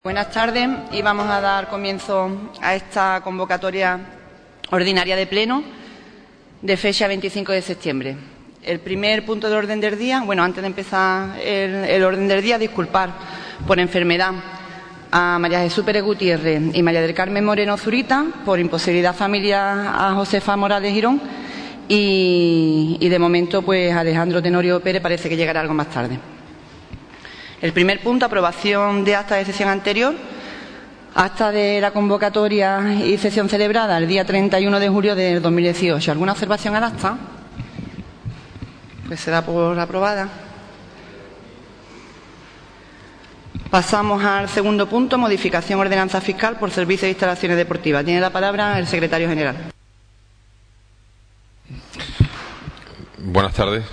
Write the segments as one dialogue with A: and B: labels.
A: Buenas tardes y vamos a dar comienzo a esta convocatoria ordinaria de pleno de fecha 25 de septiembre. El primer punto del orden del día, antes de empezar el orden del día, disculpar por enfermedad a María Jesús Pérez Gutiérrez y María del Carmen Moreno Zurita, por imposibilidad familiar a Josefa Morales Girón y de momento pues Alejandro Tenorio Pérez parece que llegará algo más tarde. El primer punto, aprobación de acta de sesión anterior, acta de la convocatoria y sesión celebrada el día 31 de julio de 2018. ¿Alguna observación al acta? Pues se da por aprobada. Pasamos al segundo punto, modificación ordenanza fiscal por servicios de instalaciones deportivas. Tiene la palabra el secretario general.
B: Buenas tardes.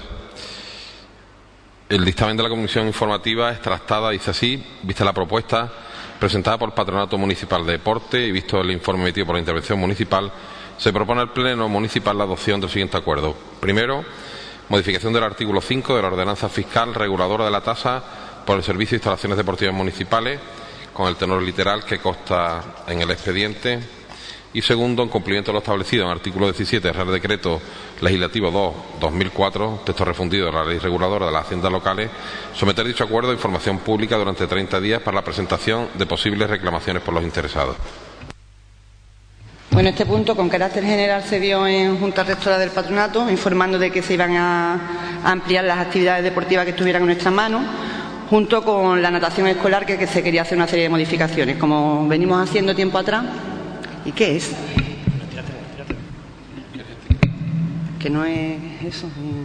B: El dictamen de la Comisión Informativa es tractada, dice así, vista la propuesta presentada por el Patronato Municipal de Deporte y visto el informe emitido por la Intervención Municipal, se propone al Pleno Municipal la adopción del siguiente acuerdo. Primero, modificación del artículo 5 de la Ordenanza Fiscal reguladora de la tasa por el Servicio de Instalaciones Deportivas Municipales, con el tenor literal que consta en el expediente. Y segundo, en cumplimiento de lo establecido en el artículo 17 del Real Decreto Legislativo 2/2004, texto refundido de la Ley Reguladora de las Haciendas Locales, someter dicho acuerdo a información pública durante 30 días para la presentación de posibles reclamaciones por los interesados.
A: Bueno, este punto con carácter general se dio en Junta Rectora del Patronato, informando de que se iban a ampliar las actividades deportivas que estuvieran en nuestras manos, junto con la natación escolar, que se quería hacer una serie de modificaciones, como venimos haciendo tiempo atrás. ¿Y qué es? Que no es eso.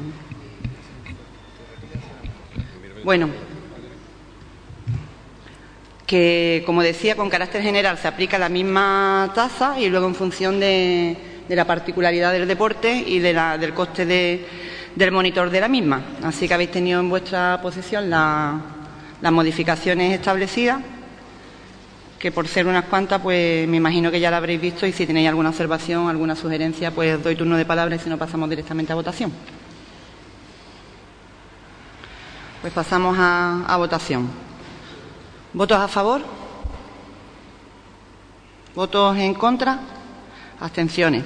A: Bueno, que como decía, con carácter general se aplica la misma tasa y luego en función de la particularidad del deporte y del coste del monitor de la misma. Así que habéis tenido en vuestra posesión las modificaciones establecidas, que por ser unas cuantas, pues me imagino que ya la habréis visto, y si tenéis alguna observación, alguna sugerencia, pues doy turno de palabra y si no pasamos directamente a votación. Pues pasamos a votación. ¿Votos a favor? ¿Votos en contra? ¿Abstenciones?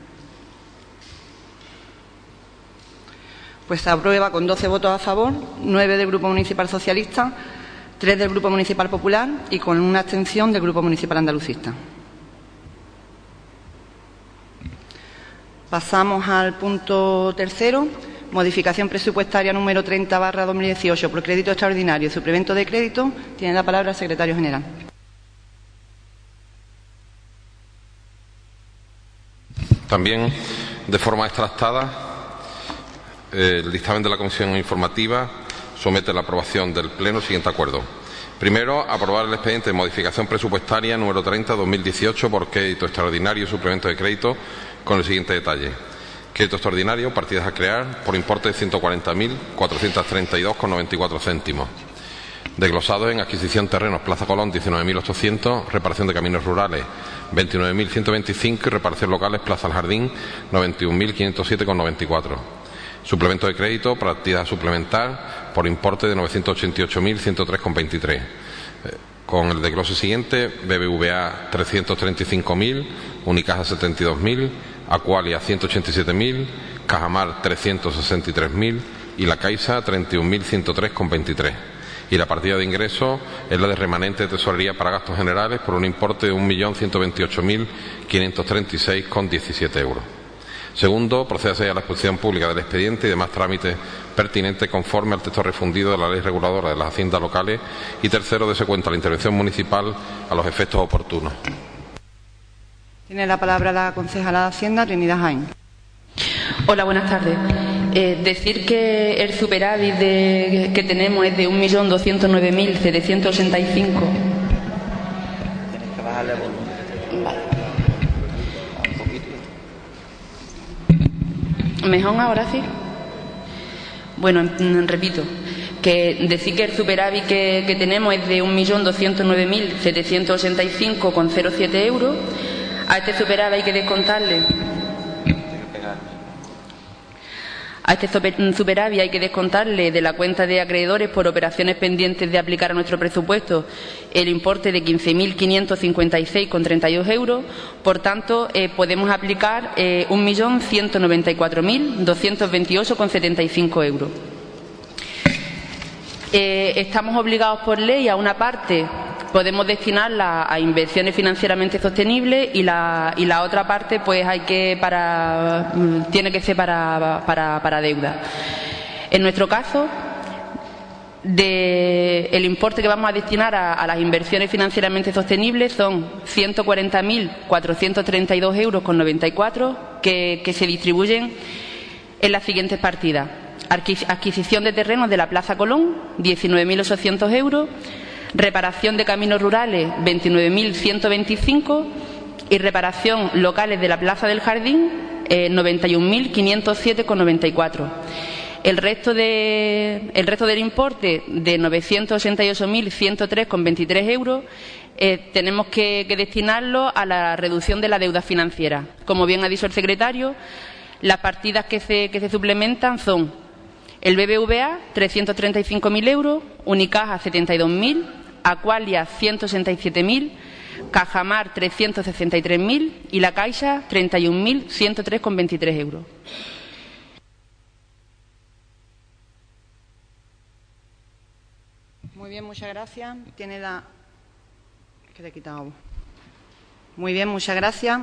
A: Pues se aprueba con 12 votos a favor, 9 del Grupo Municipal Socialista, 3 del Grupo Municipal Popular y con una abstención del Grupo Municipal Andalucista. Pasamos al punto tercero, modificación presupuestaria número 30/2018 por crédito extraordinario y suplemento de crédito. Tiene la palabra el secretario general.
B: También, de forma extractada, el dictamen de la Comisión Informativa somete a la aprobación del Pleno el siguiente acuerdo. Primero, aprobar el expediente de modificación presupuestaria número 30/2018 por crédito extraordinario y suplemento de crédito con el siguiente detalle. Crédito extraordinario, partidas a crear, por importe de 140.432,94 céntimos. Desglosados en adquisición terrenos, Plaza Colón 19.800, reparación de caminos rurales 29.125 y reparación locales, Plaza El Jardín 91.507,94. Suplemento de crédito, partida a suplementar, por importe de 988.103,23. Con el desglose siguiente: BBVA 335.000, Unicaja 72.000, Aqualia 187.000, Cajamar 363.000 y La Caixa 31.103,23. Y la partida de ingresos es la de remanente de tesorería para gastos generales por un importe de 1.128.536,17 euros. Segundo, procédase a la exposición pública del expediente y demás trámites pertinentes conforme al texto refundido de la Ley Reguladora de las Haciendas Locales. Y tercero, dese cuenta la intervención municipal a los efectos oportunos.
A: Tiene la palabra la concejala de Hacienda, Trinidad Jaén.
C: Hola, buenas tardes. Decir que el superávit que tenemos es de 1.209.785.
D: Tienes que bajarle el volumen.
C: Vale. ¿Mejor ahora sí? Bueno, repito, que decir que el superávit que tenemos es de 1.209.785,07 euros. A este superávit hay que descontarle A este superávit hay que descontarle de la cuenta de acreedores por operaciones pendientes de aplicar a nuestro presupuesto el importe de 15.556,32 euros. Por tanto, podemos aplicar 1.194.228,75 euros. Estamos obligados por ley a una parte. Podemos destinarla a inversiones financieramente sostenibles y la otra parte pues tiene que ser para deuda. En nuestro caso, el importe que vamos a destinar a las inversiones financieramente sostenibles son 140.432,94 euros que se distribuyen en las siguientes partidas. Adquisición de terrenos de la Plaza Colón, 19.800 euros. Reparación de caminos rurales, 29.125, y reparación locales de la Plaza del Jardín, 91.507,94. El resto del importe, de 988.103,23 euros, tenemos que destinarlo a la reducción de la deuda financiera. Como bien ha dicho el secretario, las partidas que se suplementan son el BBVA, 335.000 euros, Unicaja, 72.000, Aqualia, 167.000, Cajamar, 363.000 y la Caixa, 31.103,23 euros.
A: Muy bien, muchas gracias. Tiene la... que le he quitado. Muy bien, muchas gracias.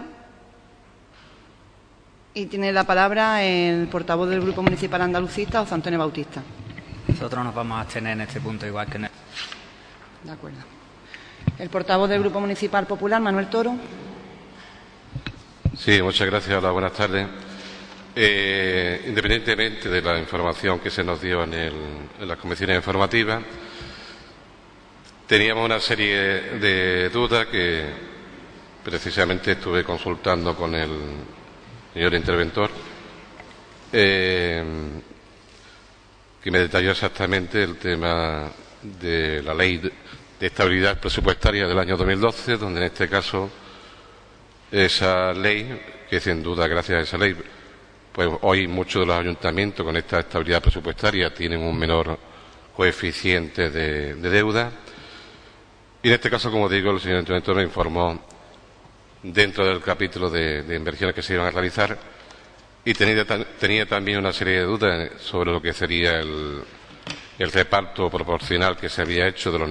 A: Y tiene la palabra el portavoz del Grupo Municipal Andalucista, José Antonio Bautista.
D: Nosotros nos vamos a abstener en este punto, igual que en el...
A: De acuerdo. El portavoz del Grupo Municipal Popular, Manuel Toro.
B: Sí, muchas gracias. Hola, buenas tardes. Independientemente de la información que se nos dio en las comisiones informativas, teníamos una serie de dudas que precisamente estuve consultando con el señor interventor, que me detalló exactamente el tema de la Ley de Estabilidad Presupuestaria del año 2012, donde en este caso esa ley, que sin duda gracias a esa ley, pues hoy muchos de los ayuntamientos con esta estabilidad presupuestaria tienen un menor coeficiente de deuda. Y en este caso, como digo, el señor interventor me informó dentro del capítulo de inversiones que se iban a realizar, y tenía también una serie de dudas sobre lo que sería el reparto proporcional que se había hecho de los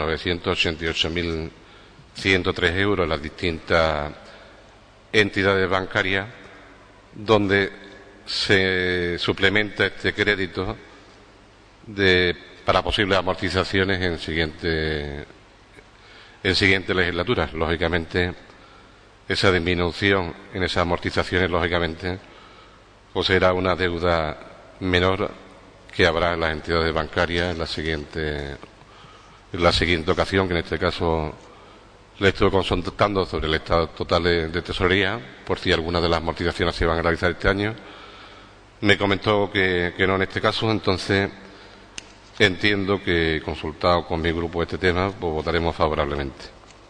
B: 988.103 euros en las distintas entidades bancarias, donde se suplementa este crédito para posibles amortizaciones en siguientes legislaturas. Lógicamente, esa disminución en esas amortizaciones, lógicamente, pues será una deuda menor que habrá en las entidades bancarias en la siguiente ocasión, que en este caso le estuve consultando sobre el estado total de tesorería, por si alguna de las amortizaciones se iban a realizar este año. Me comentó que no en este caso, entonces entiendo que, consultado con mi grupo este tema, pues votaremos favorablemente.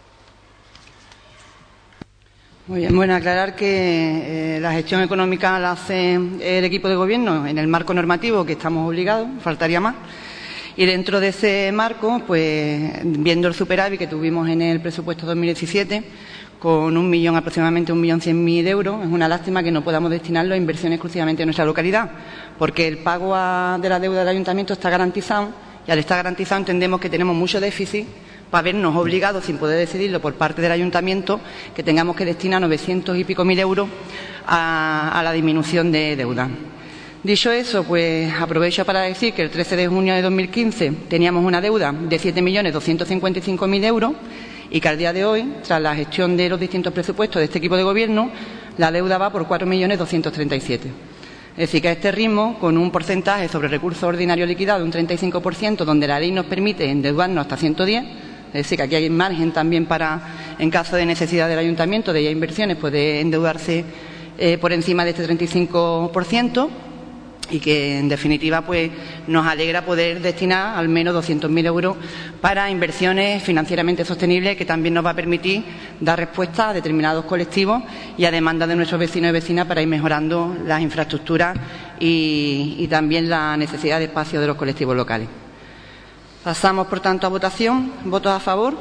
A: Muy bien, bueno, aclarar que la gestión económica la hace el equipo de gobierno en el marco normativo que estamos obligados, faltaría más. Y dentro de ese marco, pues viendo el superávit que tuvimos en el presupuesto 2017, con aproximadamente 1.100.000 euros, es una lástima que no podamos destinarlo a inversiones exclusivamente en nuestra localidad, porque el pago de la deuda del ayuntamiento está garantizado, y al estar garantizado entendemos que tenemos mucho déficit para vernos obligados, sin poder decidirlo por parte del ayuntamiento, que tengamos que destinar 900 y pico mil euros a la disminución de deuda. Dicho eso, pues aprovecho para decir que el 13 de junio de 2015 teníamos una deuda de 7.255.000 euros y que al día de hoy, tras la gestión de los distintos presupuestos de este equipo de gobierno, la deuda va por 4.237.000. Es decir, que a este ritmo, con un porcentaje sobre recursos ordinarios liquidados de un 35%, donde la ley nos permite endeudarnos hasta 110, es decir, que aquí hay margen también para, en caso de necesidad del ayuntamiento, de ya inversiones, puede endeudarse por encima de este 35%. y que, en definitiva, pues nos alegra poder destinar al menos 200.000 euros para inversiones financieramente sostenibles, que también nos va a permitir dar respuesta a determinados colectivos y a demandas de nuestros vecinos y vecinas para ir mejorando las infraestructuras y también la necesidad de espacio de los colectivos locales. Pasamos, por tanto, a votación. ¿Votos a favor?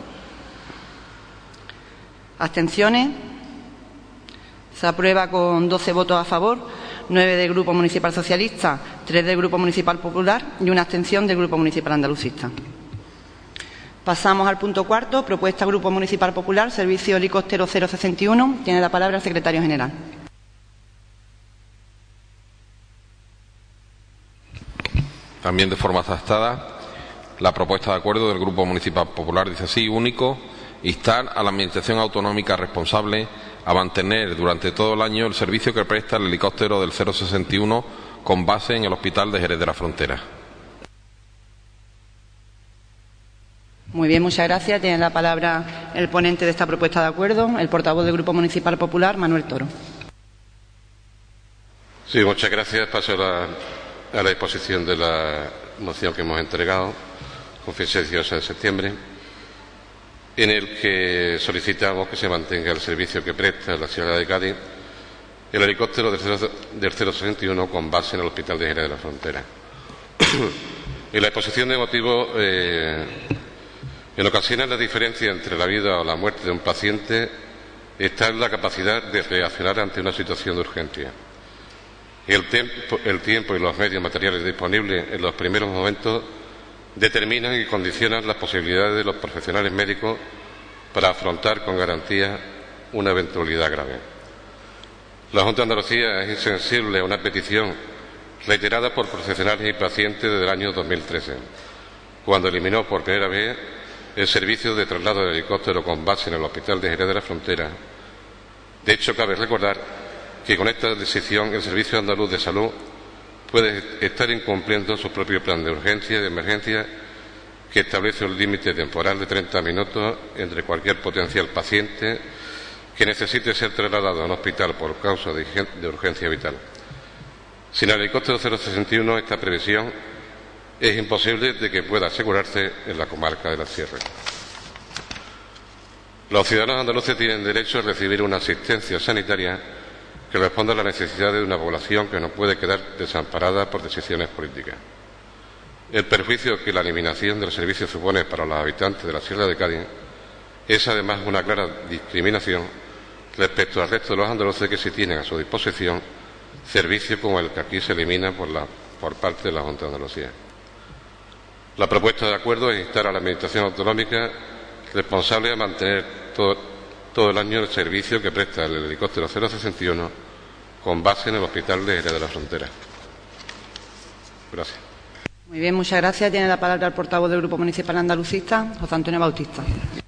A: ¿Abstenciones? Se aprueba con 12 votos a favor, 9 del Grupo Municipal Socialista, 3 del Grupo Municipal Popular y una abstención del Grupo Municipal Andalucista. Pasamos al punto cuarto, propuesta Grupo Municipal Popular, servicio helicóptero 061. Tiene la palabra el secretario general.
B: También de forma adaptada, la propuesta de acuerdo del Grupo Municipal Popular dice así: único, instar a la Administración Autonómica responsable a mantener durante todo el año el servicio que presta el helicóptero del 061 con base en el Hospital de Jerez de la Frontera.
A: Muy bien, muchas gracias. Tiene la palabra el ponente de esta propuesta de acuerdo, el portavoz del Grupo Municipal Popular, Manuel Toro.
E: Sí, muchas gracias. Paso a la exposición de la moción que hemos entregado con fecha 18 de septiembre, en el que solicitamos que se mantenga el servicio que presta la ciudad de Cádiz el helicóptero del 061 con base en el Hospital de Jerez de la Frontera. En la exposición de motivos, en ocasiones la diferencia entre la vida o la muerte de un paciente está en la capacidad de reaccionar ante una situación de urgencia. El tiempo y los medios materiales disponibles en los primeros momentos determinan y condicionan las posibilidades de los profesionales médicos para afrontar con garantía una eventualidad grave. La Junta de Andalucía es insensible a una petición reiterada por profesionales y pacientes desde el año 2013, cuando eliminó por primera vez el servicio de traslado de helicóptero con base en el Hospital de Jerez de la Frontera. De hecho, cabe recordar que con esta decisión el Servicio Andaluz de Salud puede estar incumpliendo su propio plan de urgencia y de emergencia, que establece un límite temporal de 30 minutos entre cualquier potencial paciente que necesite ser trasladado a un hospital por causa de urgencia vital. Sin el helicóptero 061, esta previsión es imposible de que pueda asegurarse en la comarca de la Sierra. Los ciudadanos andaluces tienen derecho a recibir una asistencia sanitaria que responda a las necesidades de una población que no puede quedar desamparada por decisiones políticas. El perjuicio que la eliminación del servicio supone para los habitantes de la Sierra de Cádiz es además una clara discriminación respecto al resto de los andaluces que sí tienen a su disposición servicios como el que aquí se elimina por parte de la Junta de Andalucía. La propuesta de acuerdo es instar a la Administración Autonómica responsable a mantener todo el año el servicio que presta el helicóptero 061 con base en el Hospital de Jerez de la Frontera. Gracias.
A: Muy bien, muchas gracias. Tiene la palabra el portavoz del Grupo Municipal Andalucista, José Antonio Bautista.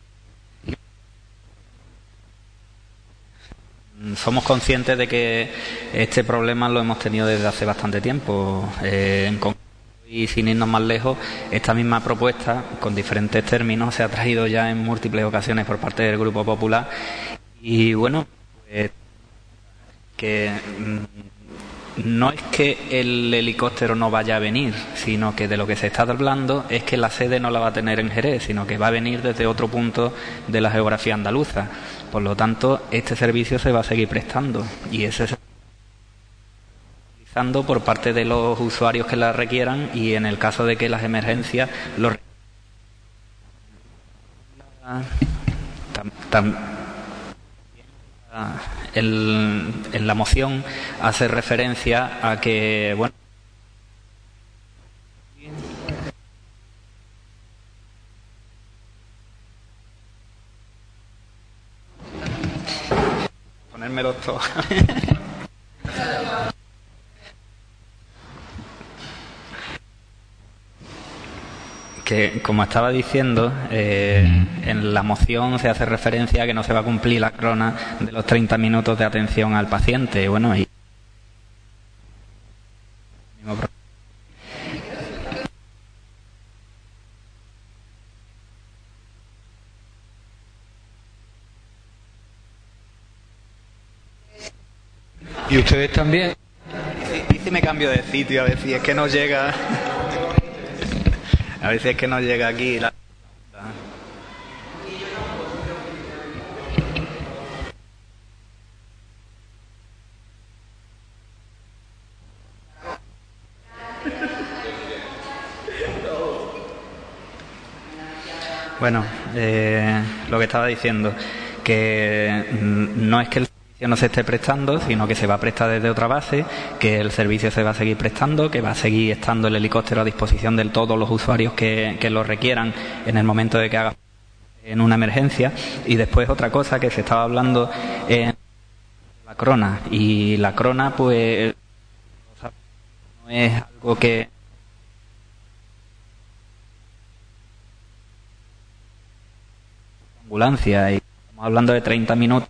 D: Somos conscientes de que este problema lo hemos tenido desde hace bastante tiempo. Y sin irnos más lejos, esta misma propuesta, con diferentes términos, se ha traído ya en múltiples ocasiones por parte del Grupo Popular. Y bueno, pues, que no es que el helicóptero no vaya a venir, sino que de lo que se está hablando es que la sede no la va a tener en Jerez, sino que va a venir desde otro punto de la geografía andaluza. Por lo tanto, este servicio se va a seguir prestando y ese se por parte de los usuarios que la requieran, y en el caso de que las emergencias lo en la moción hace referencia a que, bueno, ponérmelo todo. Que, como estaba diciendo, en la moción se hace referencia a que no se va a cumplir la crona de los 30 minutos de atención al paciente. Bueno, y ustedes también. si me cambio de sitio, a ver si es que no llega. A ver si es que no llega aquí la... Bueno, lo que estaba diciendo, que no es que el servicio no se esté prestando, sino que se va a prestar desde otra base, que el servicio se va a seguir prestando, que va a seguir estando el helicóptero a disposición de todos los usuarios que lo requieran en el momento de que haga en una emergencia. Y después otra cosa que se estaba hablando en la crona, y la crona pues no es algo que ambulancia, y estamos hablando de 30 minutos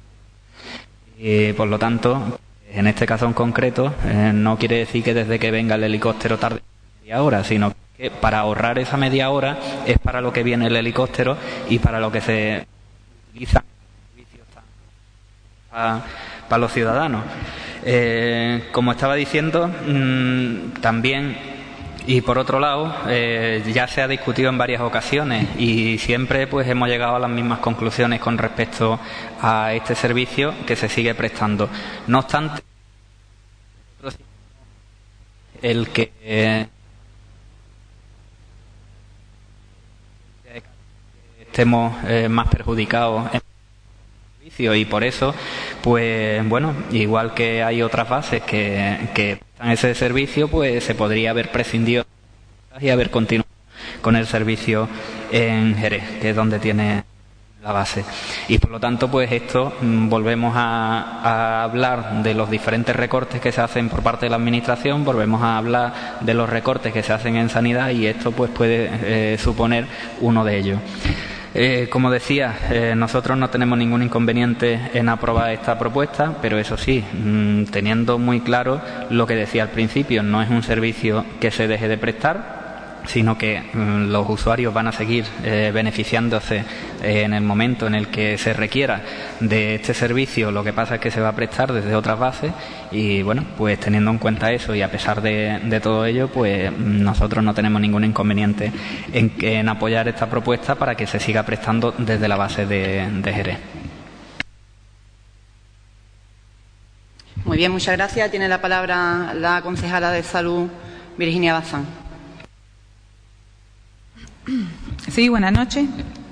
D: y por lo tanto en este caso en concreto no quiere decir que desde que venga el helicóptero tarde media hora, sino que para ahorrar esa media hora es para lo que viene el helicóptero y para lo que se utiliza para los ciudadanos. Como estaba diciendo, también, y por otro lado, ya se ha discutido en varias ocasiones y siempre pues hemos llegado a las mismas conclusiones con respecto a este servicio que se sigue prestando. No obstante, el que estemos más perjudicados en el servicio, y por eso, pues bueno, igual que hay otras bases que en ese servicio, pues se podría haber prescindido y haber continuado con el servicio en Jerez, que es donde tiene la base. Y por lo tanto, pues esto, volvemos a hablar de los diferentes recortes que se hacen por parte de la Administración, volvemos a hablar de los recortes que se hacen en sanidad, y esto pues puede suponer uno de ellos. Como decía, nosotros no tenemos ningún inconveniente en aprobar esta propuesta, pero eso sí, teniendo muy claro lo que decía al principio, no es un servicio que se deje de prestar, sino que los usuarios van a seguir beneficiándose en el momento en el que se requiera de este servicio. Lo que pasa es que se va a prestar desde otras bases y, bueno, pues teniendo en cuenta eso y a pesar de todo ello, pues nosotros no tenemos ningún inconveniente en apoyar esta propuesta para que se siga prestando desde la base de Jerez.
A: Muy bien, muchas gracias. Tiene la palabra la concejala de Salud, Virginia Bazán.
F: Sí, buenas noches.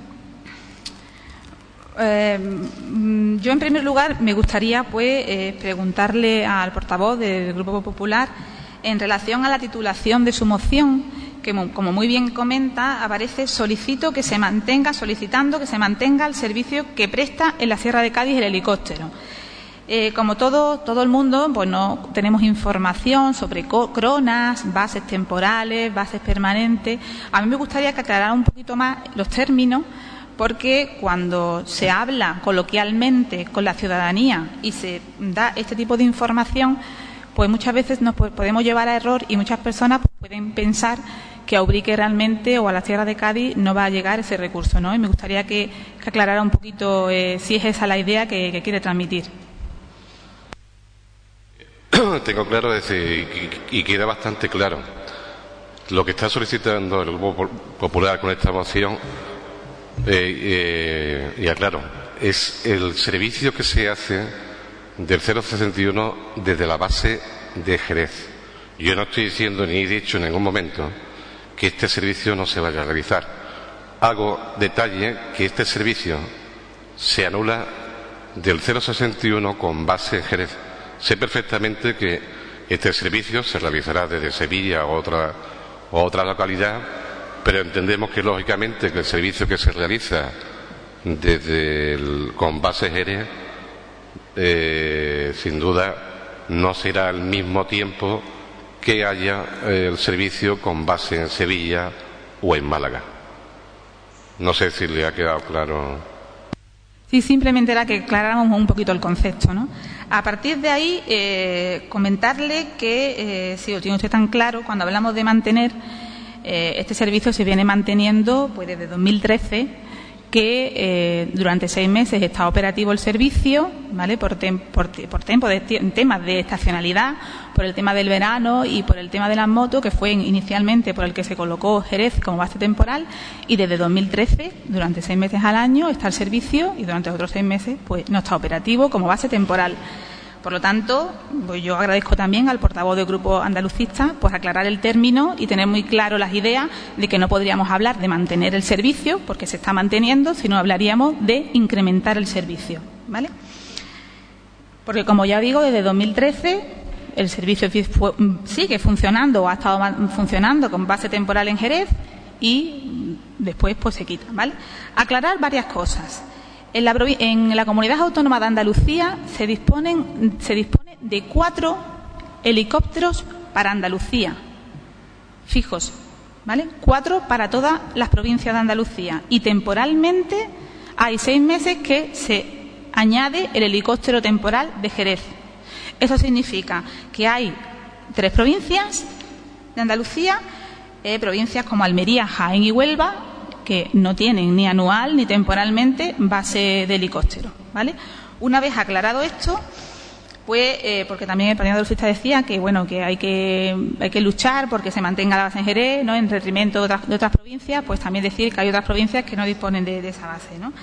F: Yo, en primer lugar, me gustaría preguntarle al portavoz del Grupo Popular en relación a la titulación de su moción, que, como muy bien comenta, aparece solicitando que se mantenga el servicio que presta en la Sierra de Cádiz el helicóptero. Como todo el mundo, pues no tenemos información sobre cronas, bases temporales, bases permanentes. A mí me gustaría que aclarara un poquito más los términos, porque cuando se habla coloquialmente con la ciudadanía y se da este tipo de información, pues muchas veces nos podemos llevar a error y muchas personas pueden pensar que a Ubrique realmente o a la Sierra de Cádiz no va a llegar ese recurso, ¿no? Y me gustaría que aclarara un poquito si es esa la idea que quiere transmitir.
E: Tengo claro y queda bastante claro lo que está solicitando el Grupo Popular con esta moción, y aclaro, es el servicio que se hace del 061 desde la base de Jerez. Yo no estoy diciendo ni he dicho en ningún momento que este servicio no se vaya a realizar. Hago detalle que este servicio se anula del 061 con base en Jerez. Sé perfectamente que este servicio se realizará desde Sevilla o otra localidad, pero entendemos que, lógicamente, que el servicio que se realiza con base Jerez, sin duda, no será al mismo tiempo que haya el servicio con base en Sevilla o en Málaga. No sé si le ha quedado claro.
F: Sí, simplemente era que aclaráramos un poquito el concepto, ¿no? A partir de ahí, comentarle que, si lo tiene usted tan claro, cuando hablamos de mantener, este servicio se viene manteniendo pues desde 2013, que durante 6 meses está operativo el servicio, ¿vale? Por temas de estacionalidad, por el tema del verano y por el tema de las motos, que fue inicialmente por el que se colocó Jerez como base temporal, y desde 2013, durante 6 meses al año, está el servicio y durante otros 6 meses pues no está operativo como base temporal. Por lo tanto, pues yo agradezco también al portavoz del Grupo Andalucista pues aclarar el término y tener muy claro las ideas de que no podríamos hablar de mantener el servicio, porque se está manteniendo, sino hablaríamos de incrementar el servicio, ¿vale? Porque, como ya digo, desde 2013 el servicio sigue funcionando o ha estado funcionando con base temporal en Jerez y después pues se quita, ¿vale? Aclarar varias cosas. En la Comunidad Autónoma de Andalucía se dispone de 4 helicópteros para Andalucía, fijos, ¿vale? 4 para todas las provincias de Andalucía, y temporalmente hay 6 meses que se añade el helicóptero temporal de Jerez. Eso significa que hay 3 provincias de Andalucía, provincias como Almería, Jaén y Huelva, que no tienen ni anual ni temporalmente base de helicóptero, ¿vale? Una vez aclarado esto, pues porque también el Partido Andalucista decía que bueno, que hay que luchar porque se mantenga la base en Jerez, ¿no?, en detrimento de otras provincias, pues también decir que hay otras provincias que no disponen de esa base, ¿no?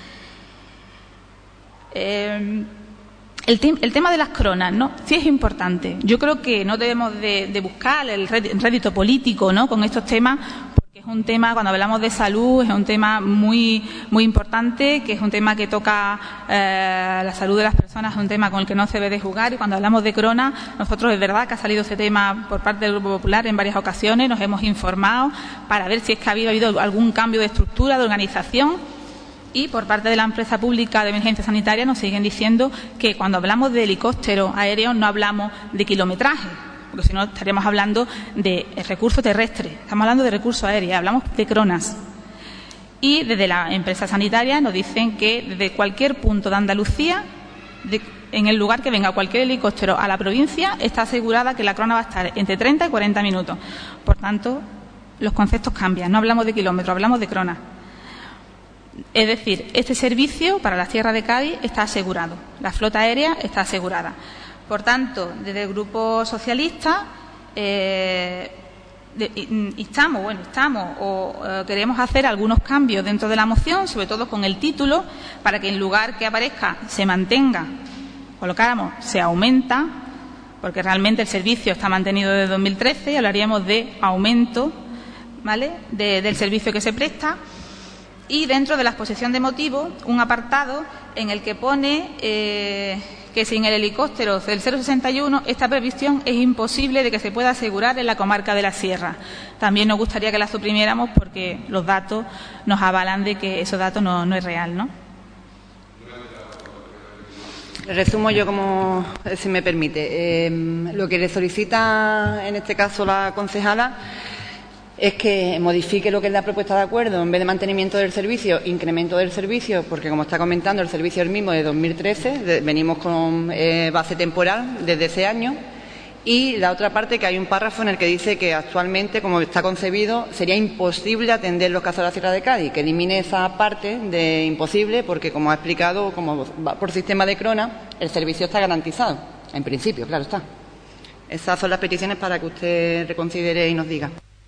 F: El tema de las cronas, ¿no?, sí es importante. Yo creo que no debemos de buscar el rédito político, ¿no?, con estos temas, porque es un tema, cuando hablamos de salud, es un tema muy muy importante, que es un tema que toca la salud de las personas, es un tema con el que no se debe de jugar. Y cuando hablamos de cronas, nosotros es verdad que ha salido ese tema por parte del Grupo Popular en varias ocasiones, nos hemos informado para ver si es que ha habido algún cambio de estructura, de organización. Y por parte de la empresa pública de emergencia sanitaria nos siguen diciendo que cuando hablamos de helicópteros aéreos no hablamos de kilometraje, porque si no estaríamos hablando de recurso terrestre, estamos hablando de recurso aéreo, hablamos de cronas. Y desde la empresa sanitaria nos dicen que desde cualquier punto de Andalucía, en el lugar que venga cualquier helicóptero a la provincia, está asegurada que la crona va a estar entre 30 y 40 minutos. Por tanto, los conceptos cambian, no hablamos de kilómetros, hablamos de cronas. Es decir, este servicio para la Sierra de Cádiz está asegurado, la flota aérea está asegurada. Por tanto, desde el Grupo Socialista queremos hacer algunos cambios dentro de la moción, sobre todo con el título, para que en lugar que aparezca se mantenga, colocáramos se aumenta, porque realmente el servicio está mantenido desde 2013 y hablaríamos de aumento, ¿vale?, del servicio que se presta. Y dentro de la exposición de motivos, un apartado en el que pone que sin el helicóptero del 061 esta previsión es imposible de que se pueda asegurar en la comarca de la Sierra. También nos gustaría que la suprimiéramos porque los datos nos avalan de que esos datos no es real, ¿no?
A: Resumo yo, como si me permite. Lo que le solicita en este caso la concejala es que modifique lo que es la propuesta de acuerdo, en vez de mantenimiento del servicio, incremento del servicio, porque como está comentando, el servicio es el mismo de 2013, venimos con base temporal desde ese año. Y la otra parte, que hay un párrafo en el que dice que actualmente, como está concebido, sería imposible atender los casos de la Sierra de Cádiz, que elimine esa parte de imposible, porque como ha explicado, como va por sistema de crona, el servicio está garantizado, en principio, claro está. Esas son las peticiones para que usted reconsidere y nos diga.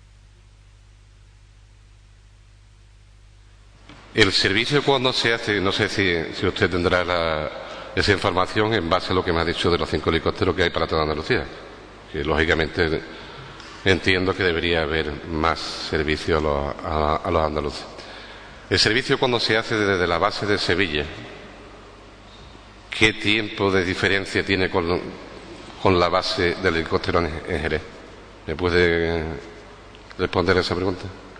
E: El servicio, cuando se hace, no sé si usted tendrá esa información en base a lo que me ha dicho de los 5 helicópteros que hay para toda Andalucía, que lógicamente entiendo que debería haber más servicio a los andaluces. El servicio, cuando se hace desde la base de Sevilla, ¿qué tiempo de diferencia tiene con la base del helicóptero en Jerez? ¿Me puede responder a esa pregunta?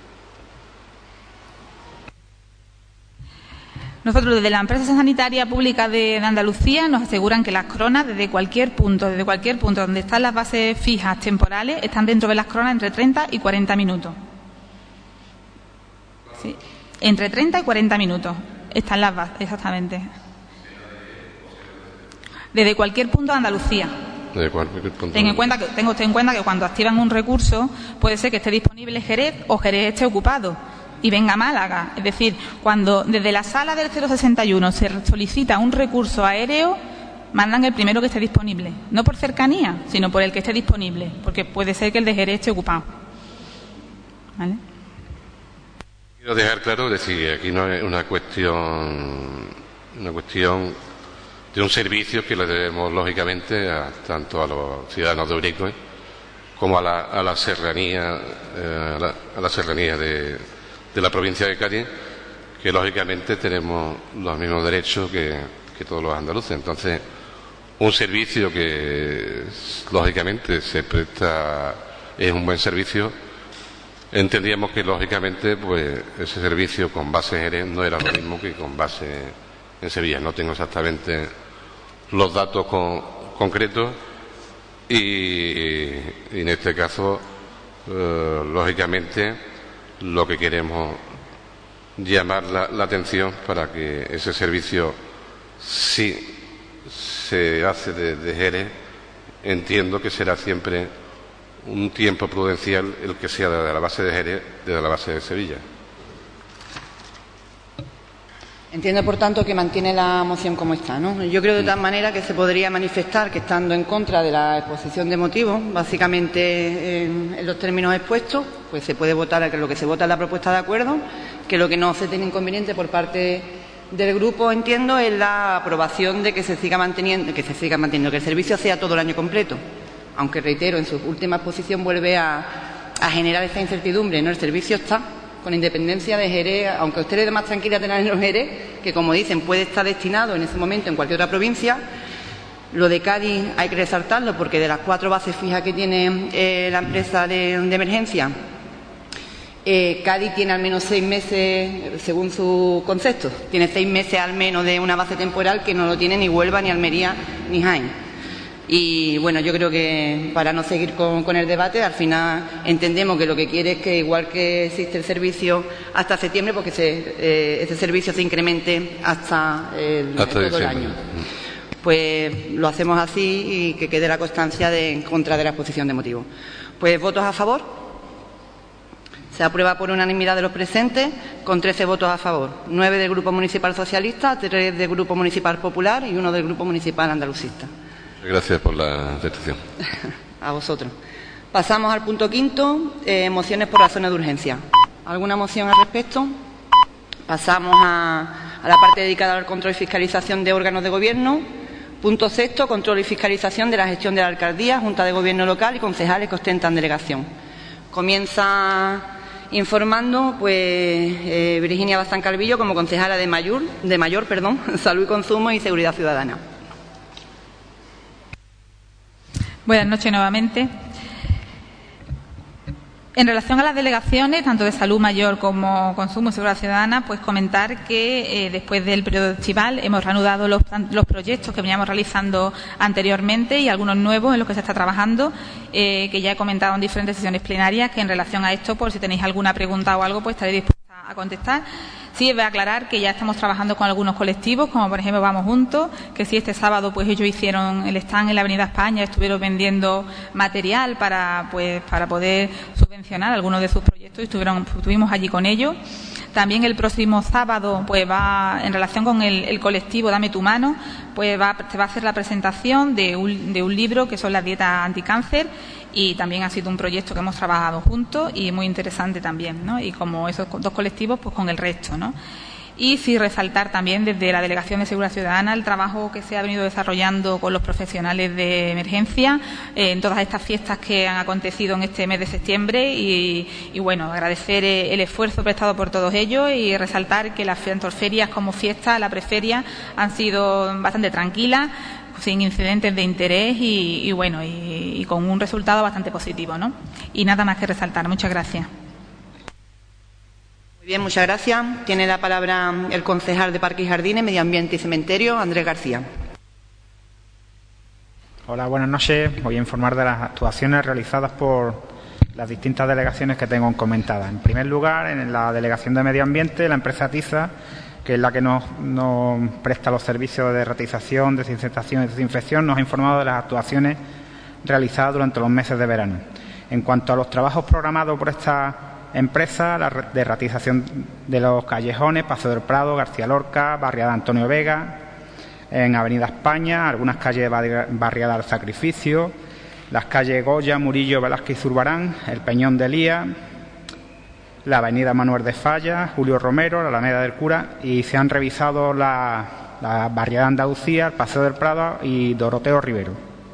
F: Nosotros, desde la empresa sanitaria pública de Andalucía, nos aseguran que las cronas, desde cualquier punto donde están las bases fijas temporales, están dentro de las cronas entre 30 y 40 minutos. Sí, entre 30 y 40 minutos están las bases, exactamente. Desde cualquier punto de Andalucía. Ten usted en cuenta que cuando activan un recurso, puede ser que esté disponible Jerez o Jerez esté ocupado. y venga a Málaga. Es decir, cuando desde la sala del 061 se solicita un recurso aéreo, mandan el primero que esté disponible. No por cercanía, sino por el que esté disponible, porque puede ser que el de Jerez esté ocupado. ¿Vale?
E: Quiero dejar claro, decir, que aquí no es una cuestión de un servicio que le debemos lógicamente tanto a los ciudadanos de Urique como a la serranía de la provincia de Cádiz, que lógicamente tenemos los mismos derechos que todos los andaluces. Entonces, un servicio que lógicamente se presta, es un buen servicio. Entendíamos que lógicamente pues ese servicio con base en Jerez no era lo mismo que con base en Sevilla. No tengo exactamente los datos concretos y en este caso lógicamente lo que queremos llamar la atención para que ese servicio, si se hace de Jerez, entiendo que será siempre un tiempo prudencial el que sea de la base de Jerez, de la base de Sevilla.
A: Entiendo, por tanto, que mantiene la moción como está, ¿no? Yo creo de tal manera que se podría manifestar que, estando en contra de la exposición de motivos, básicamente en los términos expuestos, pues se puede votar, que lo que se vota es la propuesta de acuerdo, que lo que no se tiene inconveniente por parte del grupo, entiendo, es la aprobación de que se siga manteniendo, que el servicio sea todo el año completo. Aunque, reitero, en su última exposición vuelve a generar esta incertidumbre, ¿no? El servicio está, con independencia de Jerez, aunque usted le dé más tranquila tener en Jerez, que, como dicen, puede estar destinado en ese momento en cualquier otra provincia. Lo de Cádiz hay que resaltarlo, porque de las 4 bases fijas que tiene la empresa de emergencia, Cádiz tiene al menos 6 meses, según su concepto, tiene 6 meses al menos de una base temporal que no lo tiene ni Huelva, ni Almería, ni Jaén. Y bueno, yo creo que, para no seguir con el debate, al final entendemos que lo que quiere es que, igual que existe el servicio hasta septiembre, porque ese servicio se incremente hasta todo el año. Pues lo hacemos así y que quede la constancia en contra de la exposición de motivos. Pues votos a favor. Se aprueba por unanimidad de los presentes, con 13 votos a favor, 9 del Grupo Municipal Socialista, 3 del Grupo Municipal Popular y 1 del Grupo Municipal Andalucista.
E: Gracias por la atención.
A: A vosotros. Pasamos al punto 5, mociones por razones de urgencia. ¿Alguna moción al respecto? Pasamos a la parte dedicada al control y fiscalización de órganos de gobierno. Punto 6, control y fiscalización de la gestión de la alcaldía, junta de gobierno local y concejales que ostentan delegación. Comienza informando Virginia Bazán Calvillo como concejala de Mayor, Salud y Consumo y Seguridad Ciudadana.
F: Buenas noches nuevamente. En relación a las delegaciones, tanto de Salud Mayor como Consumo y Seguridad Ciudadana, pues comentar que después del periodo estival hemos reanudado los proyectos que veníamos realizando anteriormente y algunos nuevos en los que se está trabajando, que ya he comentado en diferentes sesiones plenarias, que en relación a esto, por si tenéis alguna pregunta o algo, pues estaré dispuesta a contestar. Sí, voy a aclarar que ya estamos trabajando con algunos colectivos, como por ejemplo Vamos Juntos, que sí, este sábado pues ellos hicieron el stand en la Avenida España, estuvieron vendiendo material para poder subvencionar algunos de sus proyectos y estuvimos allí con ellos. También el próximo sábado, pues va, en relación con el colectivo Dame tu mano, pues se va a hacer la presentación de un libro que son las dietas anticáncer, y también ha sido un proyecto que hemos trabajado juntos y muy interesante también, ¿no? Y como esos 2 colectivos, pues con el resto, ¿no? Y sí resaltar también desde la Delegación de Seguridad Ciudadana el trabajo que se ha venido desarrollando con los profesionales de emergencia en todas estas fiestas que han acontecido en este mes de septiembre y bueno, agradecer el esfuerzo prestado por todos ellos y resaltar que las tanto ferias como fiestas, la preferia, han sido bastante tranquilas, sin incidentes de interés y bueno, y con un resultado bastante positivo, ¿no? Y nada más que resaltar. Muchas gracias.
A: Muy bien, muchas gracias. Tiene la palabra el concejal de Parques y Jardines, Medio Ambiente y Cementerio, Andrés García.
G: Hola, buenas noches. Voy a informar de las actuaciones realizadas por las distintas delegaciones que tengo comentadas. En primer lugar, en la Delegación de Medio Ambiente, la empresa Tiza, que es la que nos presta los servicios de ratización, desinfectación y desinfección, nos ha informado de las actuaciones realizadas durante los meses de verano. En cuanto a los trabajos programados por esta empresa, la derratización de los callejones, Paseo del Prado, García Lorca, barriada Antonio Vega, en Avenida España, algunas calles barriada del Sacrificio, las calles Goya, Murillo, Velázquez y Zurbarán, el Peñón de Lía, la Avenida Manuel de Falla, Julio Romero, la Alameda del Cura, y se han revisado la barriada Andalucía, el Paseo del Prado y Doroteo Rivero.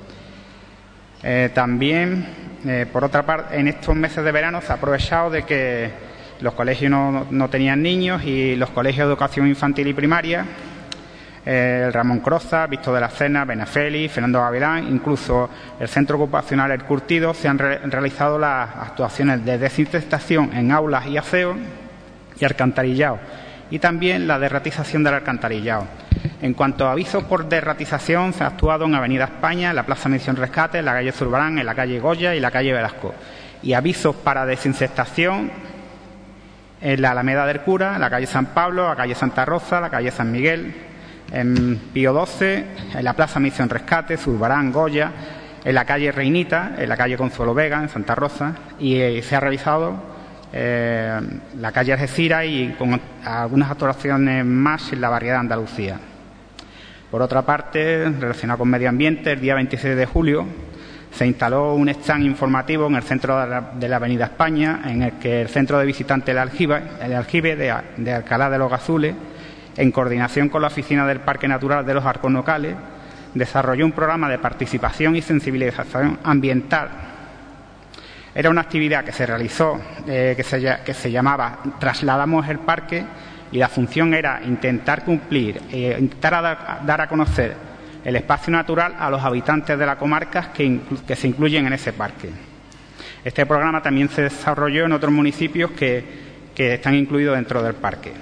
G: También, por otra parte, en estos meses de verano se ha aprovechado de que los colegios no tenían niños y los colegios de educación infantil y primaria, el Ramón Croza, Víctor de la Cena, Benafeli, Fernando Gavilán, incluso el Centro Ocupacional El Curtido, se han realizado las actuaciones de desinfectación en aulas y aseo y alcantarillado, y también la derratización del alcantarillado. En cuanto a avisos por derratización, se ha actuado en Avenida España, en la Plaza Misión Rescate, en la calle Zurbarán, en la calle Goya y la calle Velasco. Y avisos para desinsectación en la Alameda del Cura, en la calle San Pablo, la calle Santa Rosa, la calle San Miguel, en Pío XII, en la Plaza Misión Rescate, Zurbarán, Goya, en la calle Reinita, en la calle Consuelo Vega, en Santa Rosa, y se ha realizado la calle Algeciras y con algunas actuaciones más en la barriada Andalucía. Por otra parte, relacionado con medio ambiente, el día 26 de julio se instaló un stand informativo en el centro de la Avenida España, en el que el Centro de Visitantes El Aljibe de Alcalá de los Gazules, en coordinación con la Oficina del Parque Natural de los Arcos Locales, desarrolló un programa de participación y sensibilización ambiental. Era una actividad que se realizó, que se llamaba Trasladamos el Parque, y la función era intentar cumplir, dar a conocer el espacio natural a los habitantes de la comarca que se incluyen en ese parque. Este programa también se desarrolló en otros municipios que están incluidos dentro del parque.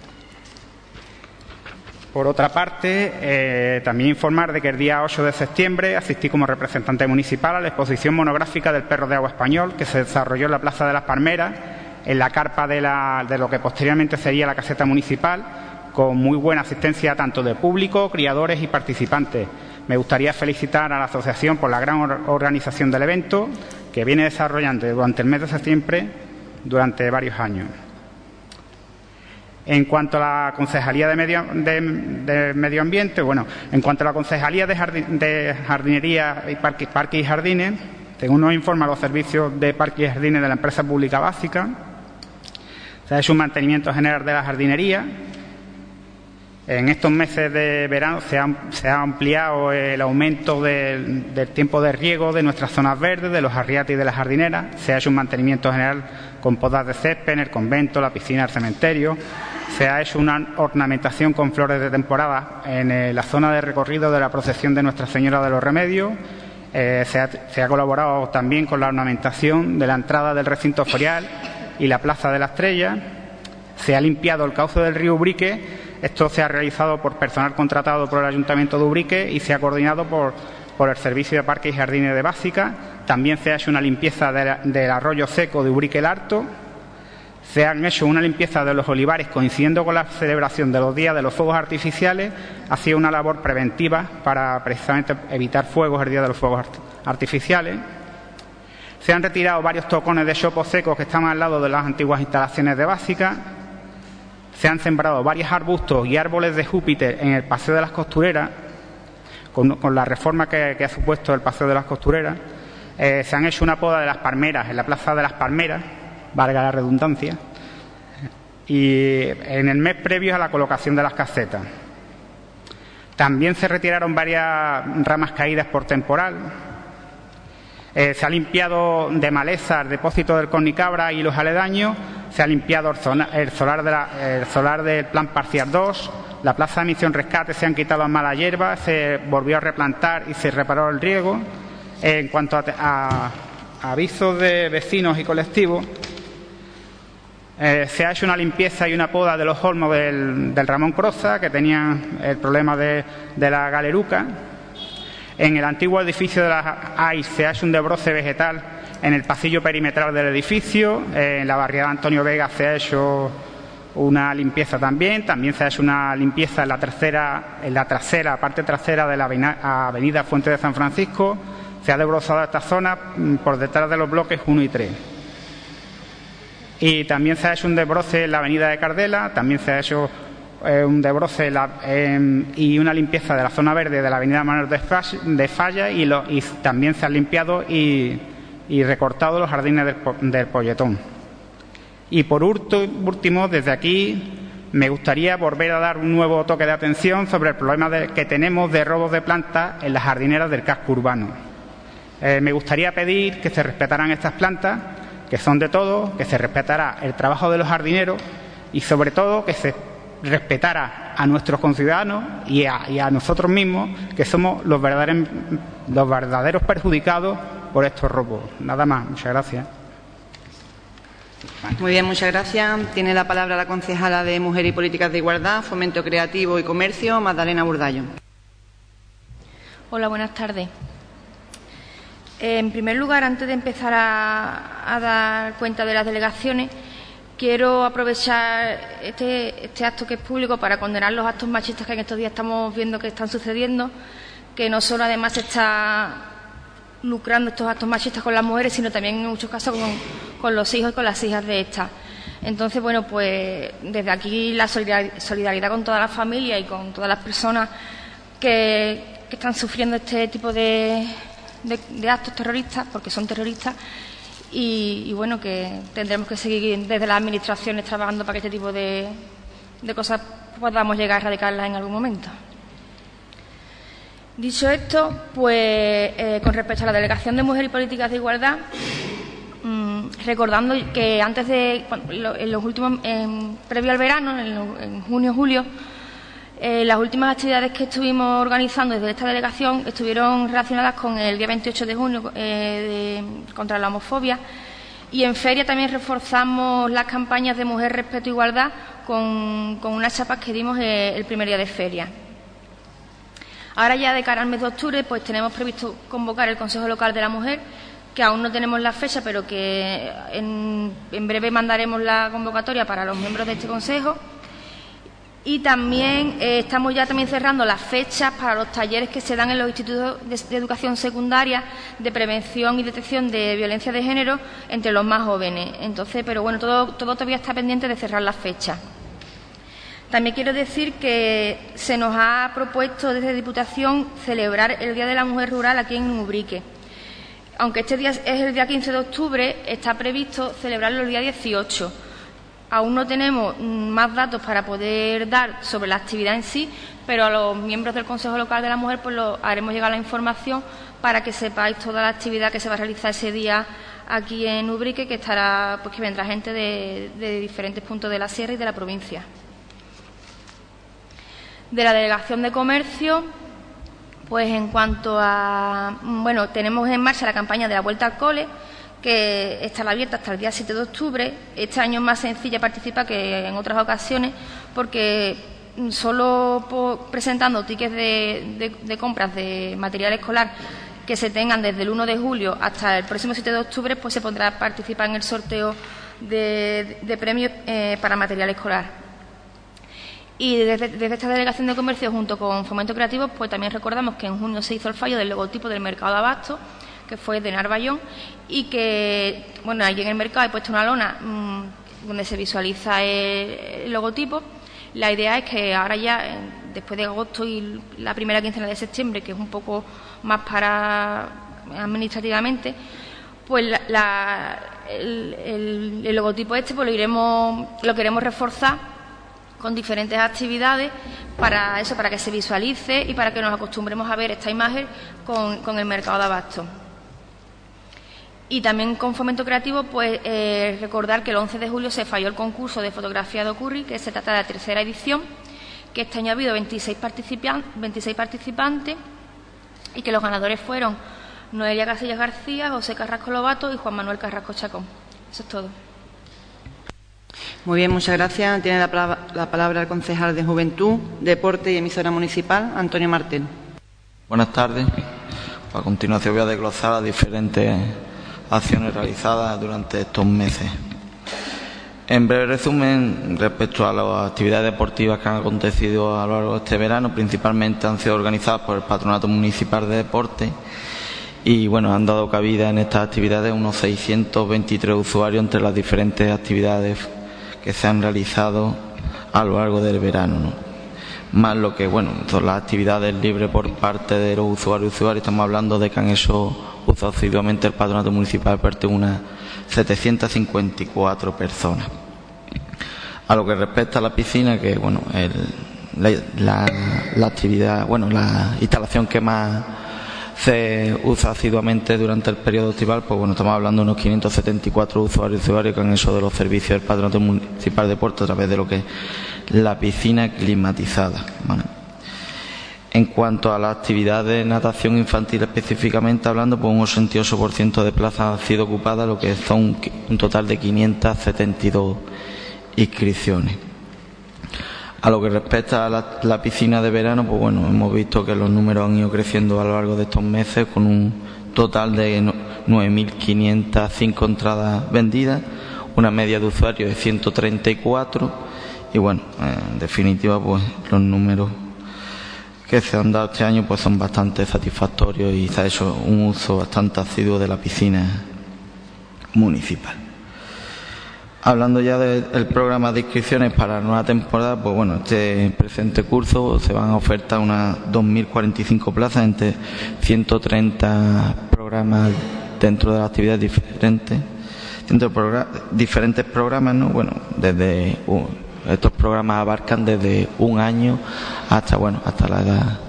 G: Por otra parte, también informar de que el día 8 de septiembre asistí como representante municipal a la exposición monográfica del perro de agua español, que se desarrolló en la Plaza de las Palmeras, en la carpa de lo que posteriormente sería la caseta municipal, con muy buena asistencia tanto de público, criadores y participantes. Me gustaría felicitar a la asociación por la gran organización del evento, que viene desarrollando durante el mes de septiembre durante varios años. En cuanto a la Concejalía de Medio Ambiente, en cuanto a la Concejalía de Jardinería y Parques y Jardines, según nos informan los servicios de Parques y Jardines de la empresa pública básica, se ha hecho un mantenimiento general de la jardinería. En estos meses de verano se ha ampliado el aumento del tiempo de riego de nuestras zonas verdes, de los arriates y de las jardineras. Se ha hecho un mantenimiento general con podas de césped en el convento, la piscina, el cementerio. Se ha hecho una ornamentación con flores de temporada en la zona de recorrido de la procesión de Nuestra Señora de los Remedios. Se ha colaborado también con la ornamentación de la entrada del recinto ferial y la Plaza de la Estrella. Se ha limpiado el cauce del río Ubrique. Esto se ha realizado por personal contratado por el Ayuntamiento de Ubrique y se ha coordinado por el Servicio de Parques y Jardines de Básica. También se ha hecho una limpieza del arroyo seco de Ubrique el Alto. Se han hecho una limpieza de los olivares coincidiendo con la celebración de los días de los fuegos artificiales. Ha sido una labor preventiva para precisamente evitar fuegos el día de los fuegos artificiales. Se han retirado varios tocones de chopos secos que estaban al lado de las antiguas instalaciones de Básica. Se han sembrado varios arbustos y árboles de Júpiter en el Paseo de las Costureras, con la reforma que ha supuesto el Paseo de las Costureras. Se han hecho una poda de las palmeras en la Plaza de las Palmeras, valga la redundancia, y en el mes previo a la colocación de las casetas. También se retiraron varias ramas caídas por temporal. Se ha limpiado de maleza el depósito del Cornicabra y los aledaños. Se ha limpiado el solar del Plan Parcial 2. La Plaza de Misión Rescate se han quitado las malas hierbas, se volvió a replantar y se reparó el riego. En cuanto a avisos de vecinos y colectivos, se ha hecho una limpieza y una poda de los olmos del Ramón Croza, que tenían el problema de la galeruca. En el antiguo edificio de las AIS se ha hecho un desbroce vegetal en el pasillo perimetral del edificio. En la barriada Antonio Vega se ha hecho una limpieza también. También se ha hecho una limpieza en la parte trasera de la avenida Fuente de San Francisco. Se ha desbrozado esta zona por detrás de los bloques 1 y 3. Y también se ha hecho un desbroce en la avenida de Cardela, también se ha hecho un desbroce y una limpieza de la zona verde de la avenida Manuel de Falla y también se han limpiado y recortado los jardines del Polletón. Y por último, desde aquí me gustaría volver a dar un nuevo toque de atención sobre el problema que tenemos de robos de plantas en las jardineras del casco urbano. Me gustaría pedir que se respetaran estas plantas, que son de todos, que se respetara el trabajo de los jardineros y, sobre todo, que se respetara a nuestros conciudadanos y a nosotros mismos, que somos los verdaderos perjudicados por estos robos. Nada más. Muchas gracias.
A: Muy bien, muchas gracias. Tiene la palabra la concejala de Mujer y Políticas de Igualdad, Fomento Creativo y Comercio, Magdalena Burdallo.
H: Hola, buenas tardes. En primer lugar, antes de empezar a dar cuenta de las delegaciones, quiero aprovechar este acto que es público para condenar los actos machistas que en estos días estamos viendo que están sucediendo, que no solo además se está lucrando estos actos machistas con las mujeres, sino también en muchos casos con los hijos y con las hijas de estas. Entonces, bueno, pues desde aquí la solidaridad con toda la familia y con todas las personas que están sufriendo este tipo de actos terroristas, porque son terroristas, y bueno, que tendremos que seguir desde las administraciones trabajando para que este tipo de cosas podamos llegar a erradicarlas en algún momento. Dicho esto, pues con respecto a la Delegación de Mujer y Políticas de Igualdad, recordando que antes de en los últimos previo al verano, en junio, julio, las últimas actividades que estuvimos organizando desde esta delegación estuvieron relacionadas con el día 28 de junio contra la homofobia, y en feria también reforzamos las campañas de Mujer, Respeto e Igualdad con unas chapas que dimos el primer día de feria. Ahora ya de cara al mes de octubre, pues tenemos previsto convocar el Consejo Local de la Mujer, que aún no tenemos la fecha, pero que en breve mandaremos la convocatoria para los miembros de este Consejo. Y también estamos ya también cerrando las fechas para los talleres que se dan en los institutos de educación secundaria de prevención y detección de violencia de género entre los más jóvenes. Entonces, pero bueno, todo todavía está pendiente de cerrar las fechas. También quiero decir que se nos ha propuesto desde Diputación celebrar el Día de la Mujer Rural aquí en Ubrique. Aunque este día es el día 15 de octubre, está previsto celebrarlo el día 18. Aún no tenemos más datos para poder dar sobre la actividad en sí, pero a los miembros del Consejo Local de la Mujer pues lo haremos llegar la información para que sepáis toda la actividad que se va a realizar ese día aquí en Ubrique, que estará, pues que vendrá gente de diferentes puntos de la sierra y de la provincia. De la Delegación de Comercio, pues en cuanto a... Bueno, tenemos en marcha la campaña de la Vuelta al Cole, que estará abierta hasta el día 7 de octubre. Este año es más sencilla participar que en otras ocasiones, porque solo presentando tickets de compras de material escolar que se tengan desde el 1 de julio hasta el próximo 7 de octubre, pues se podrá participar en el sorteo de premios para material escolar. Y desde esta Delegación de Comercio, junto con Fomento Creativo, pues también recordamos que en junio se hizo el fallo del logotipo del mercado de abasto, que fue de Narballón, y que, bueno, allí en el mercado he puesto una lona donde se visualiza el logotipo. La idea es que ahora ya, después de agosto y la primera quincena de septiembre, que es un poco más para administrativamente, pues el logotipo este pues lo queremos reforzar con diferentes actividades para eso, para que se visualice y para que nos acostumbremos a ver esta imagen con el mercado de abasto. Y también con Fomento Creativo, pues recordar que el 11 de julio se falló el concurso de fotografía de Ocurri, que se trata de la tercera edición, que este año ha habido 26 participantes y que los ganadores fueron Noelia Casillas García, José Carrasco Lobato y Juan Manuel Carrasco Chacón. Eso es todo.
A: Muy bien, muchas gracias. Tiene la palabra el concejal de Juventud, Deporte y Emisora Municipal, Antonio Martel.
I: Buenas tardes. A continuación voy a desglosar las diferentes acciones realizadas durante estos meses. En breve resumen, respecto a las actividades deportivas que han acontecido a lo largo de este verano, principalmente han sido organizadas por el Patronato Municipal de Deporte y bueno, han dado cabida en estas actividades unos 623 usuarios entre las diferentes actividades que se han realizado a lo largo del verano, ¿no? Más lo que, bueno, son las actividades libres por parte de los usuarios y usuarias. Estamos hablando de que han hecho uso asiduamente el Patronato Municipal de Deporte unas 754 personas. A lo que respecta a la piscina, que bueno, la actividad, bueno, la instalación que más se usa asiduamente durante el periodo estival, pues bueno, estamos hablando de unos 574 usuarios y usuarios que han hecho de los servicios del Patronato Municipal de Deporte a través de lo que es la piscina climatizada, ¿vale? En cuanto a la actividad de natación infantil específicamente hablando, pues un 88% de plazas han sido ocupadas, lo que son un total de 572 inscripciones. A lo que respecta a la piscina de verano, pues bueno, hemos visto que los números han ido creciendo a lo largo de estos meses con un total de 9.505 entradas vendidas, una media de usuarios de 134 y bueno, en definitiva, pues los números que se han dado este año pues son bastante satisfactorios y se ha hecho un uso bastante asiduo de la piscina municipal. Hablando ya del programa de inscripciones para la nueva temporada, pues bueno, este presente curso se van a ofertar unas 2.045 plazas entre 130 programas dentro de las actividades diferentes, diferentes programas, ¿no? Bueno, desde estos programas abarcan desde un año hasta la edad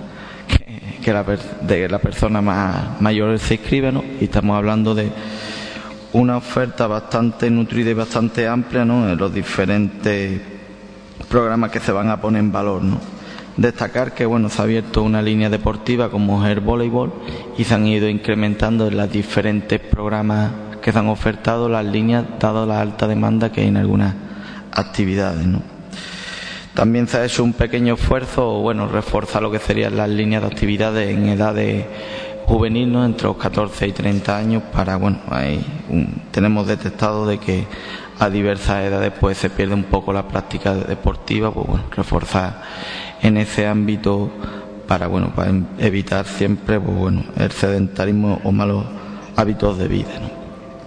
I: que la persona más mayor se inscribe, ¿no? Y estamos hablando de una oferta bastante nutrida y bastante amplia, ¿no? En los diferentes programas que se van a poner en valor, ¿no? Destacar que bueno, se ha abierto una línea deportiva como es el voleibol y se han ido incrementando en los diferentes programas que se han ofertado las líneas, dado la alta demanda que hay en algunas actividades, ¿no? También se ha hecho un pequeño esfuerzo, bueno, reforzar lo que serían las líneas de actividades en edades juvenil, ¿no? Entre los 14 y 30 años para, bueno, tenemos detectado de que a diversas edades pues se pierde un poco la práctica deportiva, pues bueno, reforzar en ese ámbito para, bueno, para evitar siempre, pues bueno, el sedentarismo o malos hábitos de vida, ¿no?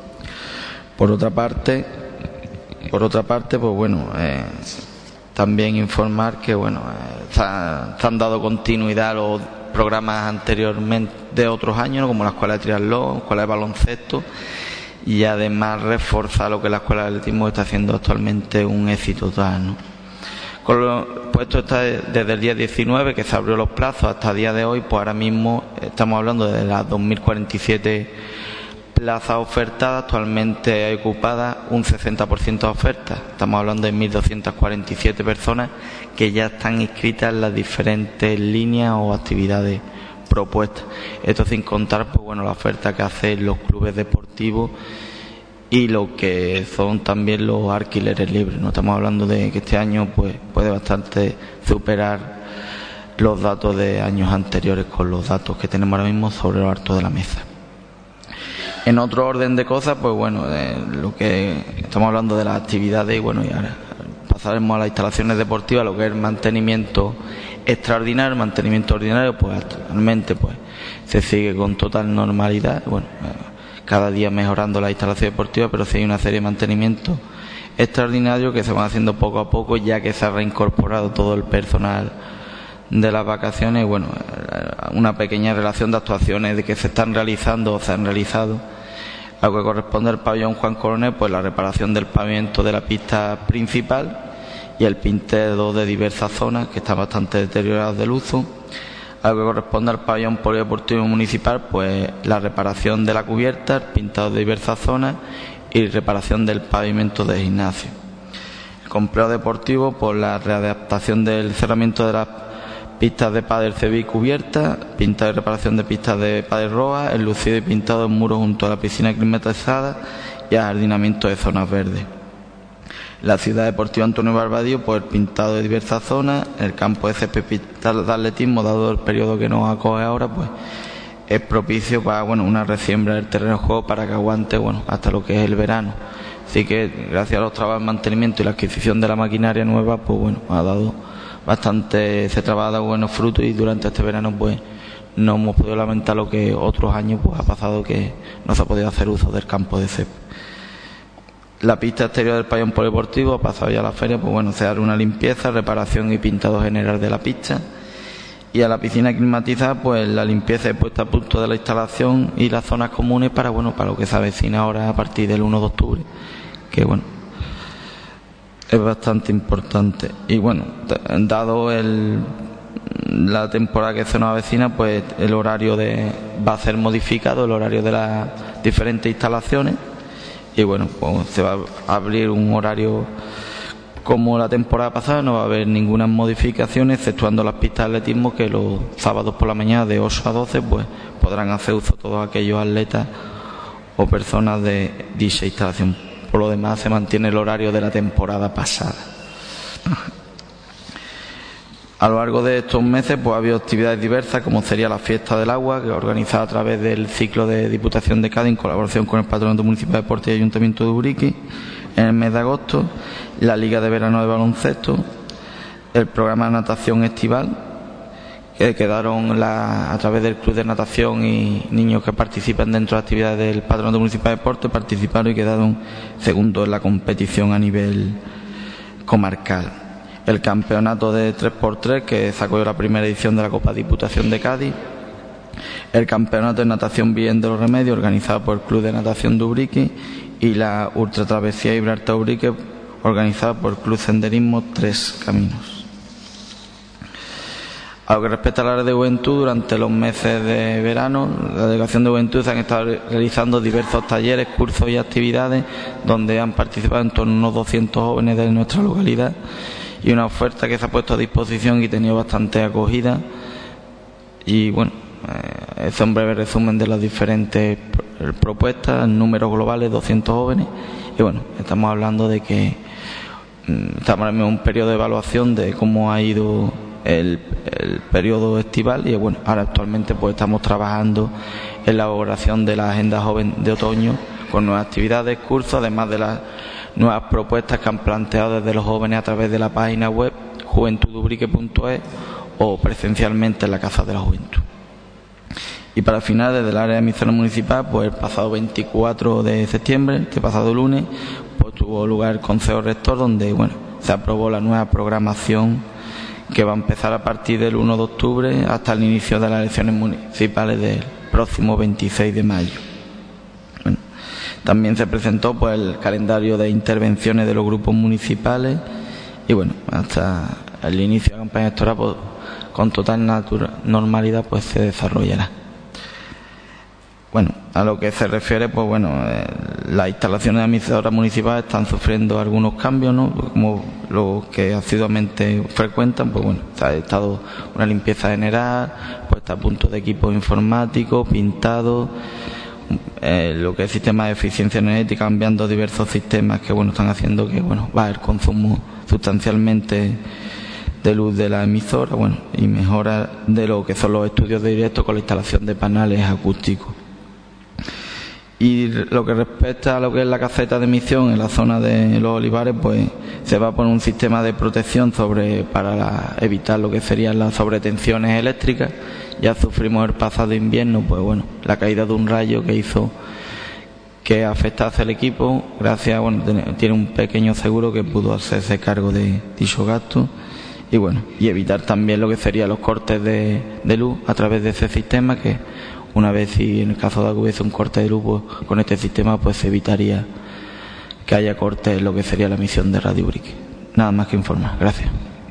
I: Por otra parte, pues bueno, también informar que bueno, se han dado continuidad a los programas anteriormente de otros años, ¿no? Como la escuela de triatlón, escuela de baloncesto, y además reforzar lo que la escuela de atletismo está haciendo actualmente un éxito total, ¿no? Pues esto está desde el día 19 que se abrió los plazos hasta el día de hoy, pues ahora mismo estamos hablando de las 2.047 plazas ofertadas. Actualmente hay ocupadas un 60% de ofertas. Estamos hablando de 1.247 personas que ya están inscritas en las diferentes líneas o actividades propuestas. Esto sin contar, pues bueno, la oferta que hacen los clubes deportivos y lo que son también los alquileres libres, ¿no? Estamos hablando de que este año pues puede bastante superar los datos de años anteriores con los datos que tenemos ahora mismo sobre lo alto de la mesa. En otro orden de cosas, pues bueno, lo que estamos hablando de las actividades y bueno, y ahora pasaremos a las instalaciones deportivas, lo que es el mantenimiento extraordinario. El mantenimiento ordinario, pues actualmente pues se sigue con total normalidad, bueno, cada día mejorando la instalación deportiva, pero sí hay una serie de mantenimientos extraordinarios que se van haciendo poco a poco, ya que se ha reincorporado todo el personal de las vacaciones. Bueno, una pequeña relación de actuaciones de que se están realizando o se han realizado. A lo que corresponde al pabellón Juan Coronel, pues la reparación del pavimento de la pista principal y el pintado de diversas zonas que están bastante deterioradas del uso. A lo que corresponde al pabellón polideportivo municipal, pues la reparación de la cubierta, el pintado de diversas zonas y reparación del pavimento de gimnasio. El complejo deportivo, pues la readaptación del cerramiento de las pistas de pádel CB cubierta, pintado y reparación de pistas de pádel roja, el lucido y pintado en muros junto a la piscina climatizada y ajardinamiento de zonas verdes. La ciudad deportiva Antonio Barbadillo, pues el pintado de diversas zonas, el campo de césped pintado de atletismo, dado el periodo que nos acoge ahora, pues es propicio para, bueno, una resiembra del terreno de juego para que aguante, bueno, hasta lo que es el verano. Así que gracias a los trabajos de mantenimiento y la adquisición de la maquinaria nueva, pues bueno, ha dado bastante, se trabaja buenos frutos y durante este verano pues no hemos podido lamentar lo que otros años pues ha pasado, que no se ha podido hacer uso del campo de césped. La pista exterior del pabellón polideportivo, ha pasado ya la feria, pues bueno, se hará una limpieza, reparación y pintado general de la pista. Y a la piscina climatizada, pues la limpieza y puesta a punto de la instalación y las zonas comunes para lo que se avecina ahora a partir del 1 de octubre, que bueno, es bastante importante. Y bueno, dado la temporada que se nos avecina, pues el horario va a ser modificado, el horario de las diferentes instalaciones, y bueno, pues se va a abrir un horario como la temporada pasada, no va a haber ninguna modificación, exceptuando las pistas de atletismo, que los sábados por la mañana de 8 a 12 pues podrán hacer uso todos aquellos atletas o personas de dicha instalación. Por lo demás, se mantiene el horario de la temporada pasada. A lo largo de estos meses pues ha habido actividades diversas, como sería la Fiesta del Agua, que es organizada a través del ciclo de Diputación de Cádiz en colaboración con el Patronato Municipal de Deportes y Ayuntamiento de Ubrique en el mes de agosto, la Liga de Verano de Baloncesto, el programa de natación estival, que quedaron a través del Club de Natación y niños que participan dentro de las actividades del Patronato Municipal de Deportes, participaron y quedaron segundos en la competición a nivel comarcal. El campeonato de 3x3, que sacó la primera edición de la Copa Diputación de Cádiz, el campeonato de natación Bien de los Remedios, organizado por el Club de Natación de Ubrique, y la Ultra Travesía Gibraltar Ubrique, organizada por el Club Senderismo Tres Caminos. A lo que respecta a la área de juventud, durante los meses de verano, la Delegación de Juventud se han estado realizando diversos talleres, cursos y actividades donde han participado en torno a unos 200 jóvenes de nuestra localidad, y una oferta que se ha puesto a disposición y ha tenido bastante acogida. Y bueno, es un breve resumen de las diferentes propuestas, números globales, 200 jóvenes. Y bueno, estamos hablando de que estamos en un periodo de evaluación de cómo ha ido el periodo estival, y bueno, ahora actualmente pues estamos trabajando en la elaboración de la agenda joven de otoño con nuevas actividades, cursos, además de las nuevas propuestas que han planteado desde los jóvenes a través de la página web juventudubrique.es o presencialmente en la Casa de la Juventud. Y para final, desde el área de administración municipal, pues el pasado 24 de septiembre, este pasado lunes, pues tuvo lugar el Consejo Rector, donde bueno, se aprobó la nueva programación que va a empezar a partir del 1 de octubre hasta el inicio de las elecciones municipales del próximo 26 de mayo. Bueno, también se presentó pues el calendario de intervenciones de los grupos municipales, y bueno, hasta el inicio de la campaña electoral pues, con total normalidad pues se desarrollará. Bueno, a lo que se refiere, pues bueno, las instalaciones de administradoras municipales están sufriendo algunos cambios, ¿no? Como los que asiduamente frecuentan, pues bueno, se ha estado una limpieza general, puesta a punto de equipos informáticos, pintado, lo que es sistema de eficiencia energética, cambiando diversos sistemas que bueno están haciendo que bueno baje el consumo sustancialmente de luz de la emisora, bueno, y mejora de lo que son los estudios de directo con la instalación de paneles acústicos. Y lo que respecta a lo que es la caseta de emisión en la zona de los olivares, pues se va a poner un sistema de protección para evitar lo que serían las sobretensiones eléctricas. Ya sufrimos el pasado invierno, pues bueno, la caída de un rayo que hizo que afectase al equipo. Gracias, bueno, tiene un pequeño seguro que pudo hacerse cargo de dicho gasto. Y bueno, y evitar también lo que serían los cortes de luz a través de ese sistema, que una vez si en el caso de que hubiese un corte de luz, pues, con este sistema pues se evitaría que haya cortes en lo que sería la emisión de Radio Ubrique. Nada más que informar. Gracias.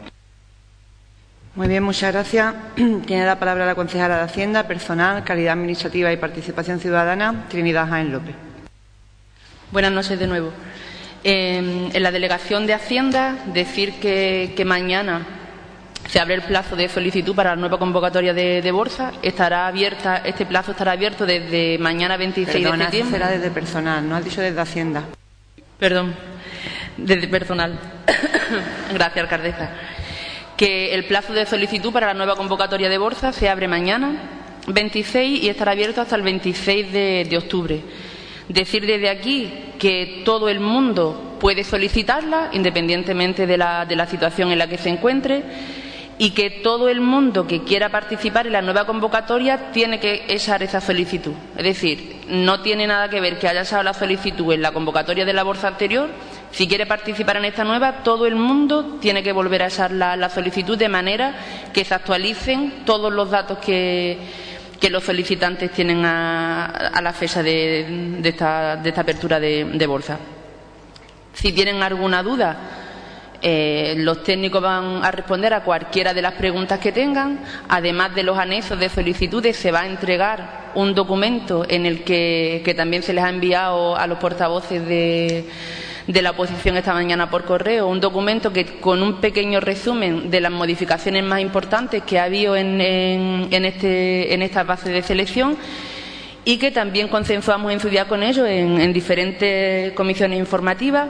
A: Muy bien, muchas gracias. Tiene la palabra la concejala de Hacienda, Personal, Calidad Administrativa y Participación Ciudadana, Trinidad Jaén López.
C: Buenas noches de nuevo. En la delegación de Hacienda, decir que mañana se abre el plazo de solicitud para la nueva convocatoria de bolsa. Este plazo estará abierto desde mañana 26 de septiembre.
A: Será desde Personal, no has dicho desde Hacienda.
C: Perdón, desde Personal. Gracias, alcaldesa. Que el plazo de solicitud para la nueva convocatoria de bolsa se abre mañana 26 y estará abierto hasta el 26 de octubre. Decir desde aquí que todo el mundo puede solicitarla, independientemente de la situación en la que se encuentre, y que todo el mundo que quiera participar en la nueva convocatoria tiene que echar esa solicitud. Es decir, no tiene nada que ver que haya echado la solicitud en la convocatoria de la bolsa anterior. Si quiere participar en esta nueva, todo el mundo tiene que volver a echar la solicitud, de manera que se actualicen todos los datos que los solicitantes tienen a la fecha de esta apertura de bolsa. Si tienen alguna duda, los técnicos van a responder a cualquiera de las preguntas que tengan. Además de los anexos de solicitudes, se va a entregar un documento en el que también se les ha enviado a los portavoces de la oposición esta mañana por correo, un documento que con un pequeño resumen de las modificaciones más importantes que ha habido en esta fase de selección, y que también consensuamos en su día con ellos en diferentes comisiones informativas.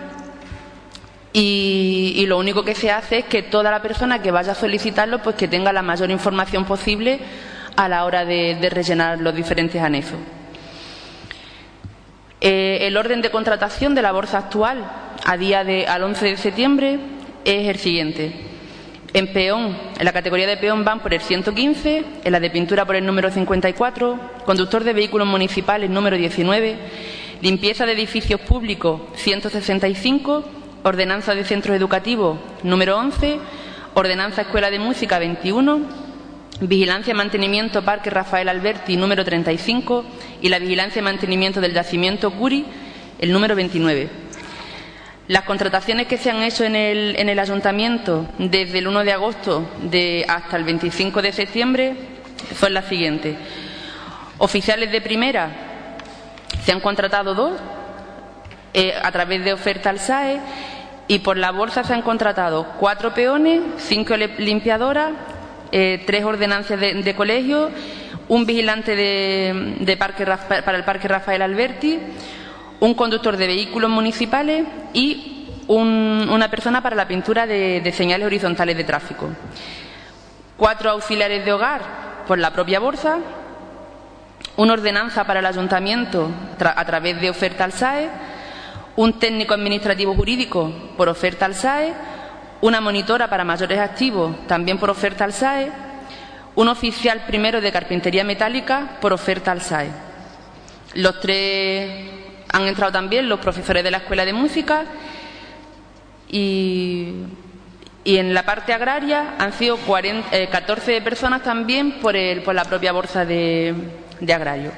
C: Y lo único que se hace es que toda la persona que vaya a solicitarlo, pues que tenga la mayor información posible a la hora de rellenar los diferentes anexos. El orden de contratación de la bolsa actual al 11 de septiembre es el siguiente. En peón, en la categoría de peón van por el 115, en la de pintura por el número 54, conductor de vehículos municipales número 19, limpieza de edificios públicos 165, ordenanza de centros educativos número 11, ordenanza escuela de música 21, vigilancia y mantenimiento Parque Rafael Alberti número 35 y la vigilancia y mantenimiento del yacimiento Curi el número 29. Las contrataciones que se han hecho en el ayuntamiento desde el 1 de agosto hasta el 25 de septiembre son las siguientes. Oficiales de primera se han contratado 2 a través de oferta al SAE, y por la bolsa se han contratado 4 peones, 5 limpiadoras, 3 ordenancias de colegio, un vigilante para el Parque Rafael Alberti, un conductor de vehículos municipales y una persona para la pintura de señales horizontales de tráfico. 4 auxiliares de hogar por la propia bolsa, una ordenanza para el ayuntamiento a través de oferta al SAE, un técnico administrativo jurídico por oferta al SAE, una monitora para mayores activos también por oferta al SAE, un oficial primero de carpintería metálica por oferta al SAE. Los 3 han entrado también los profesores de la Escuela de Música, y en la parte agraria han sido 14 personas también por la propia bolsa de agrario.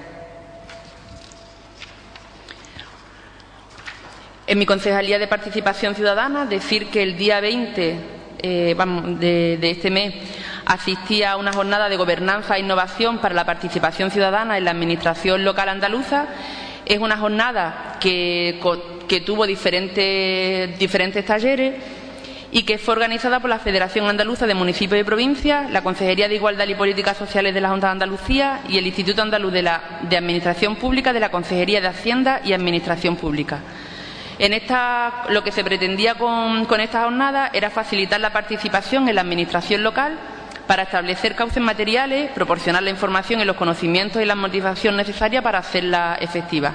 C: En mi concejalía de Participación Ciudadana, decir que el día 20 de este mes asistí a una jornada de gobernanza e innovación para la participación ciudadana en la Administración local andaluza. Es una jornada que tuvo diferentes talleres y que fue organizada por la Federación Andaluza de Municipios y Provincias, la Consejería de Igualdad y Políticas Sociales de la Junta de Andalucía y el Instituto Andaluz de Administración Pública de la Consejería de Hacienda y Administración Pública. Lo que se pretendía con esta jornada era facilitar la participación en la administración local para establecer cauces materiales, proporcionar la información y los conocimientos y la motivación necesaria para hacerla efectiva.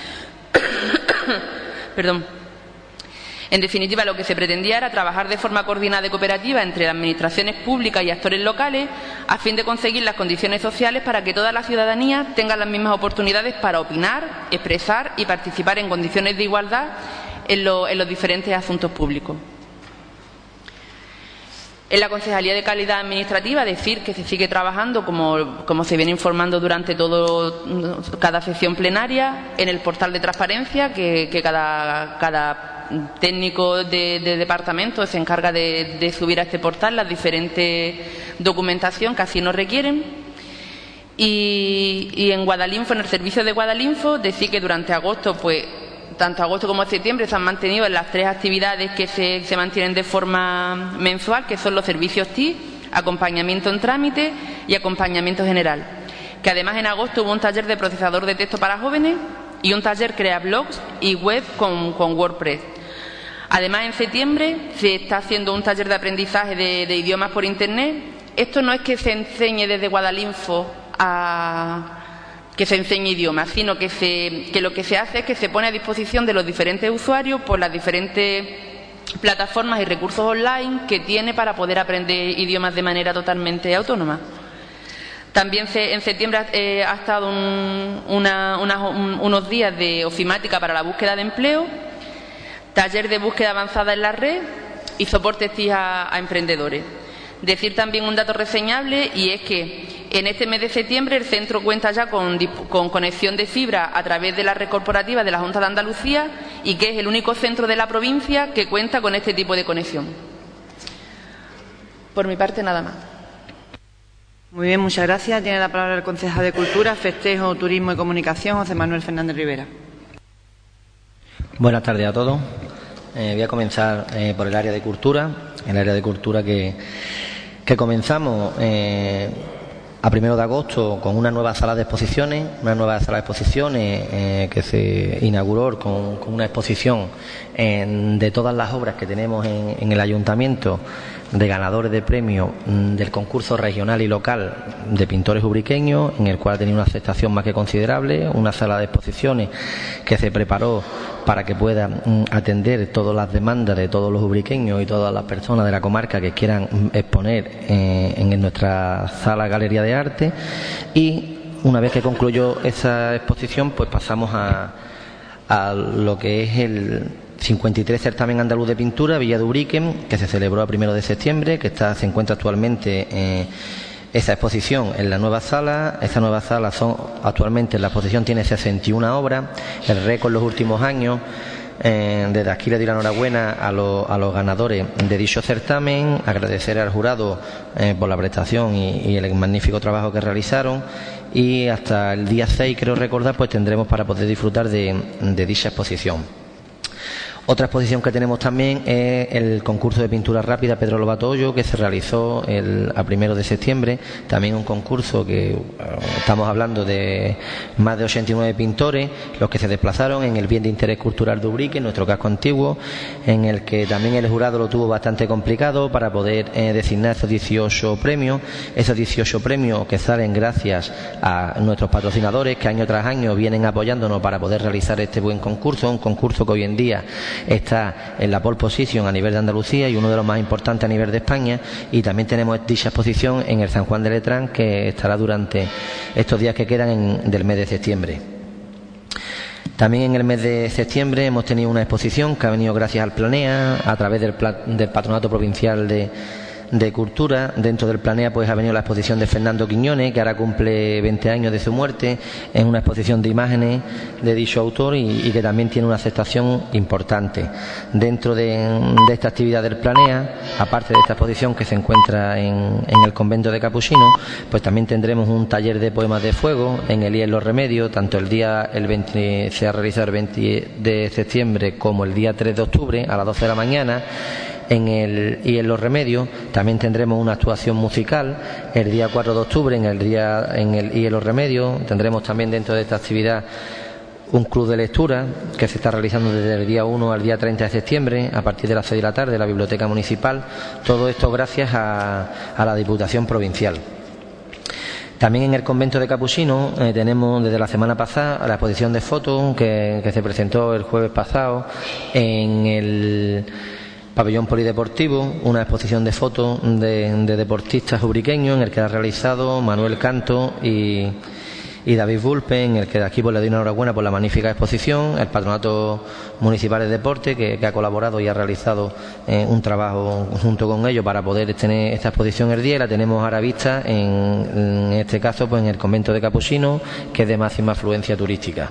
C: Perdón. En definitiva, lo que se pretendía era trabajar de forma coordinada y cooperativa entre las administraciones públicas y actores locales a fin de conseguir las condiciones sociales para que toda la ciudadanía tenga las mismas oportunidades para opinar, expresar y participar en condiciones de igualdad en los diferentes asuntos públicos. En la Concejalía de Calidad Administrativa, decir que se sigue trabajando, como se viene informando durante cada sesión plenaria, en el portal de transparencia, que cada técnico de departamento se encarga de subir a este portal las diferentes documentación que así nos requieren. Y en Guadalinfo, en el servicio de Guadalinfo, decir que durante agosto, pues tanto agosto como septiembre, se han mantenido en las 3 actividades que se mantienen de forma mensual, que son los servicios TI, acompañamiento en trámite y acompañamiento general. Que además en agosto hubo un taller de procesador de texto para jóvenes y un taller crea blogs y web con WordPress. Además, en septiembre se está haciendo un taller de aprendizaje de idiomas por Internet. Esto no es que se enseñe desde Guadalinfo que se enseñe idiomas, sino que lo que se hace es que se pone a disposición de los diferentes usuarios por las diferentes plataformas y recursos online que tiene para poder aprender idiomas de manera totalmente autónoma. También en septiembre ha estado unos días de ofimática para la búsqueda de empleo, taller de búsqueda avanzada en la red y soportes TIC a emprendedores. Decir también un dato reseñable, y es que en este mes de septiembre el centro cuenta ya con conexión de fibra a través de la red corporativa de la Junta de Andalucía, y que es el único centro de la provincia que cuenta con este tipo de conexión. Por mi parte, nada más.
A: Muy bien, muchas gracias. Tiene la palabra el concejal de Cultura, Festejo, Turismo y Comunicación, José Manuel Fernández Rivera.
J: Buenas tardes a todos. Voy a comenzar por el área de Cultura. El área de Cultura que comenzamos a 1 de agosto con una nueva sala de exposiciones, que se inauguró con una exposición de todas las obras que tenemos en el ayuntamiento, de ganadores de premios del concurso regional y local de pintores ubriqueños, en el cual tenía una aceptación más que considerable, una sala de exposiciones que se preparó para que pueda atender todas las demandas de todos los ubriqueños y todas las personas de la comarca que quieran exponer en nuestra sala Galería de Arte. Y una vez que concluyó esa exposición, pues pasamos a lo que es el 53 Certamen Andaluz de Pintura Villa de Ubrique, que se celebró a 1 de septiembre, que se encuentra actualmente esa exposición en la nueva sala. Esa nueva sala actualmente la exposición tiene 61 obras, el récord en los últimos años. Desde aquí le doy la enhorabuena a los ganadores de dicho certamen, agradecer al jurado por la prestación y el magnífico trabajo que realizaron, y hasta el día 6, creo recordar, pues tendremos para poder disfrutar de dicha exposición. Otra exposición que tenemos también es el concurso de pintura rápida Pedro Lobato Hoyo, que se realizó a 1 de septiembre. También un concurso que estamos hablando de más de 89 pintores, los que se desplazaron en el bien de interés cultural de Ubrique, en nuestro casco antiguo, en el que también el jurado lo tuvo bastante complicado para poder designar esos 18 premios. Esos 18 premios que salen gracias a nuestros patrocinadores, que año tras año vienen apoyándonos para poder realizar este buen concurso, un concurso que hoy en día está en la pole position a nivel de Andalucía y uno de los más importantes a nivel de España. Y también tenemos dicha exposición en el San Juan de Letrán, que estará durante estos días que quedan del mes de septiembre. También en el mes de septiembre hemos tenido una exposición que ha venido gracias al Planea, a través del Patronato Provincial de Cultura. Dentro del Planea pues ha venido la exposición de Fernando Quiñones, que ahora cumple 20 años de su muerte. Es una exposición de imágenes de dicho autor y que también tiene una aceptación importante. Dentro de esta actividad del Planea, aparte de esta exposición que se encuentra en el convento de Capuchinos, pues también tendremos un taller de poemas de fuego en el IES Los Remedios, tanto el 20 se ha realizado el 20 de septiembre como el día 3 de octubre a las 12 de la mañana. En Los Remedios también tendremos una actuación musical el día 4 de octubre en el Los Remedios. Tendremos también dentro de esta actividad un club de lectura que se está realizando desde el día 1 al día 30 de septiembre a partir de las 6 de la tarde en la Biblioteca Municipal. Todo esto gracias a la Diputación Provincial. También en el convento de Capuchinos tenemos desde la semana pasada la exposición de fotos que se presentó el jueves pasado en el Pabellón Polideportivo, una exposición de fotos de deportistas ubriqueños en el que ha realizado Manuel Canto y David Vulpe, en el que de aquí pues le doy una enhorabuena por la magnífica exposición. El Patronato Municipal de Deporte que ha colaborado y ha realizado un trabajo junto con ellos para poder tener esta exposición el día, y la tenemos ahora vista en este caso pues en el convento de Capuchinos, que es de máxima afluencia turística.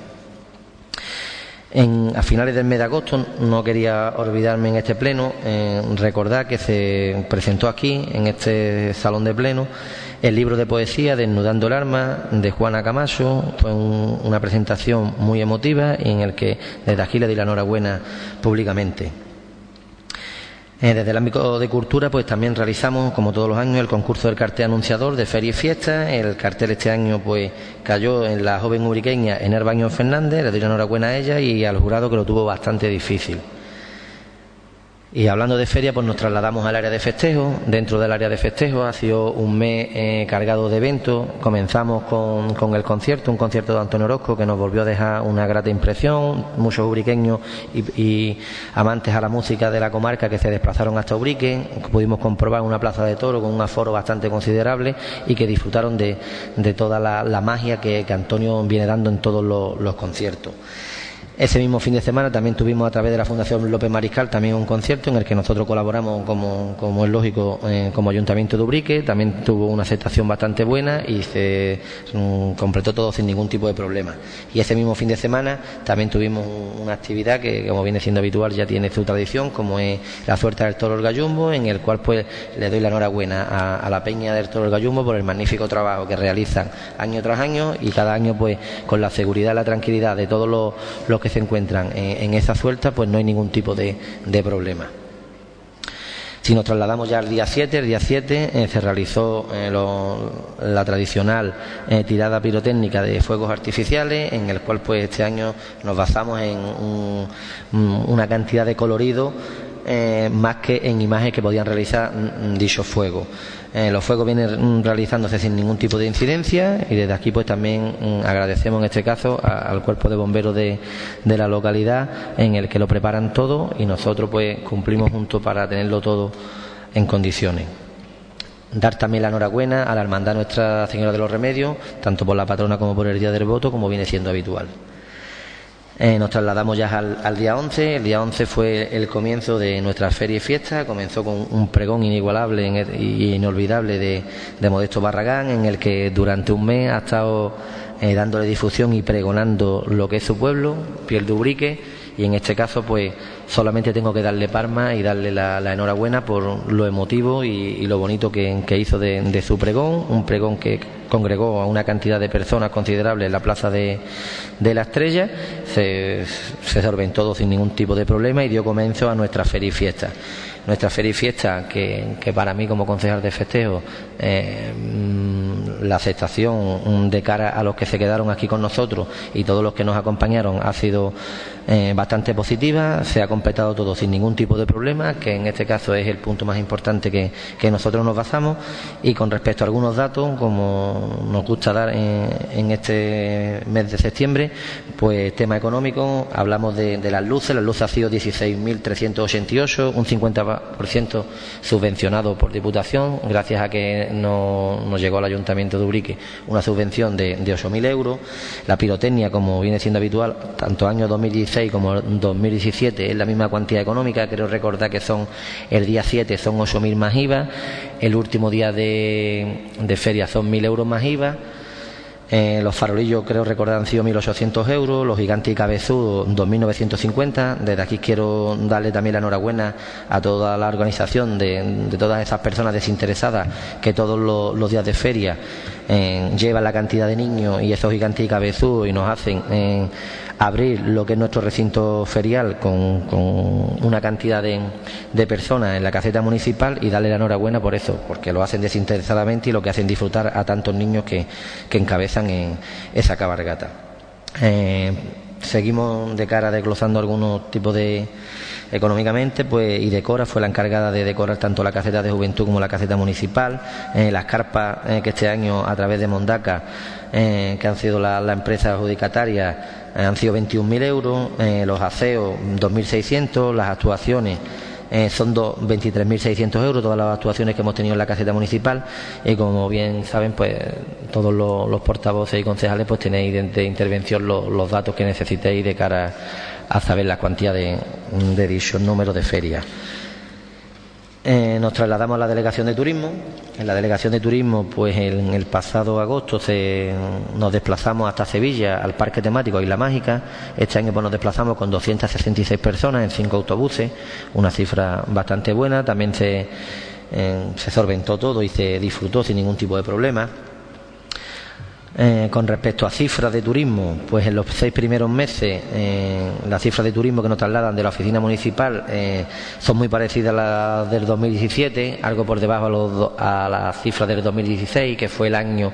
J: A finales del mes de agosto, no quería olvidarme en este pleno, recordar que se presentó aquí, en este salón de pleno, el libro de poesía Desnudando el alma, de Juana Camacho. Fue una presentación muy emotiva y en el que desde aquí le doy la enhorabuena públicamente. Desde el ámbito de cultura pues también realizamos, como todos los años, el concurso del cartel anunciador de Feria y Fiesta. El cartel este año pues cayó en la joven ubriqueña Ener Baños Fernández. Le doy la enhorabuena a ella y al jurado, que lo tuvo bastante difícil. Y hablando de feria, pues nos trasladamos al área de festejo. Dentro del área de festejo ha sido un mes cargado de eventos. Comenzamos con el concierto, un concierto de Antonio Orozco que nos volvió a dejar una grata impresión. Muchos ubriqueños y amantes a la música de la comarca que se desplazaron hasta Ubrique. Pudimos comprobar una plaza de toro con un aforo bastante considerable y que disfrutaron de toda la magia que Antonio viene dando en todos los conciertos. Ese mismo fin de semana también tuvimos a través de la Fundación López Mariscal también un concierto en el que nosotros colaboramos como es lógico como Ayuntamiento de Ubrique. También tuvo una aceptación bastante buena y se completó todo sin ningún tipo de problema. Y ese mismo fin de semana también tuvimos una actividad que, como viene siendo habitual, ya tiene su tradición, como es la Suelta del Toro del Gallumbo, en el cual pues le doy la enhorabuena a la Peña del Toro del Gallumbo por el magnífico trabajo que realizan año tras año, y cada año pues con la seguridad y la tranquilidad de todos los que se encuentran en esa suelta, pues no hay ningún tipo de problema. Si nos trasladamos ya al día 7, el día 7 se realizó la tradicional tirada pirotécnica de fuegos artificiales, en el cual pues este año nos basamos en una cantidad de colorido más que en imágenes que podían realizar dichos fuegos. Los fuegos vienen realizándose sin ningún tipo de incidencia, y desde aquí pues también agradecemos en este caso al cuerpo de bomberos de la localidad, en el que lo preparan todo, y nosotros pues cumplimos juntos para tenerlo todo en condiciones. Dar también la enhorabuena a la Hermandad Nuestra Señora de los Remedios, tanto por la patrona como por el Día del Voto, como viene siendo habitual. Nos trasladamos ya al día 11. El día 11 fue el comienzo de nuestra feria y fiesta. Comenzó con un pregón inigualable y inolvidable de Modesto Barragán, en el que durante un mes ha estado dándole difusión y pregonando lo que es su pueblo, Piel de Ubrique. Y en este caso pues solamente tengo que darle palmas y darle la enhorabuena por lo emotivo y lo bonito que hizo de su pregón, un pregón que congregó a una cantidad de personas considerable en la plaza de la Estrella. Se solventó todo sin ningún tipo de problema y dio comienzo a nuestra feria y fiesta. Nuestra feria y fiesta, que para mí como concejal de festejo, la aceptación de cara a los que se quedaron aquí con nosotros y todos los que nos acompañaron ha sido bastante positiva. Se ha completado todo sin ningún tipo de problema, que en este caso es el punto más importante que nosotros nos basamos. Y con respecto a algunos datos, como nos gusta dar en este mes de septiembre, pues tema económico, hablamos de las luces. Las luces han sido 16.388, un 50% subvencionado por Diputación, gracias a que nos llegó al Ayuntamiento de Ubrique una subvención de 8.000 euros. La pirotecnia, como viene siendo habitual, tanto año 2016 como 2017, es la misma cuantía económica. Creo recordar que el día 7 son 8.000 más IVA, el último día de feria son 1.000 euros más IVA. Los farolillos, creo recordar, han sido 1.800 euros, los gigantes y cabezudos 2.950. Desde aquí quiero darle también la enhorabuena a toda la organización de todas esas personas desinteresadas que todos los días de feria llevan la cantidad de niños y esos gigantes y cabezudos y nos hacen abrir lo que es nuestro recinto ferial con una cantidad de personas en la caseta municipal, y darle la enhorabuena por eso, porque lo hacen desinteresadamente y lo que hacen disfrutar a tantos niños que encabezan en esa cabalgata. Seguimos de cara desglosando algunos tipos de económicamente, pues Idecora fue la encargada de decorar tanto la caseta de juventud como la caseta municipal. Las carpas que este año a través de Mondaca, que han sido la empresa adjudicataria, han sido 21.000 euros, los aseos 2.600, las actuaciones son 23.600 euros, todas las actuaciones que hemos tenido en la caseta municipal. Y como bien saben, pues todos los portavoces y concejales pues tenéis de intervención los datos que necesitéis de cara a saber la cuantía de dichos números de ferias. Nos trasladamos a la Delegación de Turismo. En la Delegación de Turismo, pues en el pasado agosto nos desplazamos hasta Sevilla, al Parque Temático Isla Mágica. Este año pues nos desplazamos con 266 personas en 5 autobuses, una cifra bastante buena. También se solventó todo y se disfrutó sin ningún tipo de problema. Con respecto a cifras de turismo, pues en los 6 primeros meses las cifras de turismo que nos trasladan de la oficina municipal son muy parecidas a las del 2017, algo por debajo a las cifras del 2016, que fue el año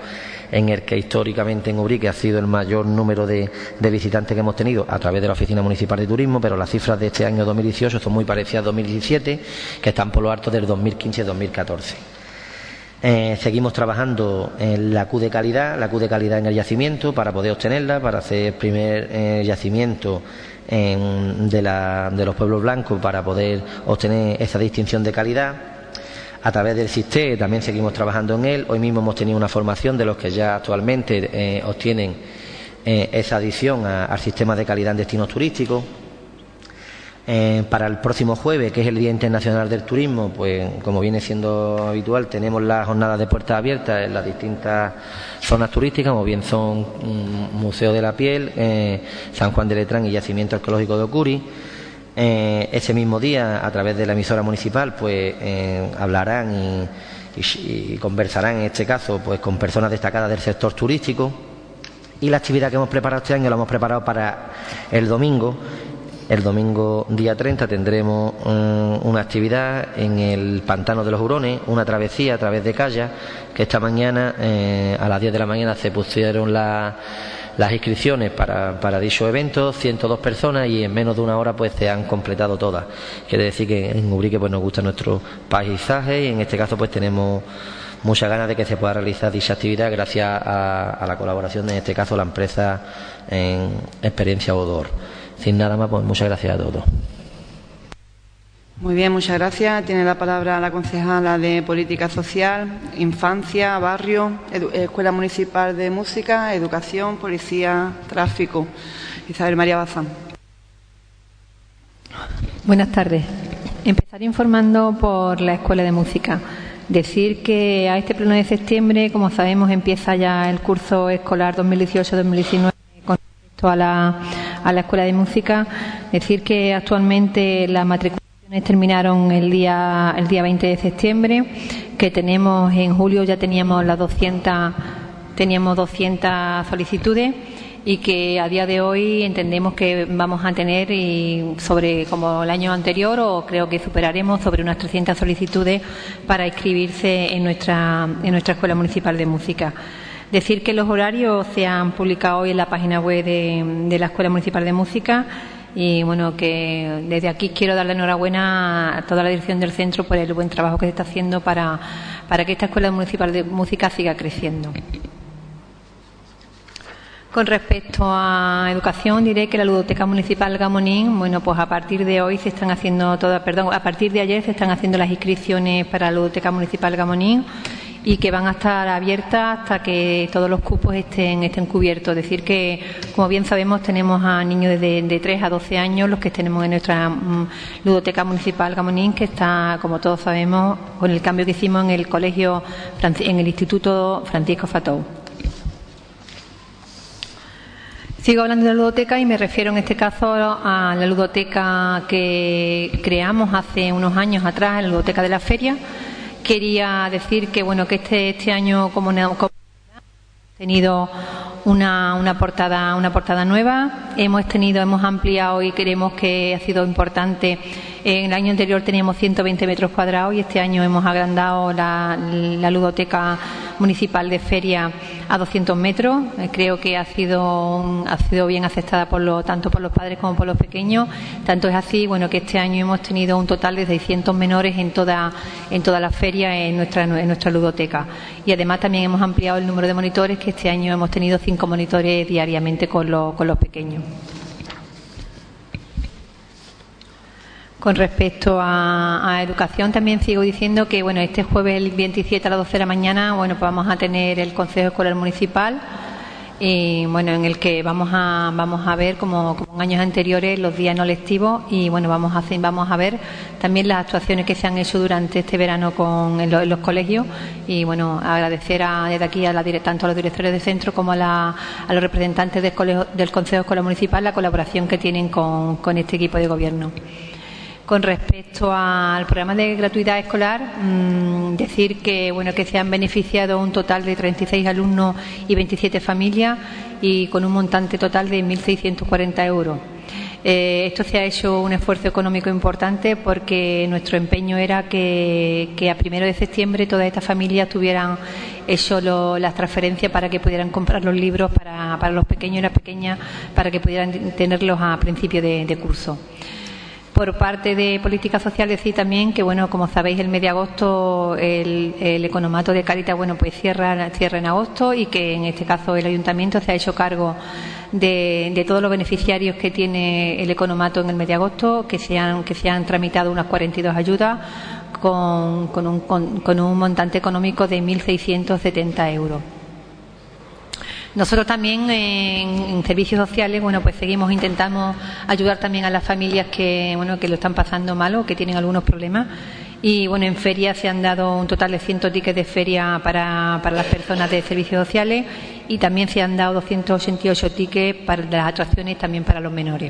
J: en el que históricamente en Ubrique ha sido el mayor número de visitantes que hemos tenido a través de la Oficina Municipal de Turismo, pero las cifras de este año 2018 son muy parecidas a 2017, que están por lo alto del 2015 y 2014. Seguimos trabajando en la Q de calidad en el yacimiento para poder obtenerla, para hacer el primer yacimiento de los pueblos blancos para poder obtener esa distinción de calidad. A través del SISTE también seguimos trabajando en él. Hoy mismo hemos tenido una formación de los que ya actualmente obtienen esa adición al sistema de calidad en destinos turísticos. Para el próximo jueves, que es el Día Internacional del Turismo, pues como viene siendo habitual, tenemos las jornadas de puertas abiertas en las distintas zonas turísticas, como bien son Museo de la Piel, San Juan de Letrán y Yacimiento Arqueológico de Ocuri. Ese mismo día, a través de la emisora municipal, pues hablarán y conversarán, en este caso, pues con personas destacadas del sector turístico. Y la actividad que hemos preparado este año la hemos preparado para el domingo. El domingo día 30 tendremos una actividad en el Pantano de los Hurones, una travesía a través de Calla, que esta mañana a las 10 de la mañana se pusieron las inscripciones para dicho evento, 102 personas, y en menos de una hora pues se han completado todas. Quiere decir que en Ubrique pues nos gusta nuestro paisaje y en este caso pues tenemos muchas ganas de que se pueda realizar dicha actividad gracias a la colaboración, en este caso la empresa en Experiencia Odor. Sin nada más, pues muchas gracias a todos.
A: Muy bien, muchas gracias. Tiene la palabra la concejala de Política Social, Infancia, Barrio, Escuela Municipal de Música, Educación, Policía, Tráfico. Isabel María Bazán.
K: Buenas tardes. Empezaré informando por la Escuela de Música. Decir que a este pleno de septiembre, como sabemos, empieza ya el curso escolar 2018-2019 con respecto a la Escuela de Música. Decir que actualmente las matriculaciones terminaron el día 20 de septiembre, que tenemos en julio ya teníamos 200 solicitudes y que a día de hoy entendemos que vamos a tener sobre como el año anterior, o creo que superaremos sobre unas 300 solicitudes para inscribirse en nuestra Escuela Municipal de Música. Decir que los horarios se han publicado hoy en la página web de la Escuela Municipal de Música y bueno, que desde aquí quiero darle enhorabuena a toda la dirección del centro por el buen trabajo que se está haciendo para que esta Escuela Municipal de Música siga creciendo. Con respecto a educación, diré que la Ludoteca Municipal Gamonín, bueno, pues a partir de ayer se están haciendo las inscripciones para la Ludoteca Municipal Gamonín y que van a estar abiertas hasta que todos los cupos estén cubiertos. Es decir que, como bien sabemos, tenemos a niños de 3 a 12 años, los que tenemos en nuestra Ludoteca Municipal Gamonín, que está, como todos sabemos, con el cambio que hicimos en el colegio, en el Instituto Francisco Fatou. Sigo hablando de la ludoteca y me refiero en este caso a la ludoteca que creamos hace unos años atrás, la ludoteca de la feria. Quería decir que bueno, que este año como hemos tenido una portada nueva, hemos ampliado y creemos que ha sido importante. En el año anterior teníamos 120 metros cuadrados y este año hemos agrandado la ludoteca municipal de feria a 200 metros. Creo que ha sido bien aceptada tanto por los padres como por los pequeños. Tanto es así, bueno, que este año hemos tenido un total de 600 menores en toda la feria en nuestra ludoteca. Y además también hemos ampliado el número de monitores, que este año hemos tenido 5 monitores diariamente con los pequeños. Con respecto a educación, también sigo diciendo que bueno, este jueves el 27 a las 12 de la mañana, bueno, pues vamos a tener el Consejo Escolar Municipal y bueno, en el que vamos a ver como en años anteriores los días no lectivos y bueno, vamos a ver también las actuaciones que se han hecho durante este verano en los colegios y bueno, agradecer desde aquí tanto a los directores de centro como a los representantes del Consejo Escolar Municipal la colaboración que tienen con este equipo de gobierno. Con respecto al programa de gratuidad escolar, decir que bueno, que se han beneficiado un total de 36 alumnos y 27 familias y con un montante total de 1.640 euros. Esto se ha hecho un esfuerzo económico importante porque nuestro empeño era que a 1 de septiembre todas estas familias tuvieran hecho las transferencias para que pudieran comprar los libros para los pequeños y las pequeñas, para que pudieran tenerlos a principio de curso. Por parte de Política Social, decir también que, bueno, como sabéis, el mes de agosto el economato de Cáritas, bueno, pues cierra en agosto, y que en este caso el Ayuntamiento se ha hecho cargo de todos los beneficiarios que tiene el economato en el mes de agosto, que se han tramitado unas 42 ayudas con un montante económico de 1.670 euros. Nosotros también en servicios sociales, bueno, pues intentamos ayudar también a las familias que lo están pasando mal o que tienen algunos problemas. Y bueno, en feria se han dado un total de 100 tickets de feria para las personas de servicios sociales, y también se han dado 288 tickets para las atracciones, también para los menores.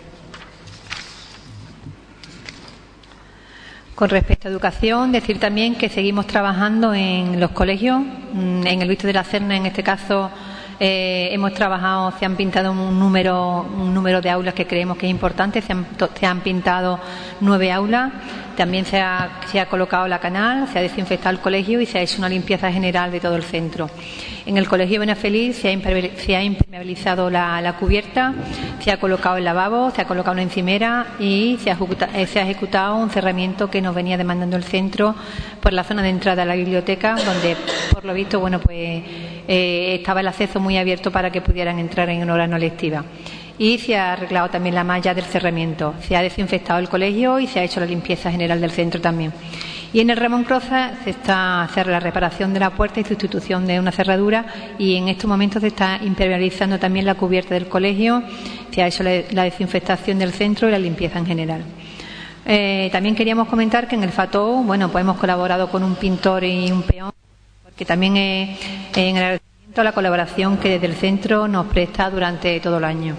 K: Con respecto a educación, decir también que seguimos trabajando en los colegios. En el Víctor de la Serna, en este caso, hemos trabajado, se han pintado un número de aulas que creemos que es importante. Se han pintado 9 aulas. También se ha colocado la canal, se ha desinfectado el colegio y se ha hecho una limpieza general de todo el centro. En el colegio Benafeliz se ha impermeabilizado la cubierta, se ha colocado el lavabo, se ha colocado una encimera y se ha ejecutado un cerramiento que nos venía demandando el centro por la zona de entrada a la biblioteca, donde por lo visto estaba el acceso muy abierto para que pudieran entrar en hora no lectiva. Y se ha arreglado también la malla del cerramiento, se ha desinfectado el colegio y se ha hecho la limpieza general del centro también. Y en el Ramón Croza se está haciendo la reparación de la puerta y sustitución de una cerradura, y en estos momentos se está impermeabilizando también la cubierta del colegio, se ha hecho la desinfectación del centro y la limpieza en general. También queríamos comentar que en el FATO, pues hemos colaborado con un pintor y un peón, porque también en el agradecimiento a la colaboración que desde el centro nos presta durante todo el año.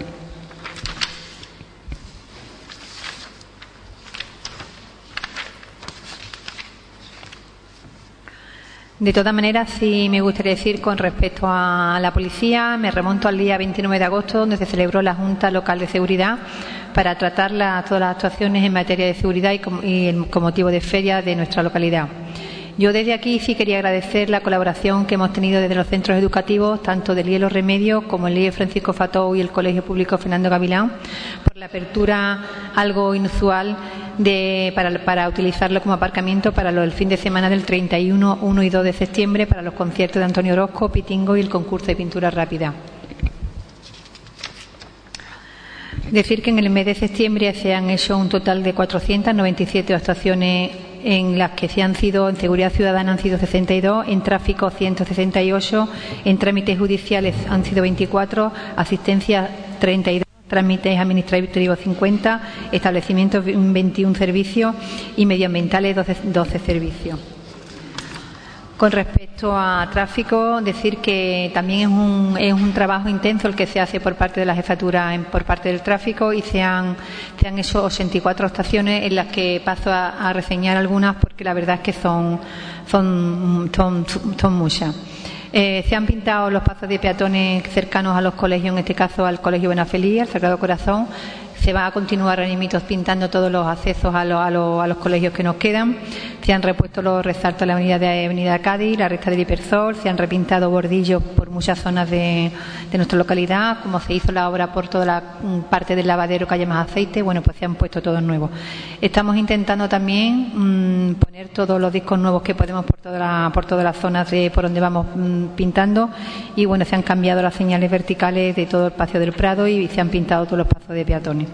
K: De todas maneras, sí me gustaría decir con respecto a la policía, me remonto al día 29 de agosto, donde se celebró la Junta Local de Seguridad para tratar todas las actuaciones en materia de seguridad y con motivo de feria de nuestra localidad. Yo desde aquí sí quería agradecer la colaboración que hemos tenido desde los centros educativos, tanto del Hielo Remedio como el Líder Francisco Fatou y el Colegio Público Fernando Gavilán, por la apertura algo inusual para utilizarlo como aparcamiento para el fin de semana del 31, 1 y 2 de septiembre para los conciertos de Antonio Orozco, Pitingo y el concurso de pintura rápida. Decir que en el mes de septiembre se han hecho un total de 497 actuaciones, en las que en seguridad ciudadana han sido 62, en tráfico 168, en trámites judiciales han sido 24, asistencia 32, trámites administrativos 50, establecimientos 21 servicios y medioambientales 12 servicios. Con respecto a tráfico, decir que también es un trabajo intenso el que se hace por parte de la jefatura, por parte del tráfico, y se han hecho 84 estaciones, en las que paso a reseñar algunas porque la verdad es que son muchas. Se han pintado los pasos de peatones cercanos a los colegios, en este caso al Colegio Benafeliz, al Sagrado Corazón. Se va a continuar en Mitos pintando todos los accesos a los colegios que nos quedan. Se han repuesto los resaltos a la avenida Cádiz, la recta del Hipersol. Se han repintado bordillos por muchas zonas de nuestra localidad. Como se hizo la obra por toda la parte del lavadero que haya más aceite, pues se han puesto todos nuevos. Estamos intentando también poner todos los discos nuevos que podemos por todas las zonas por donde vamos pintando. Y se han cambiado las señales verticales de todo el Paseo del Prado y se han pintado todos los pasos de peatones.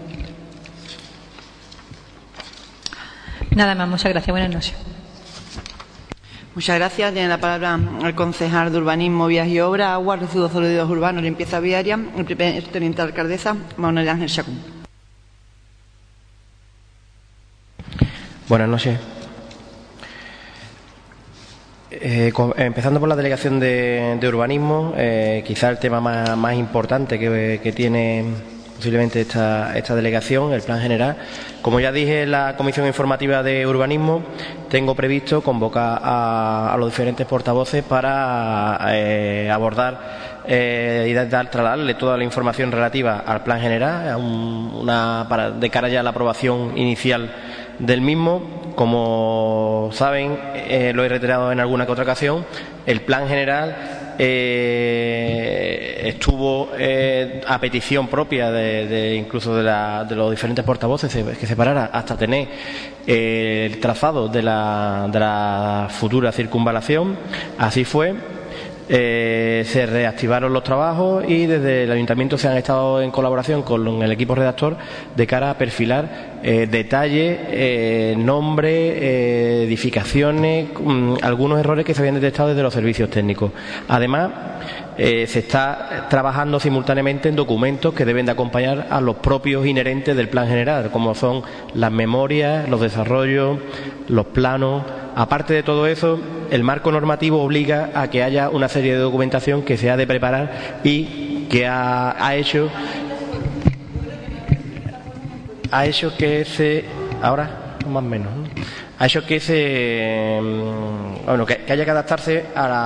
K: Nada más, muchas gracias. Buenas noches.
A: Muchas gracias. Tiene la palabra el concejal de Urbanismo, Vías y Obras, Agua, Residuos Sólidos Urbanos, Limpieza Viaria, el primer teniente de alcaldesa, Manuel Ángel Chacún.
L: Buenas noches. Empezando por la delegación de Urbanismo, quizá el tema más importante que tiene posiblemente esta delegación, el plan general. Como ya dije en la comisión informativa de urbanismo, tengo previsto convocar a los diferentes portavoces para abordar y trasladarle toda la información relativa al plan general de cara ya a la aprobación inicial del mismo. Como saben, lo he reiterado en alguna que otra ocasión, el plan general estuvo a petición propia incluso de los diferentes portavoces que se parara hasta tener el trazado de la futura circunvalación. Así fue. Se reactivaron los trabajos y desde el Ayuntamiento se han estado en colaboración con el equipo redactor de cara a perfilar detalles, nombres, edificaciones, algunos errores que se habían detectado desde los servicios técnicos. Además, se está trabajando simultáneamente en documentos que deben de acompañar a los propios inherentes del plan general, como son las memorias, los desarrollos, los planos. Aparte de todo eso, el marco normativo obliga a que haya una serie de documentación que se ha de preparar y que ha hecho que se... Ahora, más o menos, ¿no? Ha hecho que que haya que adaptarse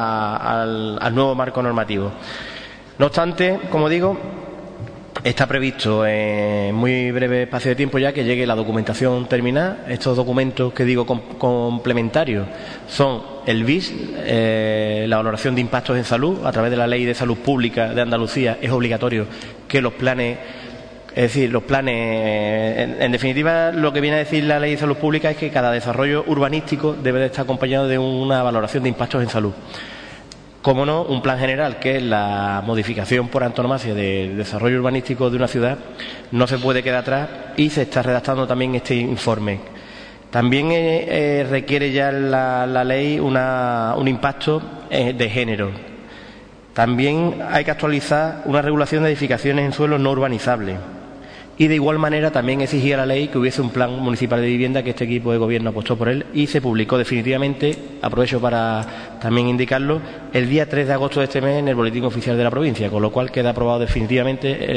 L: al nuevo marco normativo. No obstante, como digo, está previsto en muy breve espacio de tiempo ya que llegue la documentación terminada. Estos documentos que digo complementarios son el BIS, la valoración de impactos en salud. A través de la Ley de Salud Pública de Andalucía es obligatorio que los planes... Es decir, los planes, en definitiva, lo que viene a decir la Ley de Salud Pública es que cada desarrollo urbanístico debe de estar acompañado de una valoración de impactos en salud. Como no, un plan general, que es la modificación por antonomasia del desarrollo urbanístico de una ciudad, no se puede quedar atrás y se está redactando también este informe. También requiere ya la ley un impacto de género. También hay que actualizar una regulación de edificaciones en suelos no urbanizables. Y de igual manera también exigía la ley que hubiese un plan municipal de vivienda, que este equipo de gobierno apostó por él y se publicó definitivamente, aprovecho para también indicarlo, el día 3 de agosto de este mes en el Boletín Oficial de la provincia, con lo cual queda aprobado definitivamente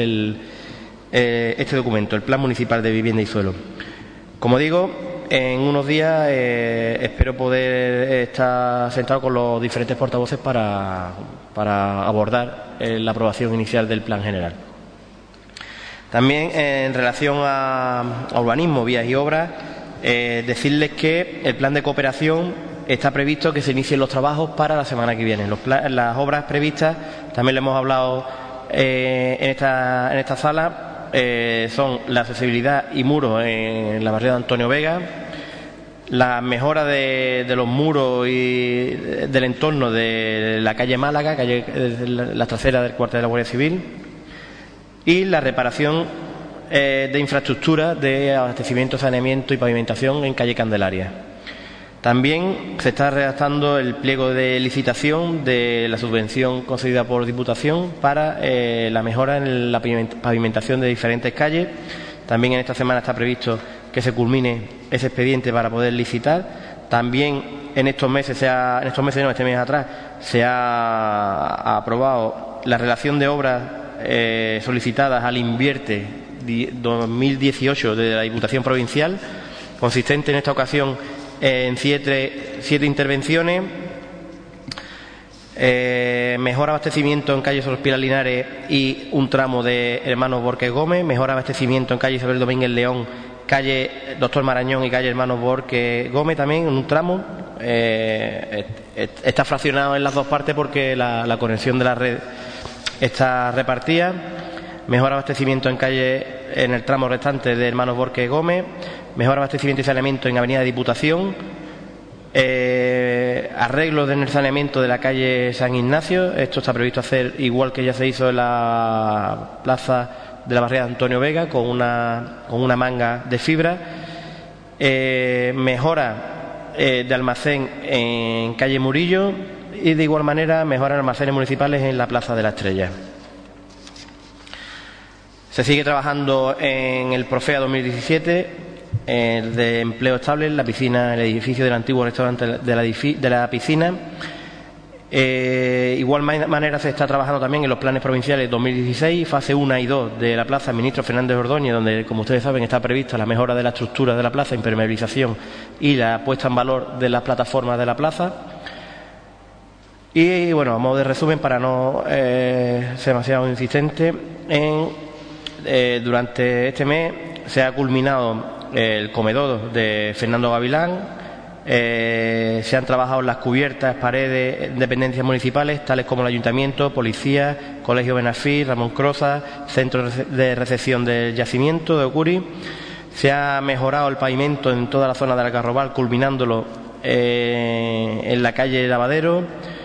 L: este documento, el Plan Municipal de Vivienda y Suelo. Como digo, en unos días espero poder estar sentado con los diferentes portavoces para abordar la aprobación inicial del plan general. También en relación a urbanismo, vías y obras, decirles que el plan de cooperación está previsto que se inicien los trabajos para la semana que viene. Las obras previstas, también le hemos hablado en esta sala, son la accesibilidad y muros en la barriada de Antonio Vega, la mejora de los muros y del entorno de la calle Málaga, la trasera del cuartel de la Guardia Civil, y la reparación de infraestructura de abastecimiento, saneamiento y pavimentación en calle Candelaria. También se está redactando el pliego de licitación de la subvención concedida por Diputación para la mejora en la pavimentación de diferentes calles. También en esta semana está previsto que se culmine ese expediente para poder licitar. También este mes atrás, se ha aprobado la relación de obras solicitadas al Invierte 2018 de la Diputación Provincial, consistente en esta ocasión en 7 intervenciones. Mejor abastecimiento en calle Sor Pilar Linares y un tramo de Hermanos Borges Gómez, mejor abastecimiento en calle Isabel Domínguez León, calle Doctor Marañón y calle Hermanos Borges Gómez también en un tramo. Está fraccionado en las dos partes porque la conexión de la red está repartida. Mejor abastecimiento en el tramo restante de Hermanos Borges Gómez, mejor abastecimiento y saneamiento en Avenida Diputación, arreglos en el saneamiento de la calle San Ignacio. Esto está previsto hacer igual que ya se hizo en la plaza de la barriada Antonio Vega, con una manga de fibra. Mejora de almacén en calle Murillo y de igual manera mejora en almacenes municipales en la plaza de la Estrella. Se sigue trabajando en el Profea 2017, el de empleo estable, en la piscina, el edificio del antiguo restaurante de la piscina. Igual manera se está trabajando también en los planes provinciales 2016, fase 1 y 2 de la plaza Ministro Fernández Ordóñez, donde, como ustedes saben, está prevista la mejora de la estructura de la plaza, impermeabilización y la puesta en valor de las plataformas de la plaza. Y bueno, a modo de resumen, para no ser demasiado insistente, durante este mes se ha culminado el comedor de Fernando Gavilán. Se han trabajado las cubiertas, paredes, dependencias municipales, tales como el Ayuntamiento, Policía, Colegio Benafí, Ramón Croza, Centro de Recepción del Yacimiento de Ocuri. Se ha mejorado el pavimento en toda la zona del Algarrobal, culminándolo en la calle Lavadero.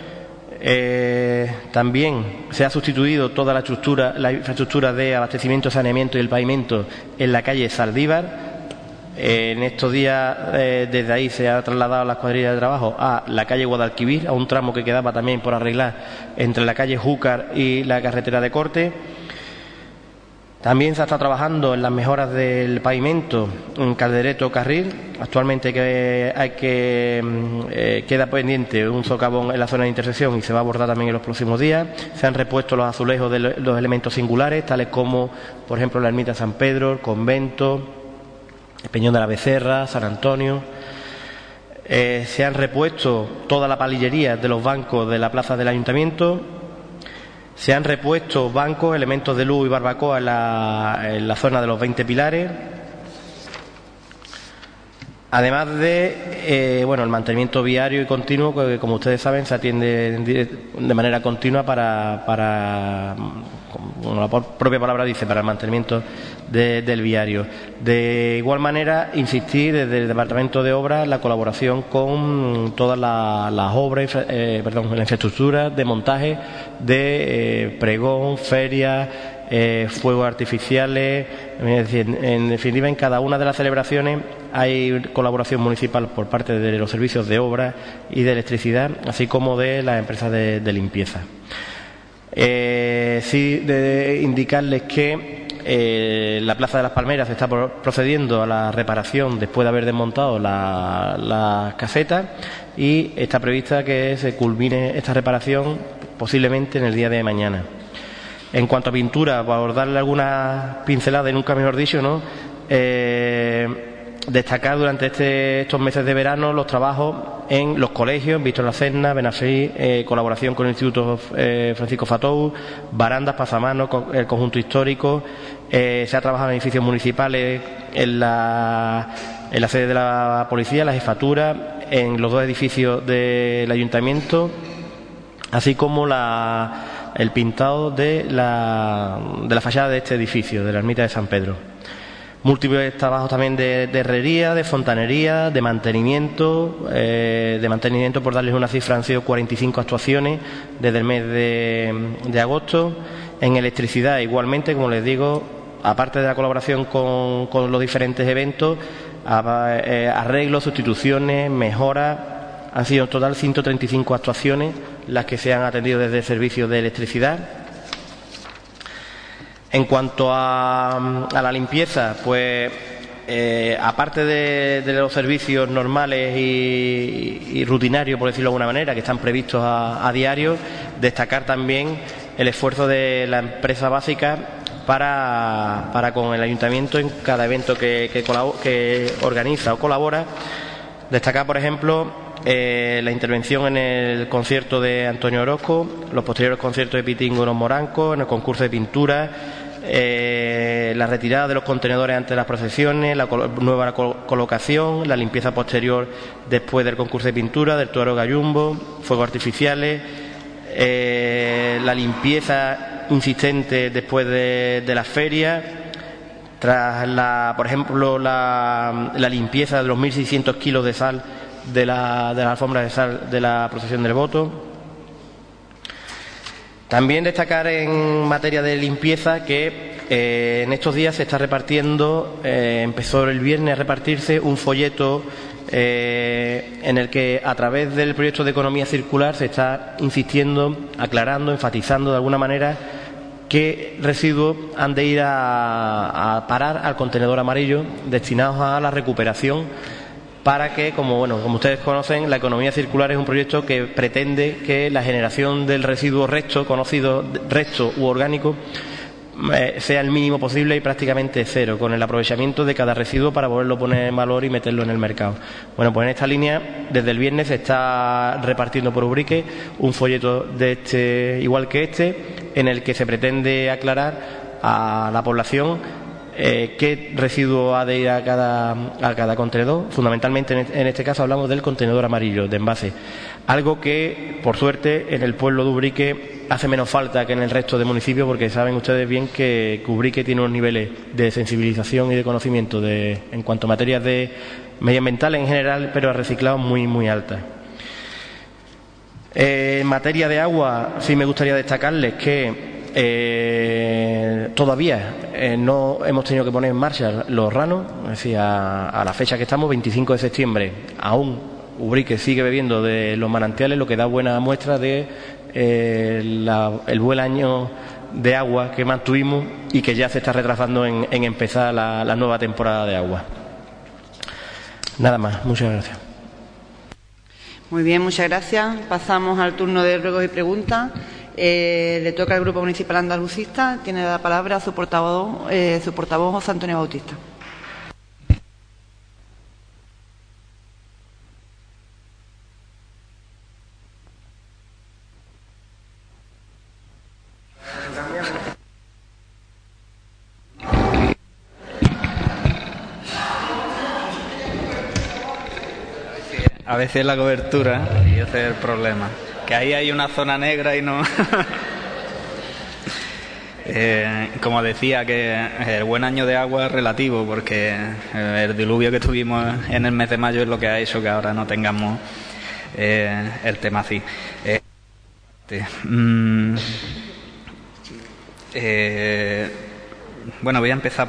L: También se ha sustituido toda la infraestructura de abastecimiento, saneamiento y el pavimento en la calle Saldívar. En estos días, desde ahí se ha trasladado las cuadrillas de trabajo a la calle Guadalquivir, a un tramo que quedaba también por arreglar entre la calle Júcar y la carretera de Corte. También se está trabajando en las mejoras del pavimento en Caldereto Carril. Actualmente queda pendiente un socavón en la zona de intersección y se va a abordar también en los próximos días. Se han repuesto los azulejos de los elementos singulares, tales como, por ejemplo, la ermita de San Pedro, el convento, el Peñón de la Becerra, San Antonio. Se han repuesto toda la palillería de los bancos de la plaza del Ayuntamiento. Se han repuesto bancos, elementos de luz y barbacoa en la zona de los 20 pilares. Además de el mantenimiento viario y continuo, que como ustedes saben se atiende de manera continua para como la propia palabra dice, para el mantenimiento del viario. De igual manera, insistir desde el Departamento de Obras la colaboración con todas las obras, la infraestructura de montaje de pregón, feria, fuegos artificiales. Es decir, en definitiva, en cada una de las celebraciones hay colaboración municipal por parte de los servicios de obra y de electricidad, así como de las empresas de limpieza. De indicarles que la Plaza de las Palmeras está procediendo a la reparación después de haber desmontado las casetas, y está prevista que se culmine esta reparación posiblemente en el día de mañana. En cuanto a pintura, por darle algunas pinceladas y nunca mejor dicho, ¿no? Destacar durante estos meses de verano los trabajos en los colegios, Víctor La Serna, Benafí, colaboración con el Instituto Francisco Fatou, barandas, pasamanos, el conjunto histórico. Se ha trabajado en edificios municipales, en la sede de la policía, la jefatura, en los dos edificios del ayuntamiento, así como el pintado de la fachada de este edificio, de la ermita de San Pedro. Múltiples trabajos también de herrería, de fontanería, de mantenimiento. Por darles una cifra, han sido 45 actuaciones desde el mes de agosto. En electricidad, igualmente, como les digo, aparte de la colaboración con los diferentes eventos, arreglos, sustituciones, mejoras. Han sido en total 135 actuaciones las que se han atendido desde el servicio de electricidad. En cuanto a la limpieza, pues aparte de los servicios normales y rutinarios, por decirlo de alguna manera, que están previstos a diario, destacar también el esfuerzo de la empresa básica para con el ayuntamiento en cada evento que organiza o colabora. Destacar, por ejemplo, la intervención en el concierto de Antonio Orozco, los posteriores conciertos de Pitingo y los Morancos, en el concurso de pintura, la retirada de los contenedores antes de las procesiones, la nueva colocación, la limpieza posterior después del concurso de pintura, del Toro Gallumbo, fuegos artificiales, la limpieza insistente después de las ferias, tras por ejemplo la limpieza de los 1.600 kilos de sal de la alfombra de sal de la procesión del Voto. También destacar en materia de limpieza que en estos días se está repartiendo, empezó el viernes a repartirse un folleto en el que, a través del proyecto de economía circular, se está insistiendo, aclarando, enfatizando de alguna manera qué residuos han de ir a parar al contenedor amarillo destinados a la recuperación, para que, como ustedes conocen, la economía circular es un proyecto que pretende que la generación del residuo resto, conocido resto u orgánico, sea el mínimo posible y prácticamente cero, con el aprovechamiento de cada residuo para poderlo poner en valor y meterlo en el mercado. Bueno, pues en esta línea, desde el viernes se está repartiendo por Ubrique un folleto igual que este, en el que se pretende aclarar a la población qué residuo ha de ir a cada contenedor. Fundamentalmente en este caso hablamos del contenedor amarillo de envase, algo que por suerte en el pueblo de Ubrique hace menos falta que en el resto de municipios, porque saben ustedes bien que Ubrique tiene unos niveles de sensibilización y de conocimiento en cuanto a materias medioambientales en general, pero a reciclado muy altas. En materia de agua, sí me gustaría destacarles que todavía no hemos tenido que poner en marcha los ranos, es decir, a la fecha que estamos, 25 de septiembre, aún Ubrique sigue bebiendo de los manantiales, lo que da buena muestra de el buen año de agua que mantuvimos y que ya se está retrasando en empezar la nueva temporada de agua. Nada más, muchas gracias.
A: Muy bien, muchas gracias. Pasamos al turno de ruegos y preguntas. Le toca al Grupo Municipal Andalucista. Tiene la palabra su portavoz José Antonio Bautista.
D: A veces la cobertura, y ese es el problema, que ahí hay una zona negra y no... como decía, que el buen año de agua es relativo, porque el diluvio que tuvimos en el mes de mayo es lo que ha hecho que ahora no tengamos el tema así. Bueno, voy a empezar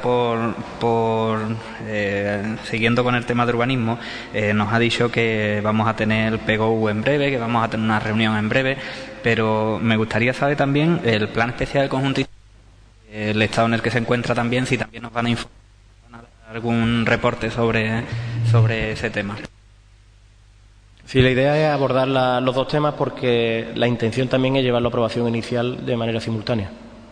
D: siguiendo con el tema de urbanismo. Nos ha dicho que vamos a tener el PGOU en breve, que vamos a tener una reunión en breve, pero me gustaría saber también el plan especial del conjunto histórico, el estado en el que se encuentra también, si también nos van a informar, van a dar algún reporte sobre ese tema.
L: Sí, la idea es abordar los dos temas porque la intención también es llevar la aprobación inicial de manera simultánea.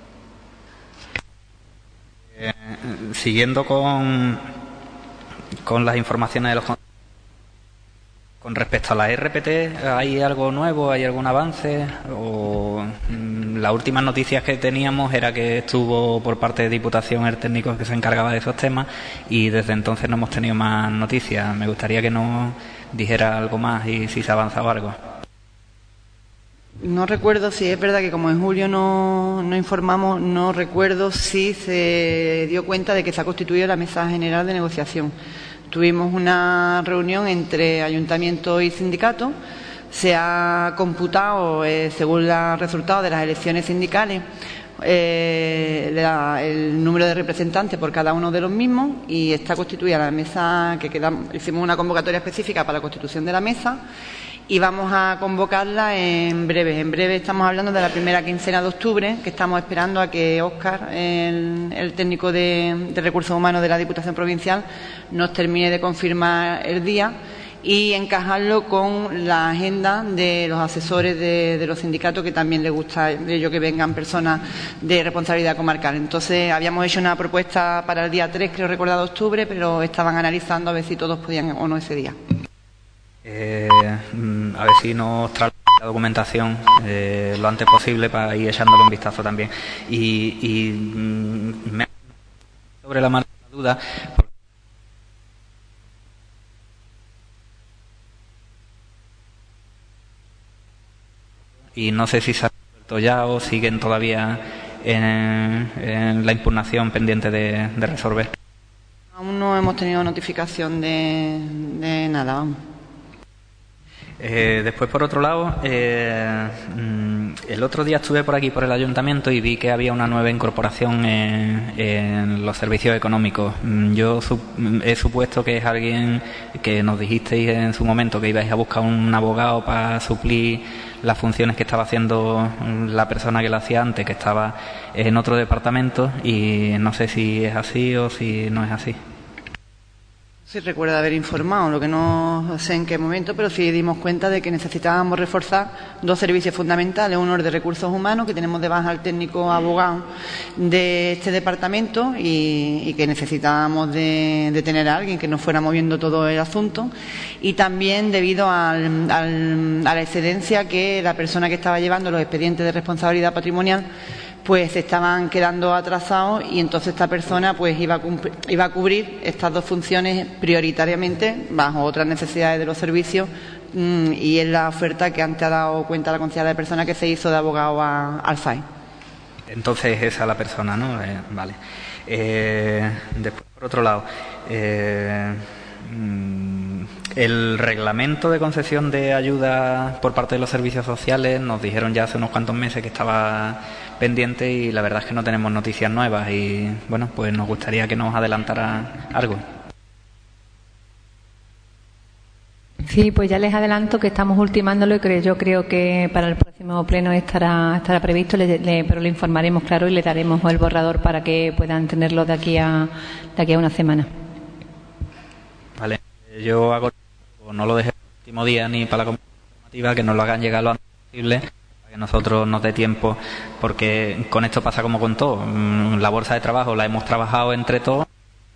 D: Siguiendo con las informaciones de los con respecto a la RPT, ¿hay algo nuevo? ¿Hay algún avance? O las últimas noticias que teníamos era que estuvo por parte de Diputación el técnico que se encargaba de esos temas y desde entonces no hemos tenido más noticias. Me gustaría que nos dijera algo más y si se ha avanzado algo.
A: No recuerdo si es verdad que como en julio no informamos, no recuerdo si se dio cuenta de que se ha constituido la Mesa General de Negociación. Tuvimos una reunión entre ayuntamiento y sindicato. Se ha computado, según los resultados de las elecciones sindicales, el número de representantes por cada uno de los mismos y está constituida la mesa, hicimos una convocatoria específica para la constitución de la mesa y vamos a convocarla en breve. En breve estamos hablando de la primera quincena de octubre, que estamos esperando a que Óscar, el técnico de recursos humanos de la Diputación Provincial, nos termine de confirmar el día y encajarlo con la agenda de los asesores de los sindicatos, que también les gusta ello que vengan personas de responsabilidad comarcal. Entonces, habíamos hecho una propuesta para el día 3, creo recordar, de octubre, pero estaban analizando a ver si todos podían o no ese día.
D: A ver si nos trae la documentación lo antes posible para ir echándole un vistazo también. Y me sobre la mala duda, y no sé si se ha resuelto ya o siguen todavía en la impugnación pendiente de resolver.
A: Aún no hemos tenido notificación de nada, vamos.
D: Después, por otro lado, el otro día estuve por aquí, por el ayuntamiento, y vi que había una nueva incorporación en los servicios económicos. Yo he supuesto que es alguien que nos dijisteis en su momento que ibais a buscar un abogado para suplir las funciones que estaba haciendo la persona que lo hacía antes, que estaba en otro departamento, y no sé si es así o si no es así.
A: Sí, recuerdo haber informado, lo que no sé en qué momento, pero sí dimos cuenta de que necesitábamos reforzar 2 servicios fundamentales. Uno, el de recursos humanos, que tenemos de baja al técnico abogado de este departamento y que necesitábamos de tener a alguien que nos fuera moviendo todo el asunto. Y también debido a la excedencia que la persona que estaba llevando los expedientes de responsabilidad patrimonial pues se estaban quedando atrasados, y entonces esta persona pues iba a cubrir estas 2 funciones prioritariamente bajo otras necesidades de los servicios, y es la oferta que antes ha dado cuenta la concejala de personas, que se hizo de abogado al FAI.
D: Entonces esa es la persona, ¿no? Vale. Después, por otro lado, el reglamento de concesión de ayuda por parte de los servicios sociales nos dijeron ya hace unos cuantos meses que estaba pendiente, y la verdad es que no tenemos noticias nuevas, y bueno, pues nos gustaría que nos adelantara algo.
K: Sí, pues ya les adelanto que estamos ultimándolo, y yo creo que para el próximo pleno estará previsto, pero le informaremos, claro, y le daremos el borrador para que puedan tenerlo de aquí a una semana.
D: Vale, yo hago, no lo dejé el último día ni para la comisión informativa, que nos lo hagan llegar lo antes posible, para que nosotros nos dé tiempo, porque con esto pasa como con todo. La bolsa de trabajo la hemos trabajado entre todos,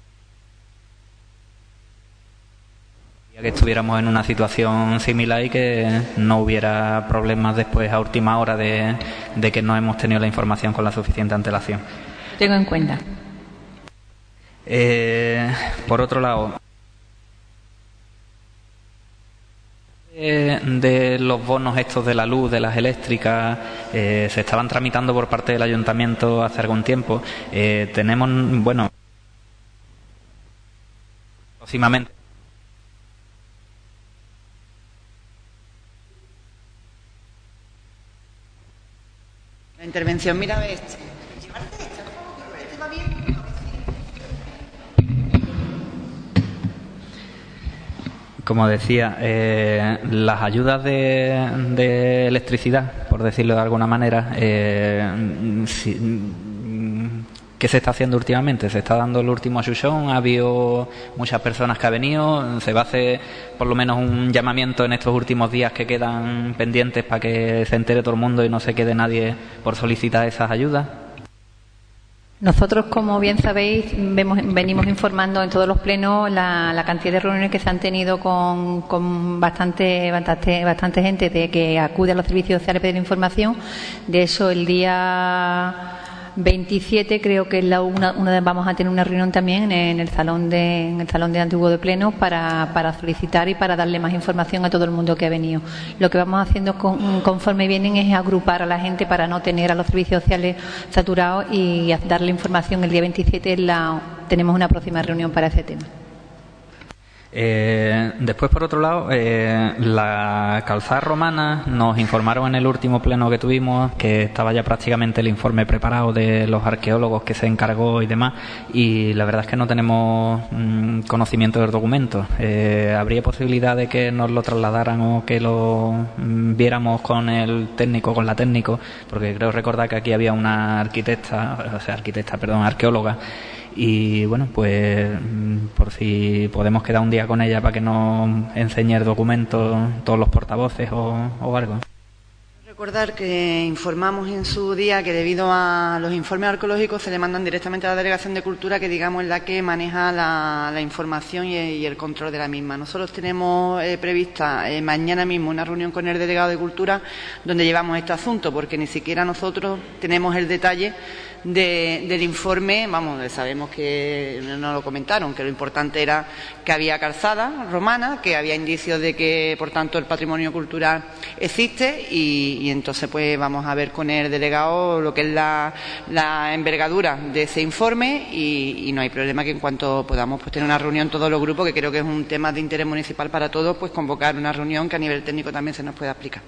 D: que estuviéramos en una situación similar y que no hubiera problemas después a última hora de que no hemos tenido la información con la suficiente antelación.
K: Tengo en cuenta.
D: Por otro lado, de los bonos estos de la luz, de las eléctricas, se estaban tramitando por parte del ayuntamiento hace algún tiempo. Tenemos, bueno, próximamente.
A: La intervención, mira,
D: como decía, las ayudas de electricidad, por decirlo de alguna manera, ¿qué se está haciendo últimamente? Se está dando el último achuchón, ha habido muchas personas que han venido, se va a hacer por lo menos un llamamiento en estos últimos días que quedan pendientes para que se entere todo el mundo y no se quede nadie por solicitar esas ayudas.
K: Nosotros, como bien sabéis, venimos informando en todos los plenos la cantidad de reuniones que se han tenido con bastante gente de que acude a los servicios sociales a pedir información. De eso, el día 27 creo que es vamos a tener una reunión también en el salón de antiguo de pleno para solicitar y para darle más información a todo el mundo que ha venido. Lo que vamos haciendo conforme vienen es agrupar a la gente para no tener a los servicios sociales saturados y darle información. El día 27 tenemos una próxima reunión para ese tema.
D: Después, por otro lado, la calzada romana, nos informaron en el último pleno que tuvimos que estaba ya prácticamente el informe preparado de los arqueólogos que se encargó y demás, y la verdad es que no tenemos conocimiento del documento. ¿Habría posibilidad de que nos lo trasladaran o que lo viéramos con el técnico, con la técnico? Porque creo recordar que aquí había una arqueóloga. Y bueno, pues por si podemos quedar un día con ella para que nos enseñe el documento, todos los portavoces o algo.
A: Recordar que informamos en su día que debido a los informes arqueológicos se le mandan directamente a la Delegación de Cultura, que digamos es la que maneja la información y el control de la misma. Nosotros tenemos prevista mañana mismo una reunión con el delegado de Cultura donde llevamos este asunto, porque ni siquiera nosotros tenemos el detalle del informe. Sabemos que no lo comentaron, que lo importante era que había calzada romana, que había indicios de que, por tanto, el patrimonio cultural existe, y entonces pues vamos a ver con el delegado lo que es la envergadura de ese informe, y no hay problema que en cuanto podamos pues tener una reunión todos los grupos, que creo que es un tema de interés municipal para todos, pues convocar una reunión que a nivel técnico también se nos pueda explicar.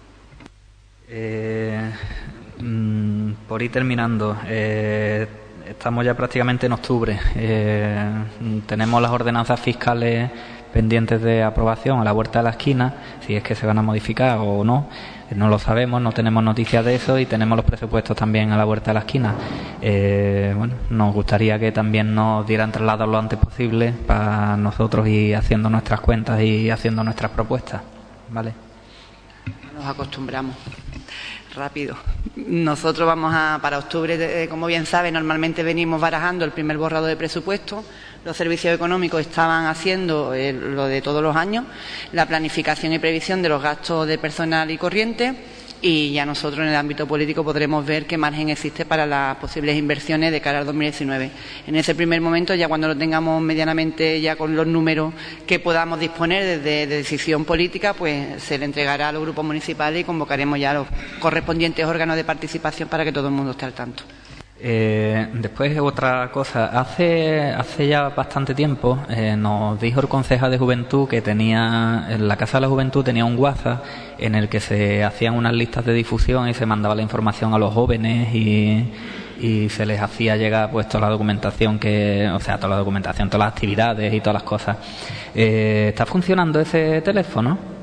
D: Por ir terminando, estamos ya prácticamente en octubre. Tenemos las ordenanzas fiscales pendientes de aprobación a la vuelta de la esquina, si es que se van a modificar o no. No lo sabemos, no tenemos noticias de eso y tenemos los presupuestos también a la vuelta de la esquina. Bueno, nos gustaría que también nos dieran traslados lo antes posible para nosotros ir haciendo nuestras cuentas y haciendo nuestras propuestas, ¿vale?
A: Nos acostumbramos. Rápido. Nosotros vamos para octubre, como bien sabe, normalmente venimos barajando el primer borrador de presupuesto. Los servicios económicos estaban haciendo lo de todos los años, la planificación y previsión de los gastos de personal y corriente, y ya nosotros en el ámbito político podremos ver qué margen existe para las posibles inversiones de cara al 2019. En ese primer momento, ya cuando lo tengamos medianamente ya con los números que podamos disponer de decisión política, pues se le entregará a los grupos municipales y convocaremos ya a los correspondientes órganos de participación para que todo el mundo esté al tanto.
D: Después otra cosa, hace ya bastante tiempo nos dijo el concejal de Juventud que en la Casa de la Juventud tenía un WhatsApp en el que se hacían unas listas de difusión y se mandaba la información a los jóvenes y se les hacía llegar pues toda la documentación todas las actividades y todas las cosas. ¿Está funcionando ese teléfono?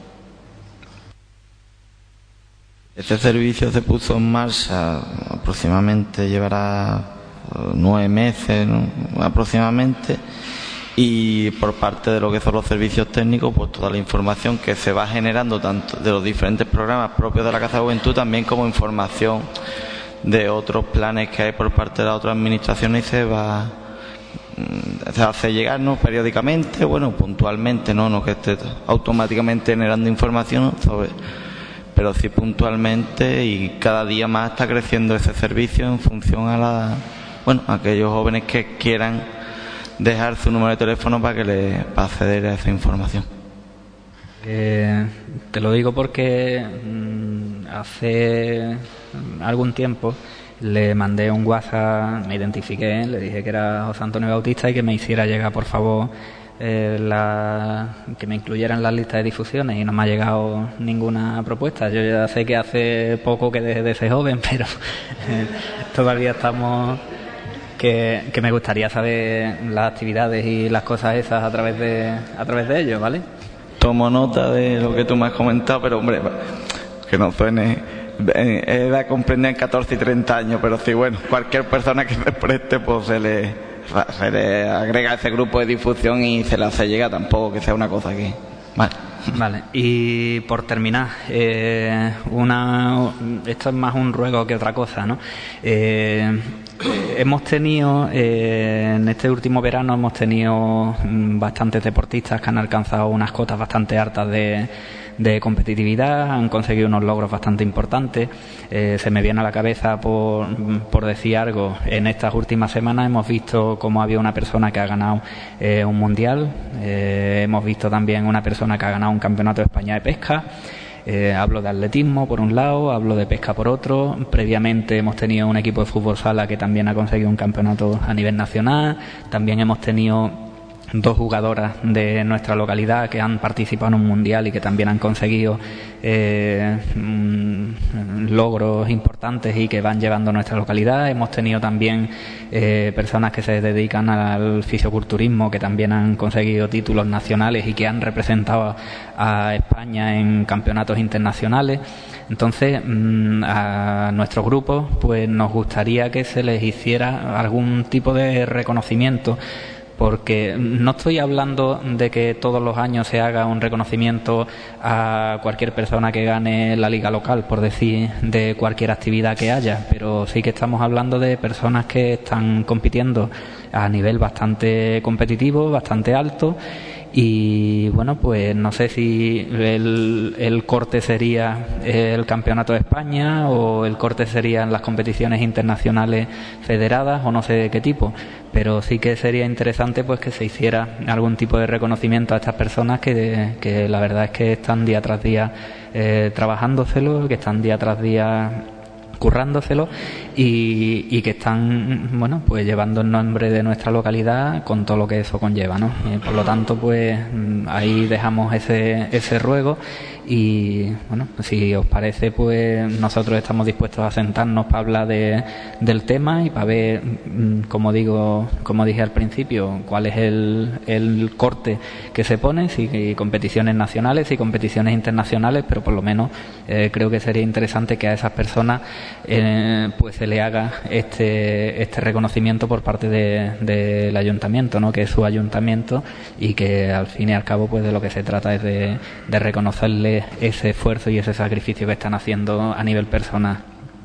I: Este servicio se puso en marcha aproximadamente, llevará 9 meses, ¿no? Aproximadamente, y por parte de lo que son los servicios técnicos, pues toda la información que se va generando tanto de los diferentes programas propios de la Casa de Juventud, también como información de otros planes que hay por parte de las otras administraciones, y se hace llegar, ¿no?, periódicamente, bueno, puntualmente, no que esté automáticamente generando información pero sí puntualmente, y cada día más está creciendo ese servicio en función a aquellos jóvenes que quieran dejar su número de teléfono para acceder a esa información.
D: Te lo digo porque hace algún tiempo le mandé un WhatsApp, me identifiqué, le dije que era José Antonio Bautista y que me hiciera llegar, por favor, que me incluyeran en las listas de difusiones, y no me ha llegado ninguna propuesta. Yo ya sé que hace poco que dejé de ser joven, pero todavía estamos que me gustaría saber las actividades y las cosas esas a través de ellos, ¿vale?
I: Tomo nota de lo que tú me has comentado, pero hombre, que no suene edad comprendida en 14 y 30 años, pero sí, bueno, cualquier persona que se preste, pues se le agrega a ese grupo de difusión y se le hace llegar, tampoco que sea una cosa que...
D: Vale, y por terminar, esto es más un ruego que otra cosa, ¿no? Hemos tenido, en este último verano, bastantes deportistas que han alcanzado unas cotas bastante altas de competitividad, han conseguido unos logros bastante importantes. Se me viene a la cabeza, por decir algo, en estas últimas semanas hemos visto cómo había una persona que ha ganado un mundial, hemos visto también una persona que ha ganado un campeonato de España de pesca. Hablo de atletismo por un lado, hablo de pesca por otro. Previamente hemos tenido un equipo de fútbol sala que también ha conseguido un campeonato a nivel nacional. También hemos tenido 2 jugadoras de nuestra localidad que han participado en un mundial y que también han conseguido logros importantes y que van llevando a nuestra localidad. Hemos tenido también personas que se dedican al fisioculturismo que también han conseguido títulos nacionales y que han representado a España en campeonatos internacionales. Entonces, a nuestro grupo pues nos gustaría que se les hiciera algún tipo de reconocimiento, porque no estoy hablando de que todos los años se haga un reconocimiento a cualquier persona que gane la liga local, por decir, de cualquier actividad que haya, pero sí que estamos hablando de personas que están compitiendo a nivel bastante competitivo, bastante alto. Y bueno, pues no sé si el corte sería el Campeonato de España o el corte serían las competiciones internacionales federadas o no sé de qué tipo, pero sí que sería interesante pues que se hiciera algún tipo de reconocimiento a estas personas que la verdad es que están día tras día trabajándoselo, que están día tras día currándoselo y que están, bueno, pues llevando el nombre de nuestra localidad con todo lo que eso conlleva, ¿no? Por lo tanto, pues ahí dejamos ese ruego y bueno, si os parece, pues nosotros estamos dispuestos a sentarnos para hablar del tema y para ver, como dije al principio, cuál es el corte que se pone, si competiciones nacionales, si competiciones internacionales, pero por lo menos creo que sería interesante que a esas personas pues se le haga este reconocimiento por parte del ayuntamiento, ¿no? Que es su ayuntamiento, y que al fin y al cabo pues de lo que se trata es de reconocerle ese esfuerzo y ese sacrificio que están haciendo a nivel personal.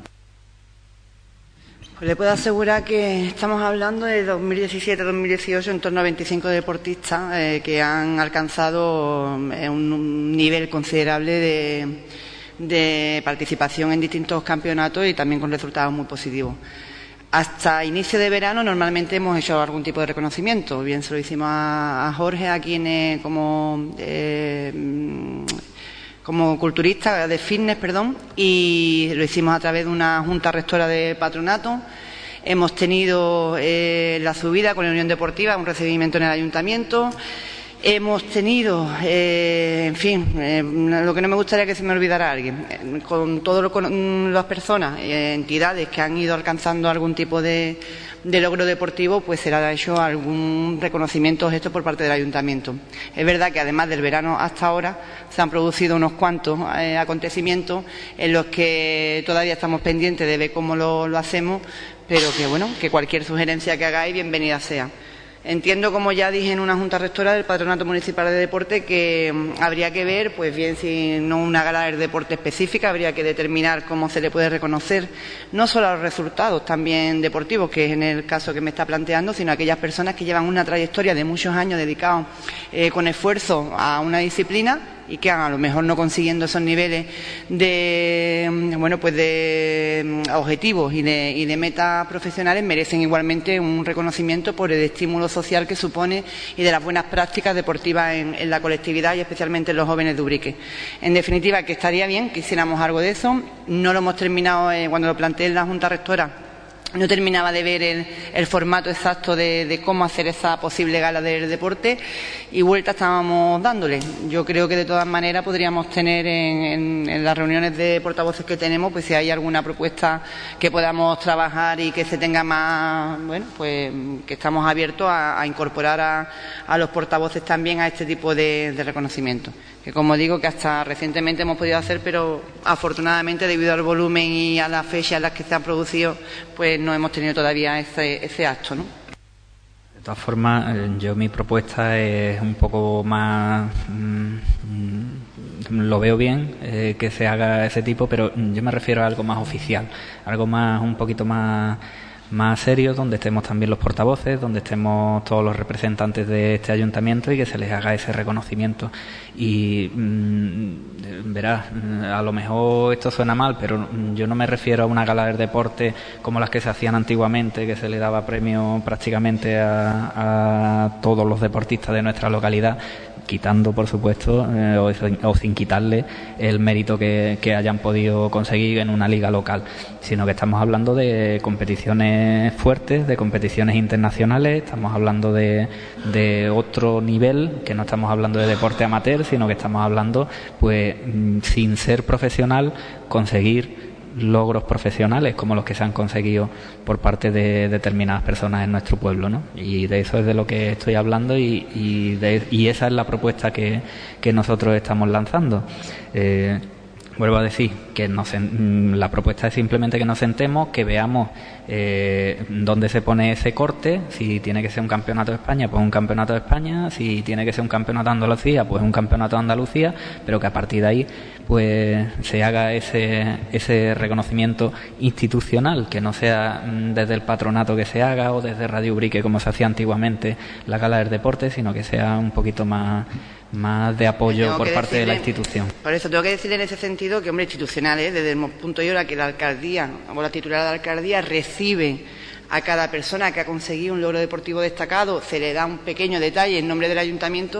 A: Pues le puedo asegurar que estamos hablando de 2017-2018 en torno a 25 deportistas que han alcanzado un nivel considerable de participación en distintos campeonatos y también con resultados muy positivos. Hasta inicio de verano normalmente hemos hecho algún tipo de reconocimiento. Bien, se lo hicimos a Jorge, a quien como culturista de fitness, y lo hicimos a través de una junta rectora de patronato. Hemos tenido la subida con la Unión Deportiva, un recibimiento en el ayuntamiento. Hemos tenido, en fin, lo que no me gustaría que se me olvidara alguien, con todas las personas, entidades que han ido alcanzando algún tipo de logro deportivo, pues se le ha hecho algún reconocimiento o gesto por parte del ayuntamiento. Es verdad que además del verano hasta ahora se han producido unos cuantos acontecimientos en los que todavía estamos pendientes de ver cómo lo hacemos, pero que bueno, que cualquier sugerencia que hagáis, bienvenida sea. Entiendo, como ya dije en una junta rectora del Patronato Municipal de Deporte, que habría que ver, pues bien, si no una gala de deporte específica, habría que determinar cómo se le puede reconocer no solo a los resultados también deportivos, que es en el caso que me está planteando, sino a aquellas personas que llevan una trayectoria de muchos años dedicados con esfuerzo a una disciplina y que a lo mejor no consiguiendo esos niveles de objetivos y de metas profesionales merecen igualmente un reconocimiento por el estímulo social que supone y de las buenas prácticas deportivas en la colectividad y especialmente en los jóvenes de Ubrique. En definitiva, que estaría bien que hiciéramos algo de eso. No lo hemos terminado cuando lo planteé en la Junta Rectora. No terminaba de ver el formato exacto de cómo hacer esa posible gala del deporte y vuelta estábamos dándole. Yo creo que de todas maneras podríamos tener en las reuniones de portavoces que tenemos, pues si hay alguna propuesta que podamos trabajar y que se tenga más, bueno, pues que estamos abiertos a incorporar a los portavoces también a este tipo de reconocimiento. Que como digo, que hasta recientemente hemos podido hacer, pero afortunadamente debido al volumen y a las fechas en las que se han producido, pues no hemos tenido todavía ese acto, ¿no?
D: De todas formas, yo mi propuesta es un poco más... lo veo bien que se haga ese tipo, pero yo me refiero a algo más oficial, algo más, un poquito más serio, donde estemos también los portavoces, donde estemos todos los representantes de este ayuntamiento y que se les haga ese reconocimiento. Y verás, a lo mejor esto suena mal, pero yo no me refiero a una gala del deporte como las que se hacían antiguamente, que se le daba premio prácticamente a todos los deportistas de nuestra localidad, quitando, por supuesto, o sin quitarle el mérito que hayan podido conseguir en una liga local, sino que estamos hablando de competiciones fuertes, de competiciones internacionales, estamos hablando de otro nivel, que no estamos hablando de deporte amateur, sino que estamos hablando, pues, sin ser profesional, conseguir logros profesionales como los que se han conseguido por parte de determinadas personas en nuestro pueblo, ¿no? Y de eso es de lo que estoy hablando y esa es la propuesta que nosotros estamos lanzando. Vuelvo a decir que la propuesta es simplemente que nos sentemos, que veamos dónde se pone ese corte, si tiene que ser un campeonato de España, pues un campeonato de España, si tiene que ser un campeonato de Andalucía, pues un campeonato de Andalucía, pero que a partir de ahí pues se haga ese reconocimiento institucional, que no sea desde el patronato que se haga o desde Radio Ubrique como se hacía antiguamente la gala del deporte, sino que sea un poquito más de apoyo por parte de la institución.
A: Por eso tengo que decir en ese sentido que, hombre, institucional, desde el punto de vista que la alcaldía o la titular de la alcaldía recibe a cada persona que ha conseguido un logro deportivo destacado, se le da un pequeño detalle en nombre del ayuntamiento.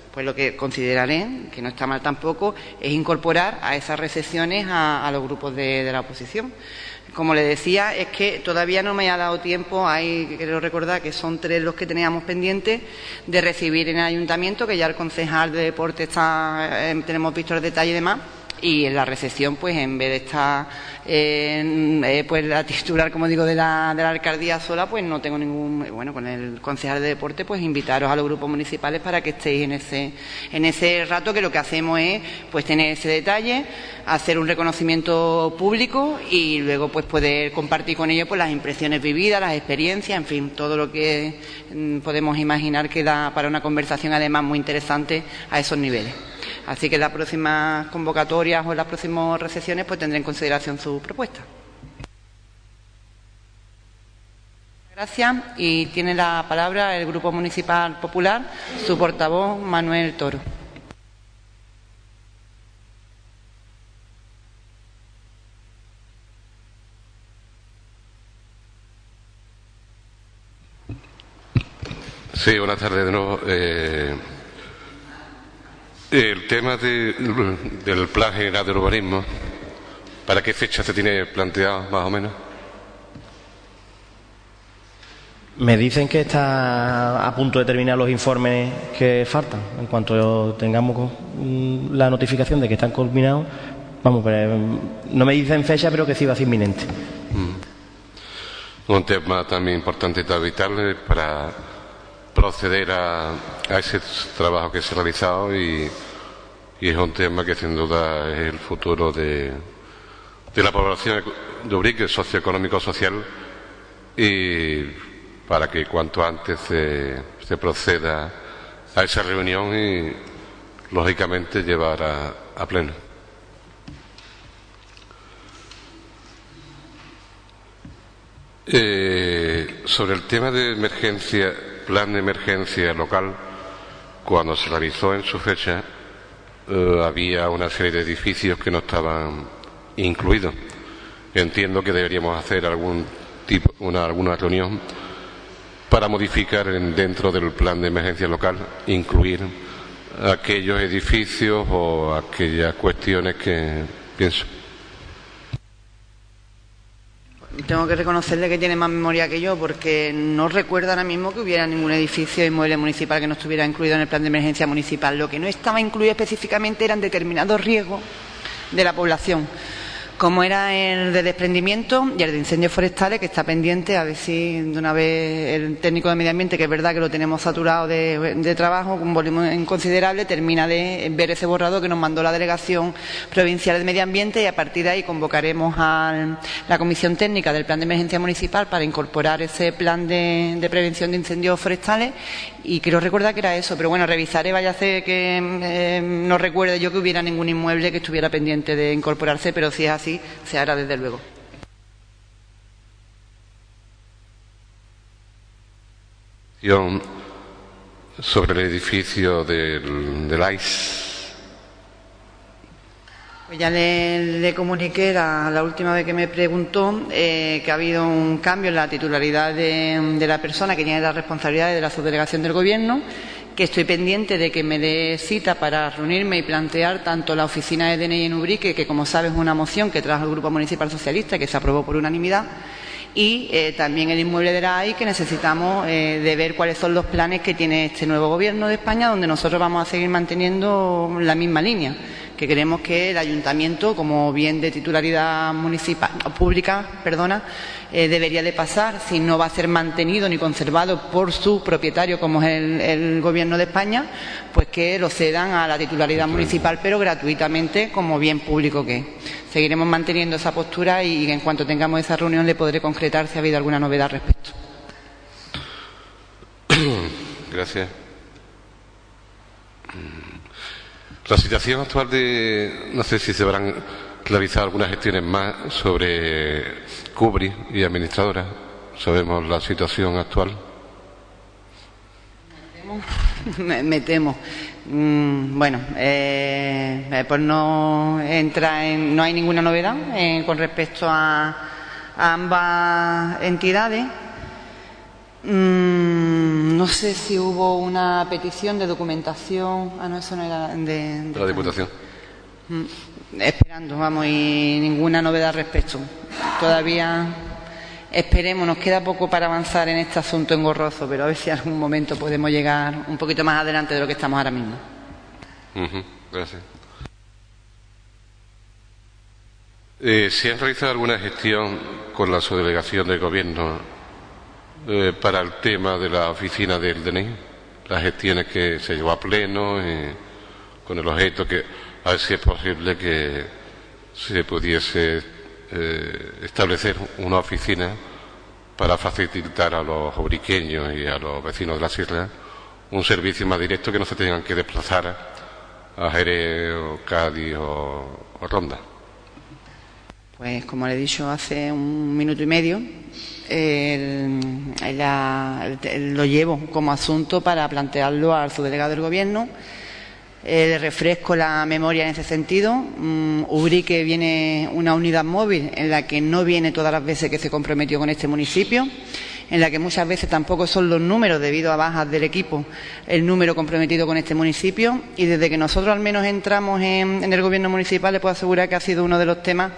A: pues lo que consideraré, que no está mal tampoco, es incorporar a esas recepciones a los grupos de la oposición. Como le decía, es que todavía no me ha dado tiempo, quiero recordar que son 3 los que teníamos pendientes de recibir en el ayuntamiento, que ya el concejal de deporte tenemos visto el detalle y demás. Y en la recepción, pues en vez de estar pues la titular, como digo, de la alcaldía sola, pues no tengo con el concejal de deporte, pues invitaros a los grupos municipales para que estéis en ese rato, que lo que hacemos es pues tener ese detalle, hacer un reconocimiento público y luego pues poder compartir con ellos pues las impresiones vividas, las experiencias, en fin, todo lo que podemos imaginar que da para una conversación además muy interesante a esos niveles. Así que en las próximas convocatorias o en las próximas recepciones pues tendré en consideración su propuesta. Gracias. Y tiene la palabra el Grupo Municipal Popular, su portavoz Manuel Toro.
E: Sí, buenas tardes de nuevo. El tema del Plan General de Urbanismo, ¿para qué fecha se tiene planteado más o menos?
L: Me dicen que está a punto de terminar los informes que faltan. En cuanto tengamos la notificación de que están culminados, vamos, no me dicen fecha, pero que sí va a ser inminente.
E: Un tema también importante y vital para proceder a ese trabajo que se ha realizado y es un tema que sin duda es el futuro de la población de Ubrique, socioeconómico-social, y para que cuanto antes se proceda a esa reunión y lógicamente llevar a pleno. Sobre el tema de emergencia, plan de emergencia local, cuando se realizó en su fecha había una serie de edificios que no estaban incluidos. Entiendo que deberíamos hacer alguna reunión para modificar dentro del plan de emergencia local, incluir aquellos edificios o aquellas cuestiones que pienso.
A: Tengo que reconocerle que tiene más memoria que yo, porque no recuerdo ahora mismo que hubiera ningún edificio inmueble municipal que no estuviera incluido en el plan de emergencia municipal. Lo que no estaba incluido específicamente eran determinados riesgos de la población, como era el de desprendimiento y el de incendios forestales, que está pendiente, a ver si de una vez el técnico de medio ambiente, que es verdad que lo tenemos saturado de trabajo, un volumen considerable, termina de ver ese borrador que nos mandó la Delegación Provincial de Medio Ambiente, y a partir de ahí convocaremos a la Comisión Técnica del Plan de Emergencia Municipal para incorporar ese plan de prevención de incendios forestales. Y quiero recordar que era eso, pero bueno, revisaré, vaya a ser que no recuerde yo que hubiera ningún inmueble que estuviera pendiente de incorporarse, pero si es así, se hará desde luego.
E: Sobre el edificio del AIS.
A: Pues ya le comuniqué la última vez que me preguntó que ha habido un cambio en la titularidad de la persona que tiene las responsabilidades de la subdelegación del Gobierno, que estoy pendiente de que me dé cita para reunirme y plantear tanto la oficina de DNI en Ubrique, que como sabes es una moción que trajo el Grupo Municipal Socialista, que se aprobó por unanimidad, y también el inmueble de la AI, que necesitamos de ver cuáles son los planes que tiene este nuevo Gobierno de España, donde nosotros vamos a seguir manteniendo la misma línea, que queremos que el ayuntamiento, como bien de titularidad pública, debería de pasar, si no va a ser mantenido ni conservado por su propietario, como es el Gobierno de España, pues que lo cedan a la titularidad municipal, pero gratuitamente, como bien público que es. Seguiremos manteniendo esa postura y en cuanto tengamos esa reunión le podré concretar si ha habido alguna novedad al respecto.
E: Gracias. La situación actual no sé si se habrán realizado algunas gestiones más sobre Cubri y administradora. ¿Sabemos la situación actual?
A: Me temo. Bueno, pues no hay ninguna novedad con respecto a ambas entidades. No sé si hubo una petición de documentación. Ah, no, eso no era de
E: la Diputación.
A: Esperando, vamos, y ninguna novedad al respecto. Todavía esperemos, nos queda poco para avanzar en este asunto engorroso, pero a ver si en algún momento podemos llegar un poquito más adelante de lo que estamos ahora mismo.
E: Gracias. ¿Se han realizado alguna gestión con la subdelegación del Gobierno para el tema de la oficina del DNI? Las gestiones que se llevó a pleno con el objeto que a ver si es posible que se pudiese establecer una oficina para facilitar a los obriqueños y a los vecinos de las islas un servicio más directo, que no se tengan que desplazar a Jerez o Cádiz o Ronda.
A: Pues como le he dicho hace 1 minuto y medio, lo llevo como asunto para plantearlo al subdelegado del Gobierno. Le refresco la memoria en ese sentido. Ubrique viene una unidad móvil en la que no viene todas las veces que se comprometió con este municipio, en la que muchas veces tampoco son los números, debido a bajas del equipo, el número comprometido con este municipio. Y desde que nosotros al menos entramos en el Gobierno municipal, le puedo asegurar que ha sido uno de los temas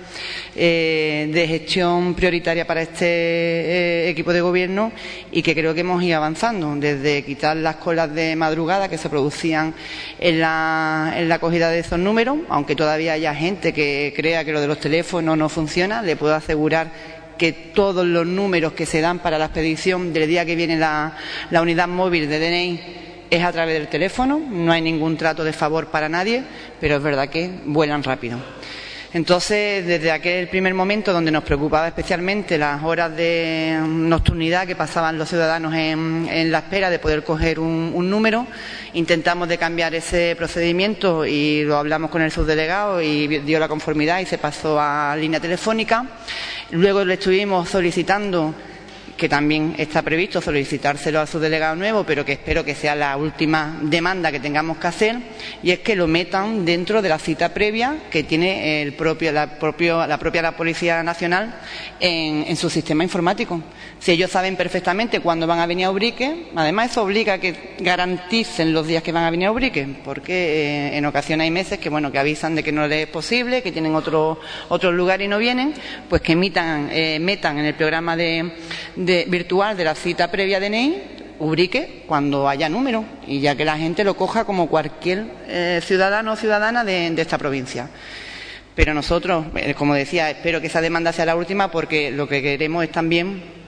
A: de gestión prioritaria para este equipo de Gobierno, y que creo que hemos ido avanzando, desde quitar las colas de madrugada que se producían en la acogida de esos números. Aunque todavía haya gente que crea que lo de los teléfonos no funciona, le puedo asegurar que todos los números que se dan para la expedición del día que viene la unidad móvil de DNI es a través del teléfono. No hay ningún trato de favor para nadie, pero es verdad que vuelan rápido. Entonces, desde aquel primer momento, donde nos preocupaba especialmente las horas de nocturnidad que pasaban los ciudadanos en la espera de poder coger un número, intentamos de cambiar ese procedimiento y lo hablamos con el subdelegado y dio la conformidad y se pasó a línea telefónica. Luego le estuvimos solicitando, que también está previsto solicitárselo al subdelegado nuevo, pero que espero que sea la última demanda que tengamos que hacer, y es que lo metan dentro de la cita previa que tiene la propia Policía Nacional en su sistema informático. Si ellos saben perfectamente cuándo van a venir a Ubrique, además eso obliga a que garanticen los días que van a venir a Ubrique, porque en ocasiones hay meses que avisan de que no les es posible, que tienen otro lugar y no vienen, pues que metan en el programa virtual de la cita previa DNI Ubrique cuando haya número, y ya que la gente lo coja como cualquier ciudadano o ciudadana de esta provincia. Pero nosotros, como decía, espero que esa demanda sea la última, porque lo que queremos es también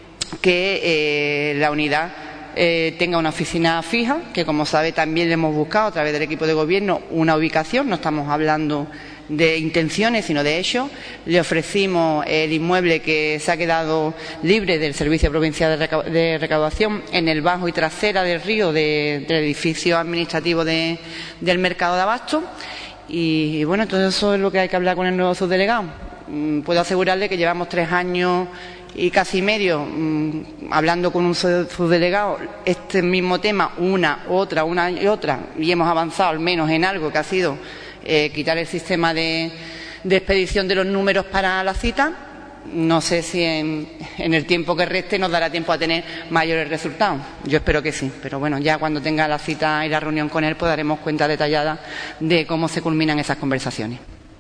A: que la unidad tenga una oficina fija, que como sabe también le hemos buscado a través del equipo de Gobierno una ubicación. No estamos hablando de intenciones, sino de hechos. Le ofrecimos el inmueble que se ha quedado libre del Servicio Provincial de Recaudación en el bajo y trasera del río del edificio administrativo del Mercado de Abasto. Y bueno, entonces eso es lo que hay que hablar con el nuevo subdelegado. Puedo asegurarle que llevamos 3 años y casi medio hablando con un subdelegado este mismo tema, una y otra, y hemos avanzado al menos en algo, que ha sido quitar el sistema de expedición de los números para la cita. No sé si en el tiempo que reste nos dará tiempo a tener mayores resultados. Yo espero que sí, pero bueno, ya cuando tenga la cita y la reunión con él, pues daremos cuenta detallada de cómo se culminan esas conversaciones.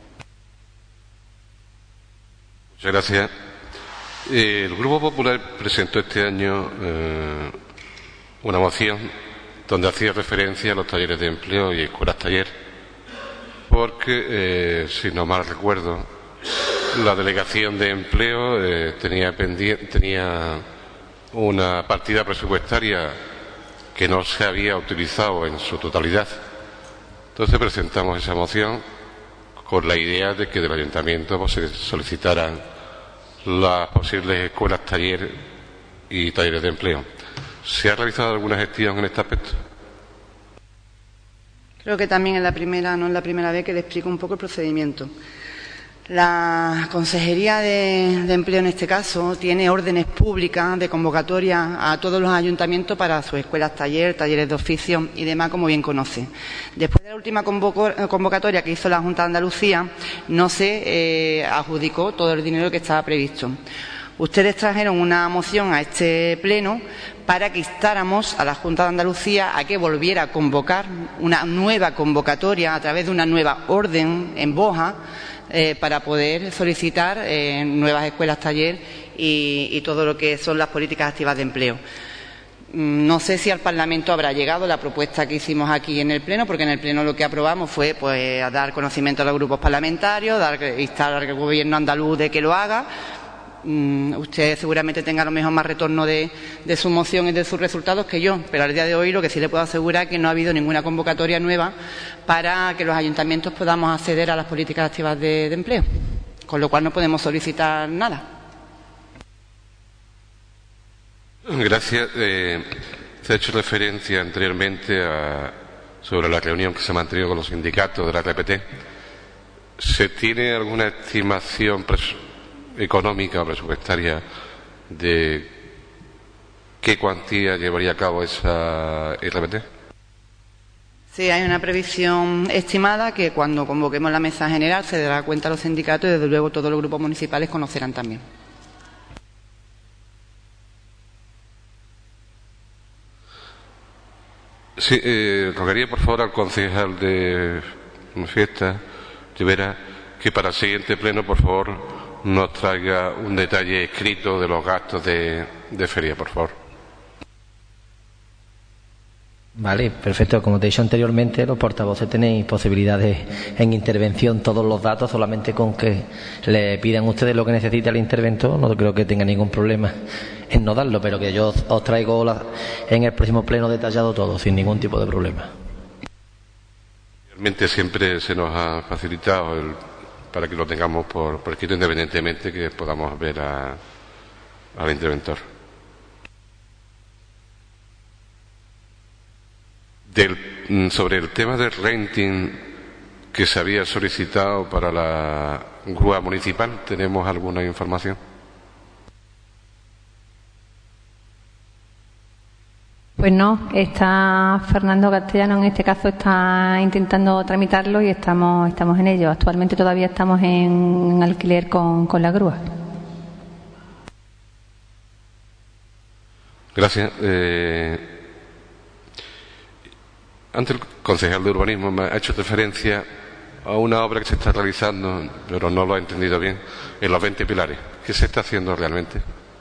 E: Muchas gracias. El Grupo Popular presentó este año una moción donde hacía referencia a los talleres de empleo y escuelas taller, porque, si no mal recuerdo, la Delegación de Empleo tenía una partida presupuestaria que no se había utilizado en su totalidad. Entonces presentamos esa moción con la idea de que del Ayuntamiento se solicitaran las posibles escuelas taller y talleres de empleo. ¿Se ha realizado alguna gestión en este aspecto?
A: Creo que también no es la primera vez que le explico un poco el procedimiento. La Consejería de Empleo, en este caso, tiene órdenes públicas de convocatoria a todos los ayuntamientos para sus escuelas taller, talleres de oficio y demás, como bien conoce. Después de la última convocatoria que hizo la Junta de Andalucía, no se adjudicó todo el dinero que estaba previsto. Ustedes trajeron una moción a este pleno para que instáramos a la Junta de Andalucía a que volviera a convocar una nueva convocatoria a través de una nueva orden en Boja para poder solicitar nuevas escuelas taller y todo lo que son las políticas activas de empleo. No sé si al Parlamento habrá llegado la propuesta que hicimos aquí en el Pleno, porque en el Pleno lo que aprobamos fue a dar conocimiento a los grupos parlamentarios, instar al Gobierno andaluz de que lo haga. Usted seguramente tenga a lo mejor más retorno de su moción y de sus resultados que yo, pero al día de hoy lo que sí le puedo asegurar es que no ha habido ninguna convocatoria nueva para que los ayuntamientos podamos acceder a las políticas activas de empleo, con lo cual no podemos solicitar nada.
E: Gracias. Se ha hecho referencia anteriormente sobre la reunión que se ha mantenido con los sindicatos de la RPT. ¿Se tiene alguna estimación económica o presupuestaria de qué cuantía llevaría a cabo esa RPT?
A: Sí, hay una previsión estimada que cuando convoquemos la mesa general se dará cuenta a los sindicatos y desde luego todos los grupos municipales conocerán también.
E: Sí, rogaría por favor al concejal de Fiesta, Rivera, que para el siguiente pleno por favor nos traiga un detalle escrito de los gastos de feria, por favor.
J: Vale, perfecto. Como te he dicho anteriormente, los portavoces tenéis posibilidades en intervención, todos los datos, solamente con que le pidan ustedes lo que necesita el interventor, no creo que tenga ningún problema en no darlo, pero que yo os traigo en el próximo pleno detallado todo, sin ningún tipo de problema.
E: Realmente siempre se nos ha facilitado para que lo tengamos por escrito, independientemente que podamos ver al interventor. Sobre el tema del renting que se había solicitado para la grúa municipal, ¿tenemos alguna información?
K: Pues no, está Fernando Castellano en este caso está intentando tramitarlo y estamos en ello. Actualmente todavía estamos en alquiler con la grúa.
E: Gracias. Antes el concejal de urbanismo me ha hecho referencia a una obra que se está realizando, pero no lo ha entendido bien, en los 20 pilares. ¿Qué se está haciendo realmente?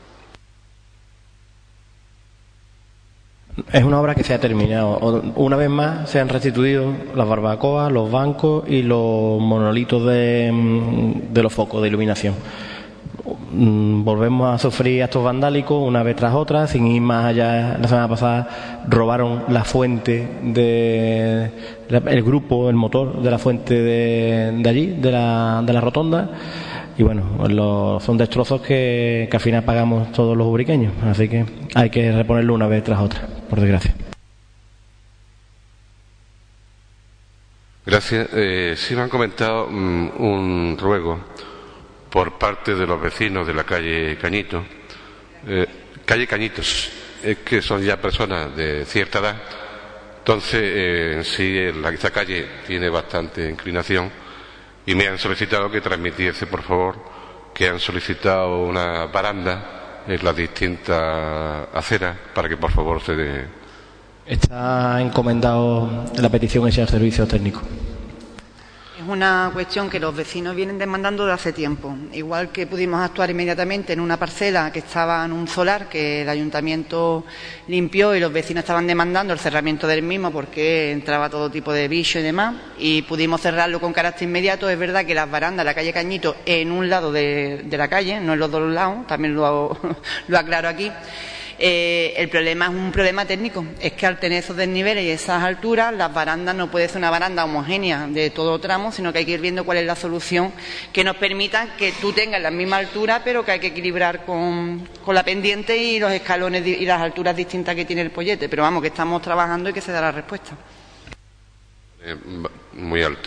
L: Es una obra que se ha terminado. Una vez más se han restituido las barbacoas, los bancos y los monolitos de los focos de iluminación. Volvemos a sufrir actos vandálicos una vez tras otra, sin ir más allá. La semana pasada robaron la fuente el grupo, el motor de la fuente de allí, de la rotonda, y bueno, son destrozos que al final pagamos todos los ubriqueños, así que hay que reponerlo una vez tras otra, por desgracia.
E: Gracias. Sí me han comentado un ruego por parte de los vecinos de la calle Cañito, calle Cañitos, que son ya personas de cierta edad. Entonces, sí, esta calle tiene bastante inclinación y me han solicitado que transmitiese, por favor, que han solicitado una baranda en las distintas aceras para que, por favor, se dé.
L: Está encomendado la petición hecha al servicio técnico.
A: Es una cuestión que los vecinos vienen demandando desde hace tiempo. Igual que pudimos actuar inmediatamente en una parcela que estaba en un solar que el ayuntamiento limpió y los vecinos estaban demandando el cerramiento del mismo porque entraba todo tipo de bicho y demás, y pudimos cerrarlo con carácter inmediato. Es verdad que las barandas de la calle Cañito en un lado de la calle, no en los dos lados, también lo aclaro aquí. El problema es un problema técnico, es que al tener esos desniveles y esas alturas, las barandas no puede ser una baranda homogénea de todo tramo, sino que hay que ir viendo cuál es la solución que nos permita que tú tengas la misma altura, pero que hay que equilibrar con la pendiente y los escalones y las alturas distintas que tiene el pollete. Pero vamos, que estamos trabajando y que se da la respuesta.
E: Muy alto.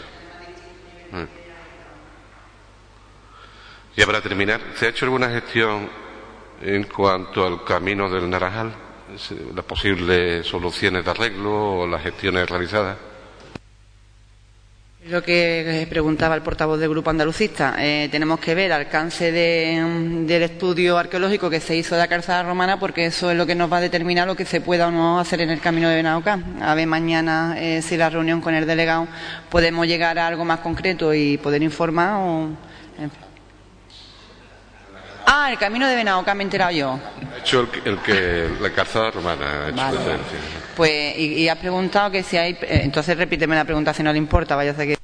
E: Ya para terminar, ¿se ha hecho alguna gestión en cuanto al camino del Naranjal, las posibles soluciones de arreglo o las gestiones realizadas?
A: Lo que preguntaba el portavoz del Grupo Andalucista, tenemos que ver el alcance del estudio arqueológico que se hizo de la calzada romana, porque eso es lo que nos va a determinar lo que se pueda o no hacer en el camino de Benaucá. A ver mañana si la reunión con el delegado podemos llegar a algo más concreto y poder informar. El camino de Benaucá me he enterado yo.
E: Ha hecho la calzada romana. Ha hecho
A: vale. Pues, y has preguntado que si hay... entonces repíteme la pregunta si no le importa, vaya a ser que...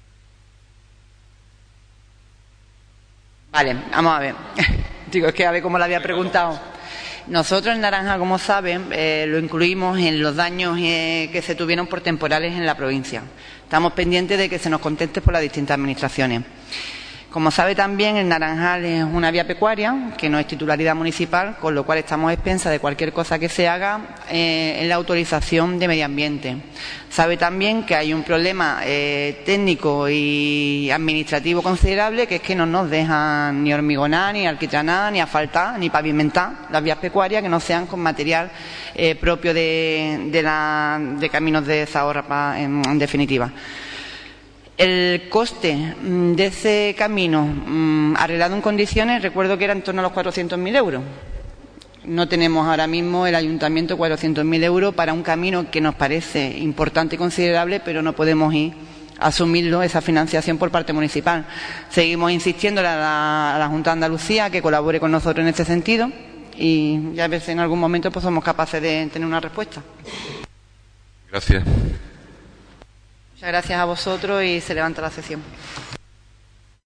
A: Vale, vamos a ver. Digo, es que a ver cómo lo había preguntado. Nosotros en Naranjal, como saben, lo incluimos en los daños que se tuvieron por temporales en la provincia. Estamos pendientes de que se nos conteste por las distintas administraciones. Como sabe también, el Naranjal es una vía pecuaria que no es titularidad municipal, con lo cual estamos a expensas de cualquier cosa que se haga en la autorización de medio ambiente. Sabe también que hay un problema técnico y administrativo considerable, que es que no nos dejan ni hormigonar, ni alquitranar, ni asfaltar, ni pavimentar las vías pecuarias que no sean con material propio de caminos de Zahorra, en definitiva. El coste de ese camino arreglado en condiciones, recuerdo que era en torno a los 400.000 euros. No tenemos ahora mismo el ayuntamiento 400.000 euros para un camino que nos parece importante y considerable, pero no podemos ir a asumirlo, esa financiación por parte municipal. Seguimos insistiendo a la Junta de Andalucía que colabore con nosotros en este sentido y ya a ver si en algún momento pues somos capaces de tener una respuesta.
E: Gracias.
A: Muchas gracias a vosotros y se levanta la sesión.